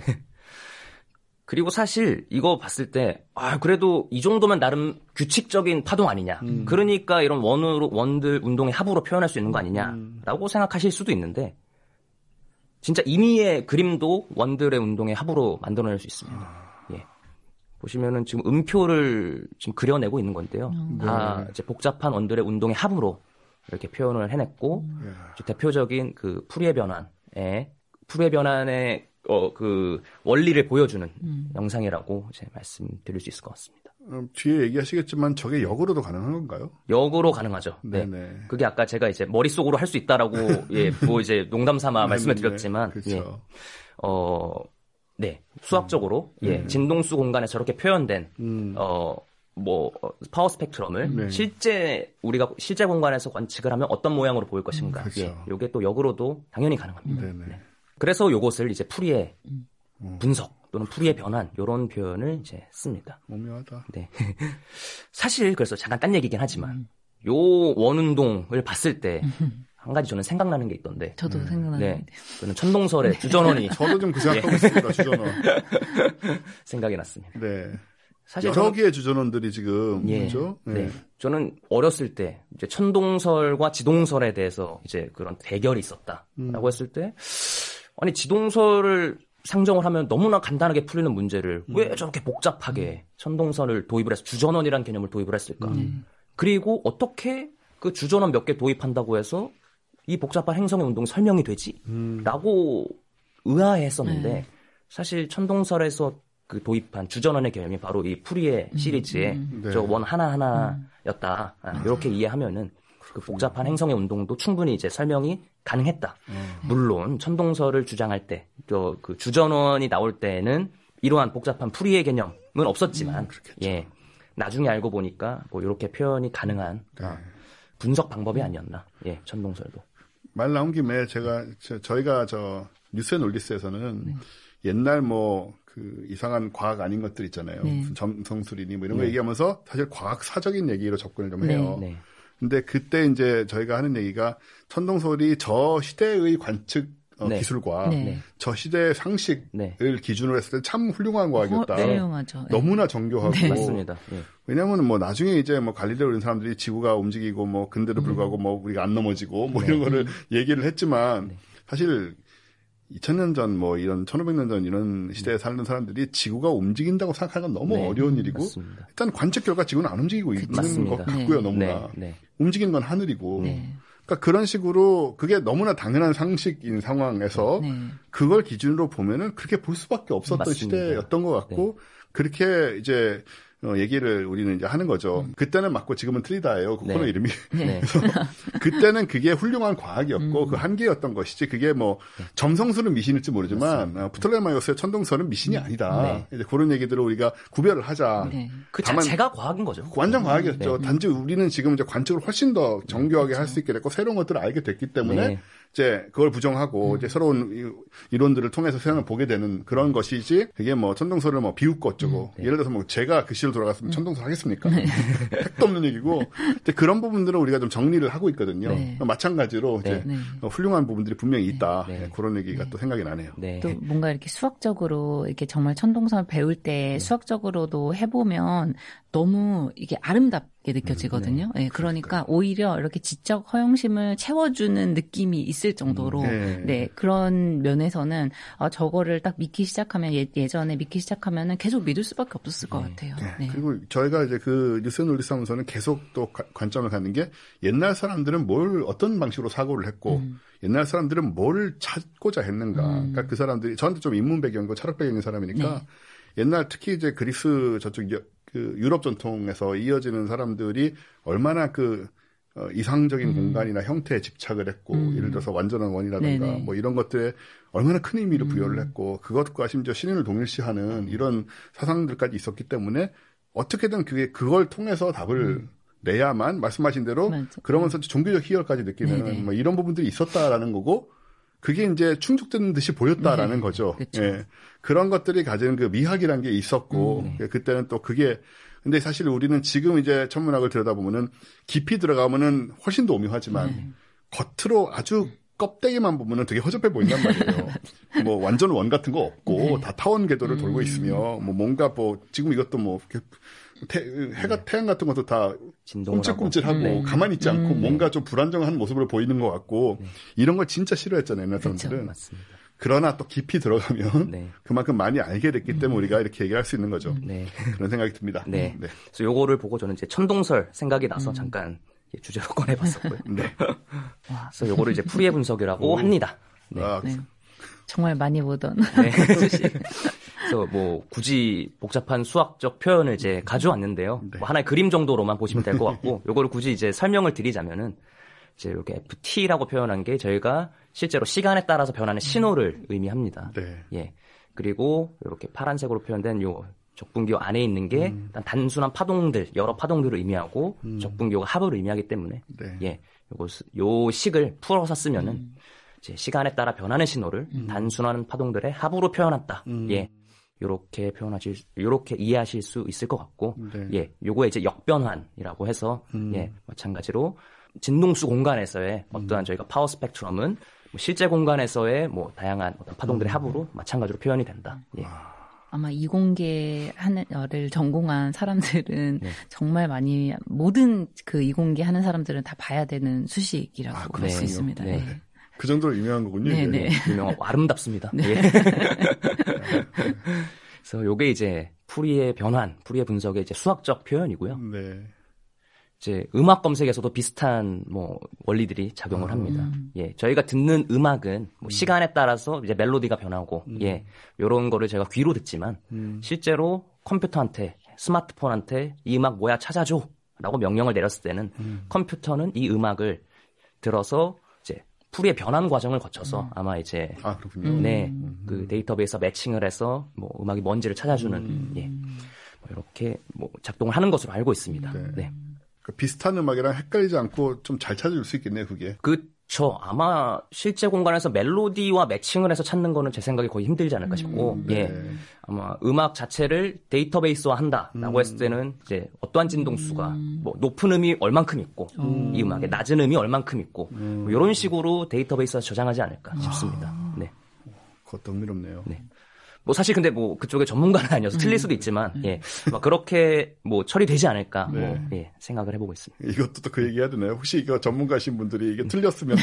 그리고 사실 이거 봤을 때 그래도 이 정도면 나름 규칙적인 파동 아니냐. 그러니까 이런 원들 운동의 합으로 표현할 수 있는 거 아니냐라고 생각하실 수도 있는데 진짜 임의의 그림도 원들의 운동의 합으로 만들어낼 수 있습니다. 예. 보시면은 지금 음표를 지금 그려내고 있는 건데요. 다 이제 복잡한 원들의 운동의 합으로 이렇게 표현을 해냈고 대표적인 그 풀이의 변환의 그 원리를 보여주는 영상이라고 이제 말씀드릴 수 있을 것 같습니다. 뒤에 얘기하시겠지만 저게 역으로도 가능한 건가요? 역으로 가능하죠. 네. 그게 아까 제가 이제 머릿속으로 할 수 있다라고 예, 뭐 이제 농담 삼아 말씀을 드렸지만 그렇죠. 예. 네. 수학적으로 예, 진동수 공간에 저렇게 표현된 뭐 파워 스펙트럼을 우리가 실제 공간에서 관측을 하면 어떤 모양으로 보일 것인가. 그렇죠. 요게 또 역으로도 당연히 가능합니다. 네. 그래서 요것을 이제 풀이의 분석 또는 풀이의 변환 이런 표현을 이제 씁니다. 오묘하다. 네. 사실 그래서 잠깐 딴 얘기긴 하지만 요 원운동을 봤을 때 한 가지 저는 생각나는 게 있던데. 저도 생각나는데. 저는 천동설의 주전원이. 저도 좀 그 생각하고 있습니다. 주전원. 생각이 났습니다. 네. 사실 여러 개의 주전원들이 지금 그렇죠? 네. 저는 어렸을 때 이제 천동설과 지동설에 대해서 이제 그런 대결이 있었다라고 했을 때 아니 지동설을 상정을 하면 너무나 간단하게 풀리는 문제를 왜 저렇게 복잡하게 천동설을 도입을 해서 주전원이라는 개념을 도입을 했을까? 그리고 어떻게 그 주전원 몇 개 도입한다고 해서 이 복잡한 행성의 운동이 설명이 되지? 라고 의아해했었는데 사실 천동설에서 그 도입한 주전원의 개념이 바로 이 풀이의 시리즈의 저 원 하나하나였다. 이렇게 이해하면은 그 복잡한 행성의 운동도 충분히 이제 설명이 가능했다. 물론 천동설을 주장할 때 또 그 주전원이 나올 때는 이러한 복잡한 풀이의 개념은 없었지만 예. 나중에 알고 보니까 뭐 이렇게 표현이 가능한 분석 방법이 아니었나. 예, 천동설도. 말 나온 김에 저희가 뉴스앤 올리스에서는 옛날 뭐 그 이상한 과학 아닌 것들 있잖아요. 무슨 점성술이니 뭐 이런 거 얘기하면서 사실 과학사적인 얘기로 접근을 좀 해요. 근데 그때 이제 저희가 하는 얘기가 천동설이 저 시대의 관측 기술과 저 시대의 상식을 기준으로 했을 때 참 훌륭한 과학이었다. 훌륭하죠. 너무나 정교하고. 맞습니다. 왜냐하면 뭐 나중에 이제 뭐 갈릴레오 이런 사람들이 지구가 움직이고 뭐 근데도 불구하고 뭐 우리가 안 넘어지고 뭐 이런 거를 얘기를 했지만 사실 2000년 전 뭐 이런 1500년 전 이런 시대에 사는 사람들이 지구가 움직인다고 생각하는 건 너무 어려운 일이고 맞습니다. 일단 관측 결과 지구는 안 움직이고 있는 것 같고요. 너무나. 움직이는 건 하늘이고. 그러니까 그런 식으로 그게 너무나 당연한 상식인 상황에서 그걸 기준으로 보면은 그렇게 볼 수밖에 없었던 맞습니다. 시대였던 것 같고 그렇게 이제 얘기를 우리는 이제 하는 거죠. 그때는 맞고 지금은 틀리다예요. 그 코너 이름이. 그래서 그때는 그게 훌륭한 과학이었고 그 한계였던 것이지 그게 뭐 점성술은 미신일지 모르지만 프톨레마이오스의 천동설은 미신이 아니다. 이제 그런 얘기들을 우리가 구별을 하자. 그 자체가 과학인 거죠. 완전 과학이었죠. 단지 우리는 지금 이제 관측을 훨씬 더 정교하게 할 수 있게 됐고 새로운 것들을 알게 됐기 때문에 이제 그걸 부정하고 이제 새로운 이론들을 통해서 세상을 보게 되는 그런 것이지 그게 뭐 천동설을 뭐 비웃고 어쩌고 예를 들어서 뭐 제가 그 시로 돌아갔으면 천동설 하겠습니까? 택도 없는 얘기고 이제 그런 부분들은 우리가 좀 정리를 하고 있거든요. 마찬가지로 이제 훌륭한 부분들이 분명히 있다. 그런 얘기가 또 생각이 나네요. 또 뭔가 이렇게 수학적으로 이렇게 정말 천동설 배울 때 수학적으로도 해보면 너무 이게 아름답게 느껴지거든요. 그러니까 오히려 이렇게 지적 허영심을 채워주는 느낌이 있을 정도로 그런 면에서는 저거를 딱 믿기 시작하면 예전에 믿기 시작하면은 계속 믿을 수밖에 없었을 것 같아요. 그리고 저희가 이제 그 뉴스앤 올리스 하면서는 계속 또 관점을 갖는 게 옛날 사람들은 어떤 방식으로 사고를 했고 옛날 사람들은 뭘 찾고자 했는가. 그러니까 그 사람들이 저한테 좀 인문 배경이고 철학 배경인 사람이니까 옛날 특히 이제 그리스 저쪽 그 유럽 전통에서 이어지는 사람들이 얼마나 그 이상적인 공간이나 형태에 집착을 했고 예를 들어서 완전한 원이라든가 뭐 이런 것들에 얼마나 큰 의미를 부여를 했고 그것과 심지어 신인을 동일시하는 이런 사상들까지 있었기 때문에 어떻게든 그걸 통해서 답을 내야만 말씀하신 대로 그러면서 종교적 희열까지 느끼는 뭐 이런 부분들이 있었다라는 거고 그게 이제 충족되는 듯이 보였다라는 거죠. 그런 것들이 가지는 그 미학이라는 게 있었고 그때는 또 그게 근데 사실 우리는 지금 이제 천문학을 들여다보면은 깊이 들어가면은 훨씬 더 오묘하지만 겉으로 아주 껍데기만 보면은 되게 허접해 보인단 말이에요. 뭐 완전 원 같은 거 없고 다 타원 궤도를 돌고 있으며 뭐 뭔가 뭐 지금 이것도 뭐 태양 같은 것도 다 꿈찔꿈찔하고 가만히 있지 않고 뭔가 좀 불안정한 모습으로 보이는 것 같고 이런 걸 진짜 싫어했잖아요. 옛날 사람들은. 맞습니다. 그러나 또 깊이 들어가면 그만큼 많이 알게 됐기 때문에 우리가 이렇게 얘기할 수 있는 거죠. 그런 생각이 듭니다. 그래서 요거를 보고 저는 이제 천동설 생각이 나서 잠깐 주제로 꺼내봤었고요. 그래서 요거를 이제 풀이의 분석이라고 합니다. 정말 많이 보던. 그래서 뭐 굳이 복잡한 수학적 표현을 이제 가져왔는데요. 뭐 하나의 그림 정도로만 보시면 될 것 같고, 요거를 굳이 이제 설명을 드리자면은 이제 이렇게 FT라고 표현한 게 저희가 실제로 시간에 따라서 변하는 신호를 의미합니다. 그리고 이렇게 파란색으로 표현된 요 적분기호 안에 있는 게 단순한 파동들, 여러 파동들을 의미하고 적분기호가 합을 의미하기 때문에 예, 요 식을 풀어서 쓰면은 이제 시간에 따라 변하는 신호를 단순한 파동들의 합으로 표현한다. 예. 요렇게 이해하실 수 있을 것 같고, 예, 요거에 이제 역변환이라고 해서, 예, 마찬가지로 진동수 공간에서의 어떠한 저희가 파워 스펙트럼은 실제 공간에서의 다양한 어떤 파동들의 합으로 마찬가지로 표현이 된다. 예. 아마 이공계를 전공한 사람들은 정말 많이 모든 그 이공계 하는 사람들은 다 봐야 되는 수식이라고 볼 수 있습니다. 네. 네. 그 정도로 유명한 거군요. 네. 유명하고 아름답습니다. 네. 예. 그래서 요게 이제 풀이의 변환, 풀이의 분석의 이제 수학적 표현이고요. 네. 이제 음악 검색에서도 비슷한 원리들이 작용을 합니다. 예, 저희가 듣는 음악은 시간에 따라서 이제 멜로디가 변하고, 예, 요런 거를 제가 귀로 듣지만 실제로 컴퓨터한테, 스마트폰한테 이 음악 뭐야 찾아줘라고 명령을 내렸을 때는 컴퓨터는 이 음악을 들어서 이제 풀이의 변환 과정을 거쳐서 아마 이제 그렇군요. 네, 그 데이터베이스와 매칭을 해서 음악이 뭔지를 찾아주는 예, 이렇게 작동을 하는 것으로 알고 있습니다. 네. 비슷한 음악이랑 헷갈리지 않고 좀 잘 찾아줄 수 있겠네요, 그게. 그쵸. 아마 실제 공간에서 멜로디와 매칭을 해서 찾는 거는 제 생각에 거의 힘들지 않을까 싶고, 예. 아마 음악 자체를 데이터베이스화 한다라고 했을 때는 이제 어떠한 진동수가 높은 음이 얼만큼 있고, 이 음악에 낮은 음이 얼만큼 있고, 이런 식으로 데이터베이스화 저장하지 않을까 싶습니다. 네. 그것도 흥미롭네요. 네. 사실 근데 그쪽에 전문가는 아니어서 틀릴 수도 있지만, 예. 그렇게 처리되지 않을까, 예, 생각을 해보고 있습니다. 이것도 또 그 얘기 해야 되나요? 혹시 이거 전문가신 분들이 이게 틀렸으면,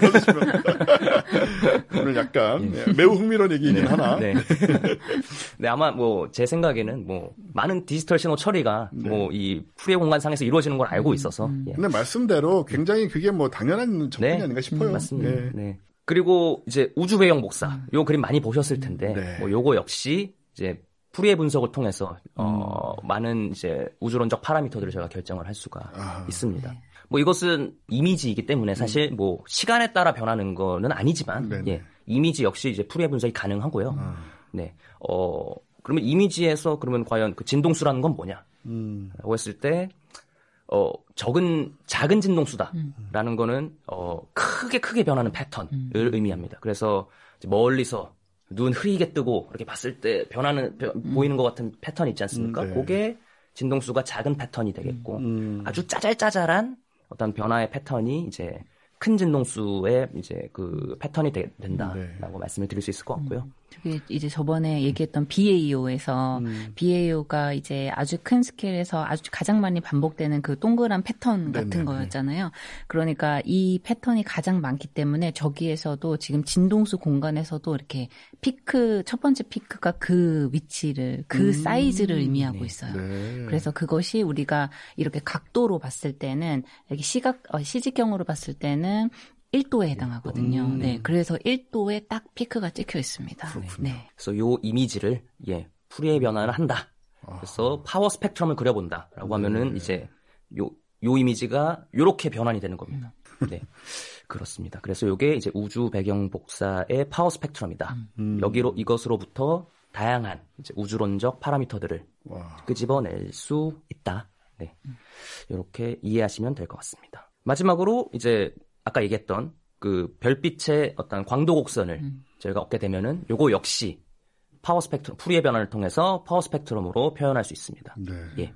오늘 약간, 매우 흥미로운 얘기이긴 하나. 네. 네, 아마 제 생각에는 많은 디지털 신호 처리가 이 풀이의 공간상에서 이루어지는 걸 알고 있어서. 예. 근데 말씀대로 굉장히 그게 당연한 접근이 아닌가 싶어요. 맞습니다. 네. 그리고 이제 우주 배경 복사, 요 그림 많이 보셨을 텐데, 요거 역시 이제 풀이의 분석을 통해서 많은 이제 우주론적 파라미터들을 제가 결정을 할 수가 있습니다. 이것은 이미지이기 때문에 사실 시간에 따라 변하는 거는 아니지만, 예, 이미지 역시 이제 풀이의 분석이 가능하고요. 네, 그러면 이미지에서 그러면 과연 그 진동수라는 건 뭐냐? 라고 했을 때. 작은 진동수다라는 거는 크게 변하는 패턴을 의미합니다. 그래서 멀리서 눈 흐리게 뜨고 이렇게 봤을 때 보이는 것 같은 패턴이 있지 않습니까? 그게 진동수가 작은 패턴이 되겠고 아주 짜잘짜잘한 어떤 변화의 패턴이 이제 큰 진동수의 이제 그 패턴이 된다라고 말씀을 드릴 수 있을 것 같고요. 그게 이제 저번에 얘기했던 BAO에서 BAO가 이제 아주 큰 스케일에서 아주 가장 많이 반복되는 그 동그란 패턴 같은 거였잖아요. 그러니까 이 패턴이 가장 많기 때문에 저기에서도 지금 진동수 공간에서도 이렇게 첫 번째 피크가 그 위치를, 그 사이즈를 의미하고 있어요. 그래서 그것이 우리가 이렇게 각도로 봤을 때는 이렇게 시직경으로 봤을 때는 1도에 해당하거든요. 네, 그래서 1도에 딱 피크가 찍혀 있습니다. 네. 그래서 요 이미지를 풀이의 변화를 한다. 그래서 파워 스펙트럼을 그려본다라고 하면은 이제 요 이미지가 요렇게 변환이 되는 겁니다. 네, 그렇습니다. 그래서 요게 이제 우주 배경 복사의 파워 스펙트럼이다. 이것으로부터 다양한 이제 우주론적 파라미터들을 끄집어낼 수 있다. 네, 이렇게 이해하시면 될 것 같습니다. 마지막으로 이제 아까 얘기했던 그 별빛의 어떤 광도 곡선을 저희가 얻게 되면은 요거 역시 파워 스펙트럼, 풀이의 변화를 통해서 파워 스펙트럼으로 표현할 수 있습니다. 예.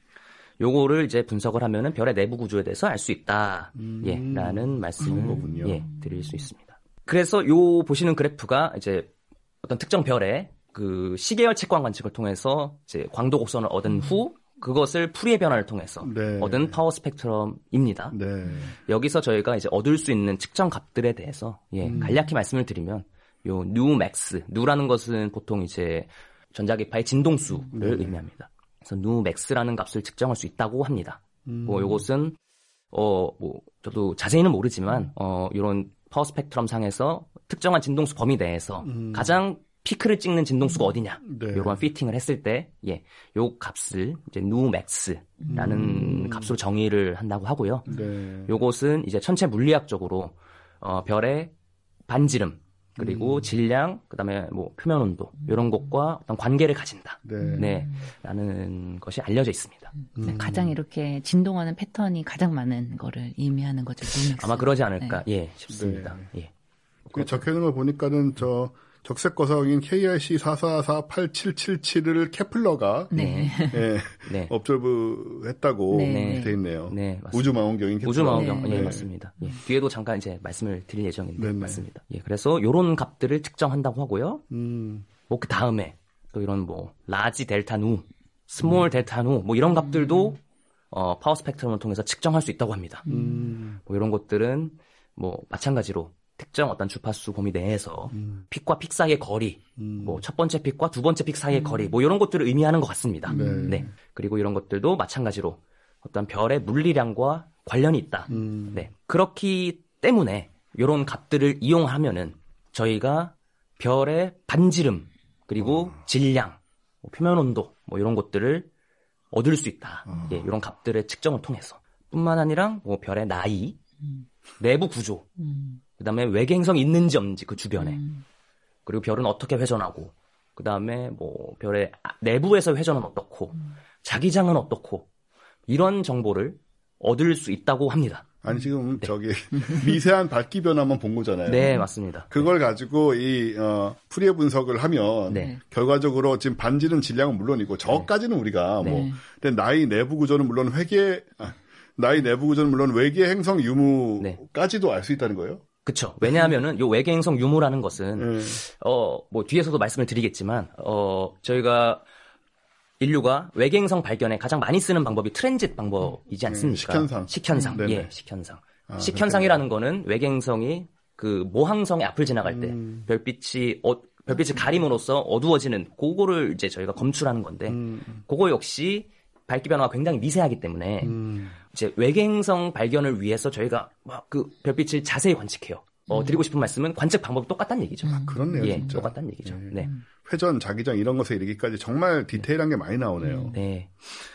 요거를 이제 분석을 하면은 별의 내부 구조에 대해서 알 수 있다. 예. 라는 말씀을 드릴 수 있습니다. 그래서 요 보시는 그래프가 이제 어떤 특정 별의 그 시계열 채광 관측을 통해서 이제 광도 곡선을 얻은 후 그것을 풀이의 변화를 통해서 얻은 파워 스펙트럼입니다. 여기서 저희가 이제 얻을 수 있는 측정 값들에 대해서 간략히 말씀을 드리면 요 누라는 것은 보통 이제 전자기파의 진동수를 의미합니다. 그래서 누맥스라는 값을 측정할 수 있다고 합니다. 요것은 저도 자세히는 모르지만 이런 파워 스펙트럼 상에서 특정한 진동수 범위 내에서 가장 피크를 찍는 진동수가 어디냐, 요런 피팅을 했을 때, 요 값을 이제 누맥스라는 값으로 정의를 한다고 하고요. 요것은 이제 천체 물리학적으로 별의 반지름, 그리고 질량, 그다음에 뭐 표면 온도 이런 것과 어떤 관계를 가진다. 네, 라는 것이 알려져 있습니다. 가장 이렇게 진동하는 패턴이 가장 많은 거를 의미하는 거죠. 아마 그러지 않을까, 예, 싶습니다. 예. 그 적혀 있는 걸 보니까는 적색 거성인 KRC 4448777을 케플러가 업저브했다고 돼 있네요. 네, 맞습니다. 우주망원경인 케플러. 우주망원경, 예, 맞습니다. 예. 뒤에도 잠깐 이제 말씀을 드릴 예정인데 맞습니다. 예, 그래서 이런 값들을 측정한다고 하고요. 뭐 그 다음에 또 이런 뭐 라지 델타 누, 스몰 델타 누, 뭐 이런 값들도 파워 스펙트럼을 통해서 측정할 수 있다고 합니다. 뭐 이런 것들은 뭐 마찬가지로 특정 어떤 주파수 범위 내에서 픽과 픽 사이의 거리, 뭐 첫 번째 픽과 두 번째 픽 사이의 거리, 뭐 이런 것들을 의미하는 것 같습니다. 네. 그리고 이런 것들도 마찬가지로 어떤 별의 물리량과 관련이 있다. 네. 그렇기 때문에 이런 값들을 이용하면은 저희가 별의 반지름 그리고 질량, 뭐 표면 온도, 뭐 이런 것들을 얻을 수 있다. 예, 이런 값들의 측정을 통해서 뿐만 아니라 뭐 별의 나이, 내부 구조. 그다음에 외계 행성이 있는지 없는지 그 주변에 그리고 별은 어떻게 회전하고 그다음에 뭐 별의 내부에서 회전은 어떻고 자기장은 어떻고 이런 정보를 얻을 수 있다고 합니다. 아니 지금 저기 미세한 밝기 변화만 본 거잖아요. 네, 맞습니다. 그걸 가지고 이 푸리에 분석을 하면 결과적으로 지금 반지름 질량은 물론이고 저까지는 우리가 뭐 근데 나이 내부 구조는 물론 외계 행성 유무까지도 알 수 있다는 거예요? 그렇죠. 왜냐하면은 요 외계 행성 유무라는 것은 뭐 뒤에서도 말씀을 드리겠지만 저희가 인류가 외계 행성 발견에 가장 많이 쓰는 방법이 트랜짓 방법이지 않습니까? 식현상. 예, 식현상. 식현상이라는 거는 외계 행성이 그 모항성의 앞을 지나갈 때 별빛이 가림으로써 어두워지는 그거를 이제 저희가 검출하는 건데 그거 역시 밝기 변화가 굉장히 미세하기 때문에 이제 외계 행성 발견을 위해서 저희가 막 그 별빛을 자세히 관측해요. 드리고 싶은 말씀은 관측 방법이 똑같다는 얘기죠. 그렇네요, 예, 진짜. 똑같다는 얘기죠. 네. 회전, 자기장 이런 것에 이르기까지 정말 디테일한 게 많이 나오네요. 네.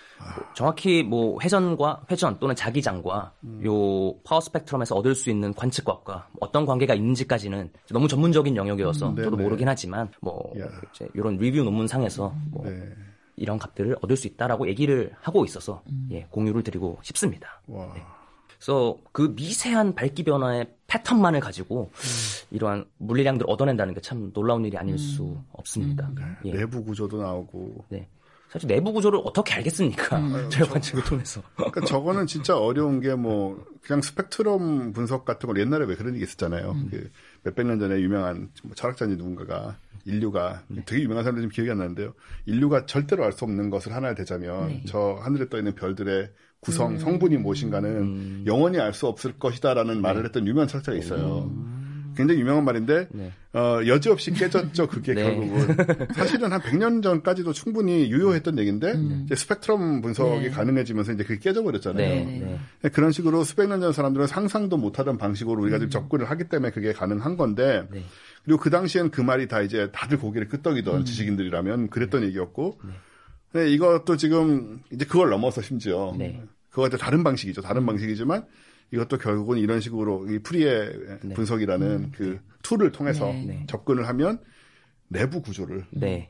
정확히 뭐 회전 또는 자기장과 요 파워 스펙트럼에서 얻을 수 있는 관측값과 어떤 관계가 있는지까지는 너무 전문적인 영역이어서 저도 모르긴 하지만 뭐 이제 이런 리뷰 논문상에서 뭐 이런 값들을 얻을 수 있다라고 얘기를 하고 있어서 공유를 드리고 싶습니다. 네. 그래서 그 미세한 밝기 변화의 패턴만을 가지고 이러한 물리량들을 얻어낸다는 게 참 놀라운 일이 아닐 수 없습니다. 예. 내부 구조도 나오고. 네. 사실 내부 구조를 어떻게 알겠습니까? 저희 관측을 통해서. 그러니까 저거는 진짜 어려운 게 뭐 그냥 스펙트럼 분석 같은 걸 옛날에 왜 그런 얘기 있었잖아요. 그 몇백 년 전에 유명한 뭐 철학자인지 누군가가 인류가 되게 유명한 사람들 좀 기억이 안 나는데요. 인류가 절대로 알 수 없는 것을 하나 대자면 저 하늘에 떠 있는 별들의 구성, 성분이 무엇인가는 영원히 알 수 없을 것이다라는 말을 했던 유명한 철학자가 있어요. 굉장히 유명한 말인데 여지없이 깨졌죠. 그게 결국은. 사실은 한 100년 전까지도 충분히 유효했던 얘기인데 이제 스펙트럼 분석이 가능해지면서 이제 그게 깨져버렸잖아요. 그런 식으로 수백 년 전 사람들은 상상도 못하던 방식으로 우리가 지금 접근을 하기 때문에 그게 가능한 건데 그리고 그 당시엔 그 말이 다 이제 다들 고개를 끄덕이던 지식인들이라면 그랬던 얘기였고 네, 이것도 지금 이제 그걸 넘어서 심지어 그거와 다른 방식이죠. 다른 방식이지만 이것도 결국은 이런 식으로 이 프리의 분석이라는 그 툴을 통해서 접근을 하면 내부 구조를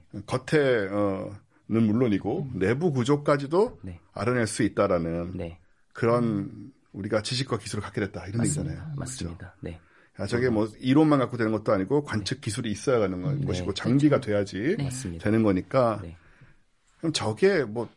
겉에는 물론이고 내부 구조까지도 알아낼 수 있다라는 그런 우리가 지식과 기술을 갖게 됐다 이런 얘기잖아요. 맞습니다. 네. 저게 뭐 이론만 갖고 되는 것도 아니고 관측 기술이 있어야 하는 것이고 장비가 돼야지 되는 거니까 그럼 저게 뭐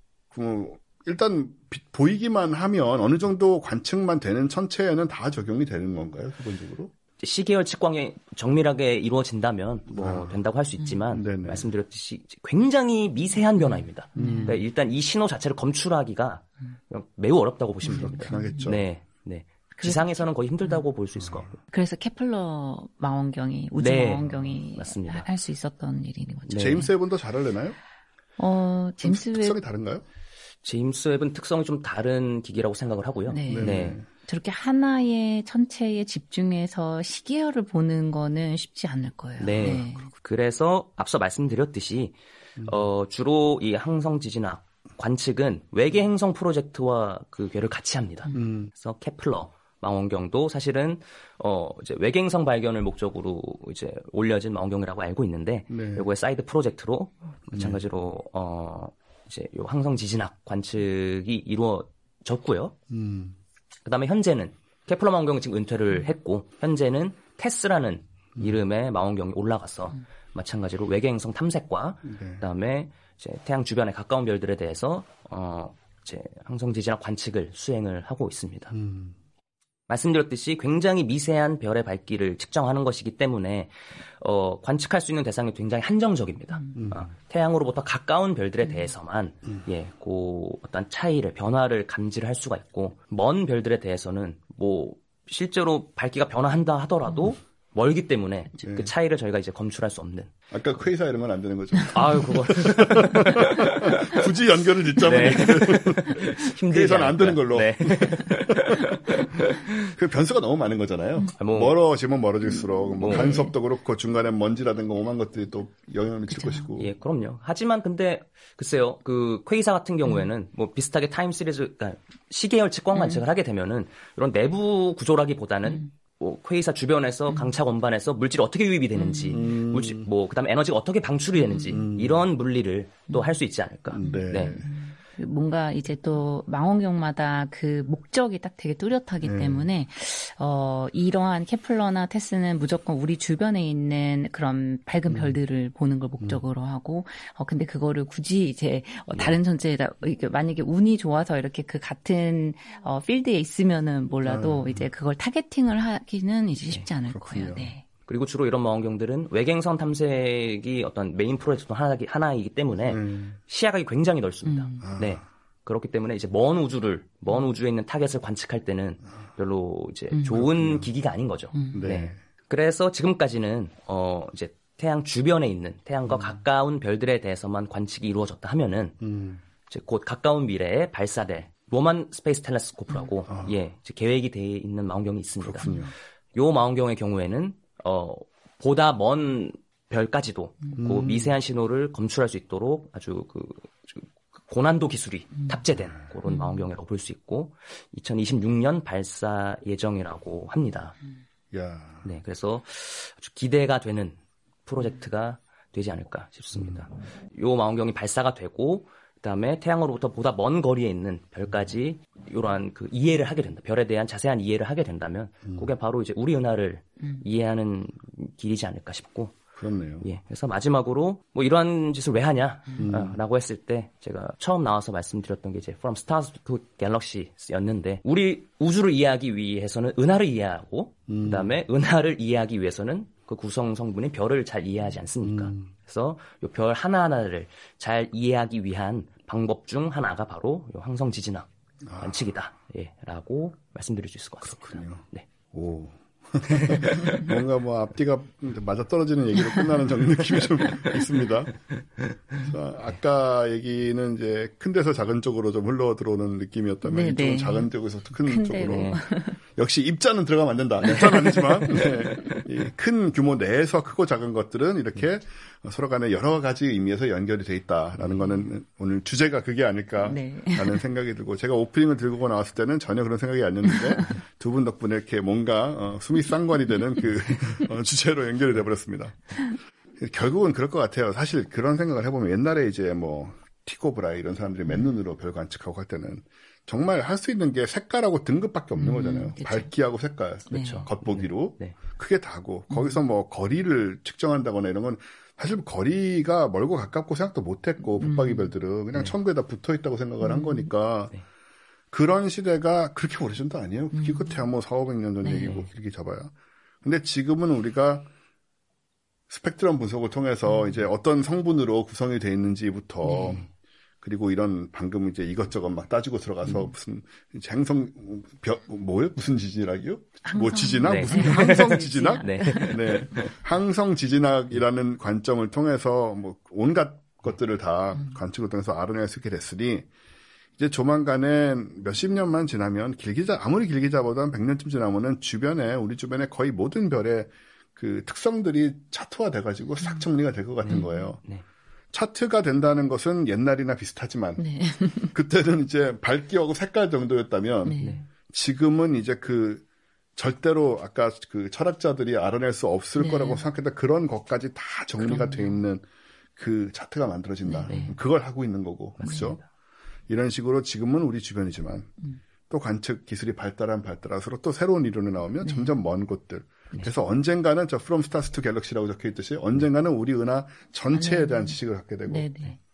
일단 보이기만 하면 어느 정도 관측만 되는 천체에는 다 적용이 되는 건가요, 기본적으로? 시계열 측광이 정밀하게 이루어진다면 뭐 된다고 할 수 있지만 말씀드렸듯이 굉장히 미세한 변화입니다. 그러니까 일단 이 신호 자체를 검출하기가 매우 어렵다고 보시면 됩니다. 그러겠죠. 네. 지상에서는 거의 힘들다고 볼 수 있을 것 같고요. 그래서 케플러 망원경이 우주 망원경이 할 수 있었던 일인 거죠. 제임스 웹은 더 잘하려나요? 제임스 웹 특성이 다른가요? 제임스 웹은 특성이 좀 다른 기기라고 생각을 하고요. 저렇게 하나의 천체에 집중해서 시계열을 보는 거는 쉽지 않을 거예요. 그래서 앞서 말씀드렸듯이 주로 이 항성 지진학 관측은 외계 행성 프로젝트와 그 괴를 같이 합니다. 그래서 케플러 망원경도 사실은 이제 외계행성 발견을 목적으로 이제 올려진 망원경이라고 알고 있는데 요거의 사이드 프로젝트로 마찬가지로 이제 요 항성 지진학 관측이 이루어졌고요. 그다음에 현재는 케플러 망원경은 지금 은퇴를 했고 현재는 테스라는 이름의 망원경이 올라가서 마찬가지로 외계행성 탐색과 그다음에 이제 태양 주변에 가까운 별들에 대해서 이제 항성 지진학 관측을 수행을 하고 있습니다. 말씀드렸듯이 굉장히 미세한 별의 밝기를 측정하는 것이기 때문에 관측할 수 있는 대상이 굉장히 한정적입니다. 태양으로부터 가까운 별들에 대해서만 그 어떤 차이를 변화를 감지를 할 수가 있고 먼 별들에 대해서는 뭐 실제로 밝기가 변화한다 하더라도 멀기 때문에 그 차이를 저희가 이제 검출할 수 없는. 아까 퀘이사 이런 건 안 되는 거죠? 아유, 그거. 굳이 연결을 짓자면 퀘이사는 안 되는 걸로. 네. 그 변수가 너무 많은 거잖아요. 멀어지면 멀어질수록 뭐 간섭도 그렇고 중간에 먼지라든가 오만 것들이 또 영향을 미칠 것이고. 예, 그럼요. 하지만 근데 글쎄요, 그 퀘이사 같은 경우에는 뭐 비슷하게 타임 시리즈, 그러니까 시계열 측광 관측을 하게 되면은 이런 내부 구조라기보다는 뭐 퀘이사 주변에서 강차 원반에서 물질이 어떻게 유입이 되는지, 물질 뭐 그다음에 에너지가 어떻게 방출이 되는지 이런 물리를 또 할 수 있지 않을까. 네. 뭔가 이제 또 망원경마다 그 목적이 딱 되게 뚜렷하기 때문에 이러한 케플러나 테스는 무조건 우리 주변에 있는 그런 밝은 별들을 보는 걸 목적으로 하고 근데 그거를 굳이 이제 다른 전체에다 만약에 운이 좋아서 이렇게 그 같은 필드에 있으면은 몰라도 이제 그걸 타겟팅을 하기는 이제 쉽지 않을 거예요. 네. 그리고 주로 이런 망원경들은 외계행성 탐색이 어떤 메인 프로젝트 하나이기 때문에 시야각이 굉장히 넓습니다. 네. 그렇기 때문에 이제 먼 우주에 있는 타겟을 관측할 때는 별로 이제 좋은 기기가 아닌 거죠. 네. 그래서 지금까지는 이제 태양 주변에 있는 태양과 가까운 별들에 대해서만 관측이 이루어졌다 하면은 이제 곧 가까운 미래에 발사될 로만 스페이스 텔레스코프라고 이제 계획이 돼 있는 망원경이 있습니다. 그렇군요. 요 망원경의 경우에는 보다 먼 별까지도 그 미세한 신호를 검출할 수 있도록 아주 그 고난도 기술이 탑재된 그런 망원경이라고 볼 수 있고 2026년 발사 예정이라고 합니다. 야. 네, 그래서 아주 기대가 되는 프로젝트가 되지 않을까 싶습니다. 요 망원경이 발사가 되고 그다음에 태양으로부터 보다 먼 거리에 있는 별까지 이러한 그 이해를 하게 된다. 별에 대한 자세한 이해를 하게 된다면 그게 바로 이제 우리 은하를 이해하는 길이지 않을까 싶고. 그렇네요. 예. 그래서 마지막으로 뭐 이러한 짓을 왜 하냐라고 했을 때 제가 처음 나와서 말씀드렸던 게 이제 From Stars to Galaxies였는데 우리 우주를 이해하기 위해서는 은하를 이해하고 그다음에 은하를 이해하기 위해서는 그 구성 성분인 별을 잘 이해하지 않습니까? 그래서 이 별 하나하나를 잘 이해하기 위한 방법 중 하나가 바로 이 항성 지진학 관측이다. 예, 라고 말씀드릴 수 있을 것 같습니다. 그렇군요. 네. 오. 뭔가 뭐 앞뒤가 맞아 떨어지는 얘기로 끝나는 정 느낌이 좀 있습니다. 아까 얘기는 이제 큰 데서 작은 쪽으로 좀 흘러 들어오는 느낌이었다면 이쪽은 작은 쪽에서 큰 쪽으로. 역시 입자는 들어가면 안 된다. 입자는 아니지만 이 큰 규모 내에서 크고 작은 것들은 이렇게 서로 간에 여러 가지 의미에서 연결이 돼 있다라는 거는 오늘 주제가 그게 아닐까라는 생각이 들고 제가 오프닝을 들고 나왔을 때는 전혀 그런 생각이 아니었는데 두 분 덕분에 이렇게 뭔가 숨이 쌍관이 되는 그 주제로 연결이 돼버렸습니다. 결국은 그럴 것 같아요. 사실 그런 생각을 해보면 옛날에 이제 뭐 티코 브라이 이런 사람들이 맨눈으로 별 관측하고 할 때는 정말 할 수 있는 게 색깔하고 등급밖에 없는 거잖아요. 그렇죠. 밝기하고 색깔, 그렇죠. 겉보기로 네. 크게 다고 거기서 뭐 거리를 측정한다거나 이런 건 사실 거리가 멀고 가깝고 생각도 못했고 붙박이별들은 그냥 천국에다 붙어있다고 생각을 한 거니까 그런 시대가 그렇게 오래전도 아니에요. 기껏해야 뭐 400~500년 전 얘기고 길게 잡아야. 근데 지금은 우리가 스펙트럼 분석을 통해서 이제 어떤 성분으로 구성이 돼 있는지부터 그리고 이런 방금 이제 이것저것 막 따지고 들어가서 무슨 행성 뭐예요? 무슨 지진학이요? 뭐 지진학? 네. 무슨 항성 지진학? 네. 네. 항성 지진학이라는 관점을 통해서 뭐 온갖 것들을 다 관측을 통해서 알아낼 수 있게 됐으니 이제 조만간엔 몇십 년만 지나면 아무리 길게 잡아도 100년쯤 지나면은 우리 주변에 거의 모든 별의 그 특성들이 차트화 돼가지고 싹 정리가 될 것 같은 거예요. 네. 차트가 된다는 것은 옛날이나 비슷하지만 그때는 이제 밝기하고 색깔 정도였다면 지금은 이제 그 절대로 아까 그 철학자들이 알아낼 수 없을 네. 거라고 생각했던 그런 것까지 다 정리가 돼 있는 그 차트가 만들어진다. 네. 그걸 하고 있는 거고. 그렇죠? 이런 식으로 지금은 우리 주변이지만 또 관측 기술이 발달할수록 또 새로운 이론이 나오면 네. 점점 먼 곳들. 네. 그래서 언젠가는 저 From Stars to Galaxy라고 적혀 있듯이 언젠가는 우리 은하 전체에 대한 지식을 갖게 되고 네.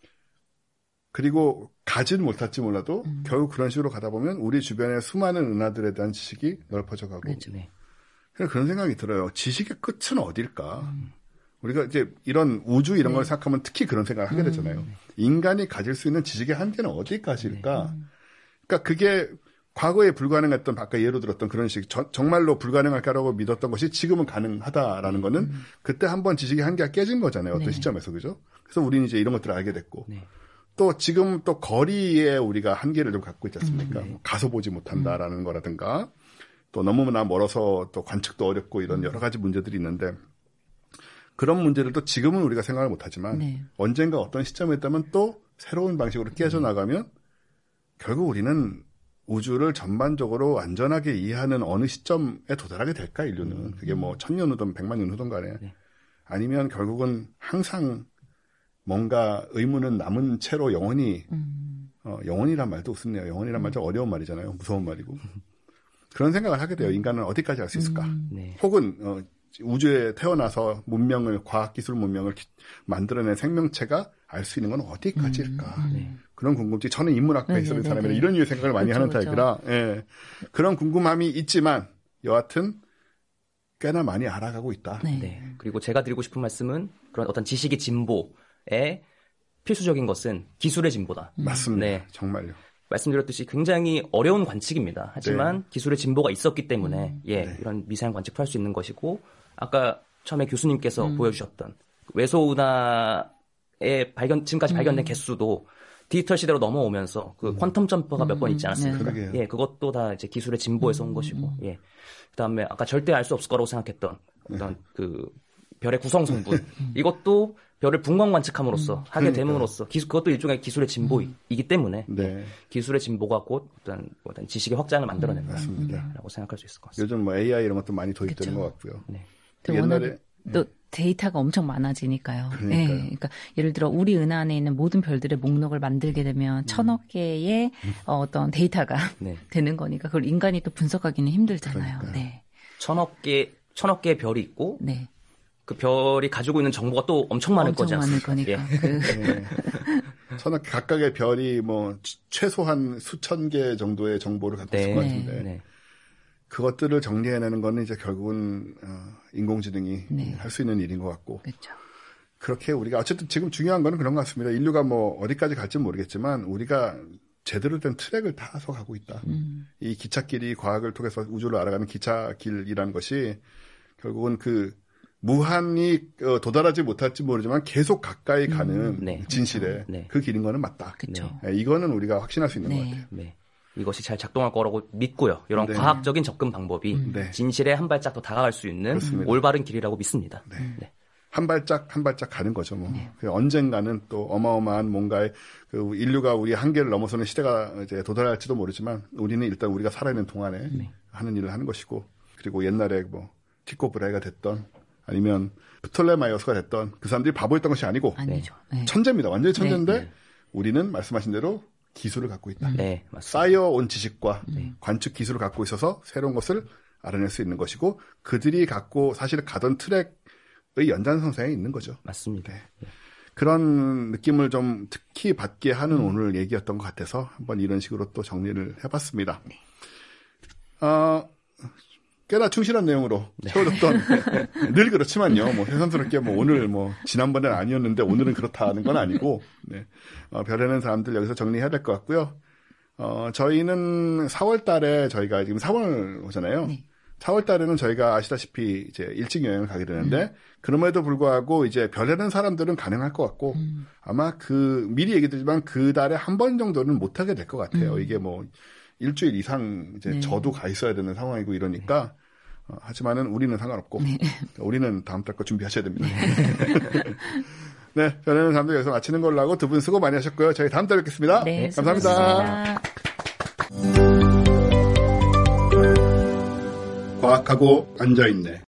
그리고 가지는 못할지 몰라도 결국 그런 식으로 가다 보면 우리 주변의 수많은 은하들에 대한 지식이 넓어져 가고 그렇죠. 네. 그런 생각이 들어요. 지식의 끝은 어딜까? 우리가 이제 이런 우주 이런 걸 생각하면 특히 그런 생각을 하게 되잖아요. 인간이 가질 수 있는 지식의 한계는 어디까지일까? 그러니까 그게 과거에 불가능했던 아까 예로 들었던 그런 식 정말로 불가능할 거라고 믿었던 것이 지금은 가능하다라는 거는 그때 한번 지식의 한계가 깨진 거잖아요. 어떤 시점에서 그죠? 그래서 우리는 이제 이런 것들을 알게 됐고 또 지금 또 거리에 우리가 한계를 좀 갖고 있지 않습니까? 가서 보지 못한다라는 거라든가 또 너무나 멀어서 또 관측도 어렵고 이런 여러 가지 문제들이 있는데 그런 문제들도 지금은 우리가 생각을 못하지만 언젠가 어떤 시점에 있다면 또 새로운 방식으로 깨져나가면 결국 우리는 우주를 전반적으로 안전하게 이해하는 어느 시점에 도달하게 될까 인류는. 그게 뭐 1000년 후든 100만 년 후든 간에. 아니면 결국은 항상 뭔가 의문은 남은 채로 영원히 영원이란 말도 웃습네요. 영원이란 말 좀 어려운 말이잖아요. 무서운 말이고. 그런 생각을 하게 돼요. 인간은 어디까지 갈 수 있을까? 혹은 우주에 태어나서 문명을 과학기술 문명을 만들어낸 생명체가 알 수 있는 건 어디까지일까? 그런 궁금증이 저는 인문학과에 있는 사람이라 이런 류의 생각을 많이 하는 타입이라 예. 그런 궁금함이 있지만 여하튼 꽤나 많이 알아가고 있다. 그리고 제가 드리고 싶은 말씀은 그런 어떤 지식의 진보에 필수적인 것은 기술의 진보다. 맞습니다. 정말요. 말씀드렸듯이 굉장히 어려운 관측입니다. 하지만 기술의 진보가 있었기 때문에 이런 미세한 관측도 할 수 있는 것이고 아까 처음에 교수님께서 보여주셨던 외소은하의 지금까지 발견된 개수도 디지털 시대로 넘어오면서 그 퀀텀 점퍼가 몇 번 있지 않았습니까? 예, 그것도 다 이제 기술의 진보에서 온 것이고, 그다음에 아까 절대 알 수 없을 거라고 생각했던 어떤 그 별의 구성 성분 이것도 별을 분광 관측함으로써 하게 됨으로써 그것도 일종의 기술의 진보이기 때문에 기술의 진보가 곧 어떤 지식의 확장을 만들어낸다라고 생각할 수 있을 것 같습니다. 요즘 뭐 AI 이런 것도 많이 도입되는 것 같고요. 옛날에 또 데이터가 엄청 많아지니까요. 그러니까 예를 들어 우리 은하 안에 있는 모든 별들의 목록을 만들게 되면 1000억 개의 어떤 데이터가 되는 거니까 그걸 인간이 또 분석하기는 힘들잖아요. 1000억 개의 별이 있고 그 별이 가지고 있는 정보가 또 엄청 많을 거지 않습니까? 거니까. 천억 각각의 별이 뭐 최소한 수천 개 정도의 정보를 갖고 있을 것 같은데 그것들을 정리해내는 거는 이제 결국은 인공지능이 할 수 있는 일인 것 같고 그렇게 우리가 어쨌든 지금 중요한 거는 그런 것 같습니다. 인류가 뭐 어디까지 갈지는 모르겠지만 우리가 제대로 된 트랙을 타서 가고 있다. 이 기찻길이 과학을 통해서 우주를 알아가는 기찻길이라는 것이 결국은 그 무한히 도달하지 못할지 모르지만 계속 가까이 가는 진실에 그 길인 거는 맞다. 이거는 우리가 확신할 수 있는 것 같아요. 이것이 잘 작동할 거라고 믿고요. 이런 과학적인 접근 방법이 진실에 한 발짝 더 다가갈 수 있는 그렇습니다. 올바른 길이라고 믿습니다. 한 발짝 한 발짝 가는 거죠. 뭐 언젠가는 또 어마어마한 뭔가의 그 인류가 우리 한계를 넘어서는 시대가 이제 도달할지도 모르지만 우리는 일단 우리가 살아있는 동안에 하는 일을 하는 것이고 그리고 옛날에 뭐 티코 브라이가 됐던 아니면 프톨레마이오스가 됐던 그 사람들이 바보였던 것이 아니고 천재입니다. 완전히 천재인데 우리는 말씀하신 대로 기술을 갖고 있다. 쌓여온 지식과 관측 기술을 갖고 있어서 새로운 것을 알아낼 수 있는 것이고 그들이 갖고 사실 가던 트랙의 연장선상에 있는 거죠. 맞습니다. 그런 느낌을 좀 특히 받게 하는 오늘 얘기였던 것 같아서 한번 이런 식으로 또 정리를 해봤습니다. 꽤나 충실한 내용으로 채워졌던 늘 그렇지만요. 뭐 새삼스럽게 뭐 오늘 뭐 지난번에는 아니었는데 오늘은 그렇다는 건 아니고 별에는 사람들 여기서 정리해야 될 것 같고요. 저희는 4월 달에 저희가 지금 4월 오잖아요. 4월 달에는 저희가 아시다시피 이제 일찍 여행을 가게 되는데 그럼에도 불구하고 이제 별에는 사람들은 가능할 것 같고 아마 미리 얘기드리지만 그 달에 한 번 정도는 못 하게 될 것 같아요. 이게 뭐 일주일 이상 이제 저도 가 있어야 되는 상황이고 이러니까 하지만은 우리는 상관없고 우리는 다음 달 거 준비하셔야 됩니다. 별에는 사람들 여기서 마치는 걸로 하고 두 분 수고 많이 하셨고요. 저희 다음 달에 뵙겠습니다. 감사합니다. 파악하고 앉아있네.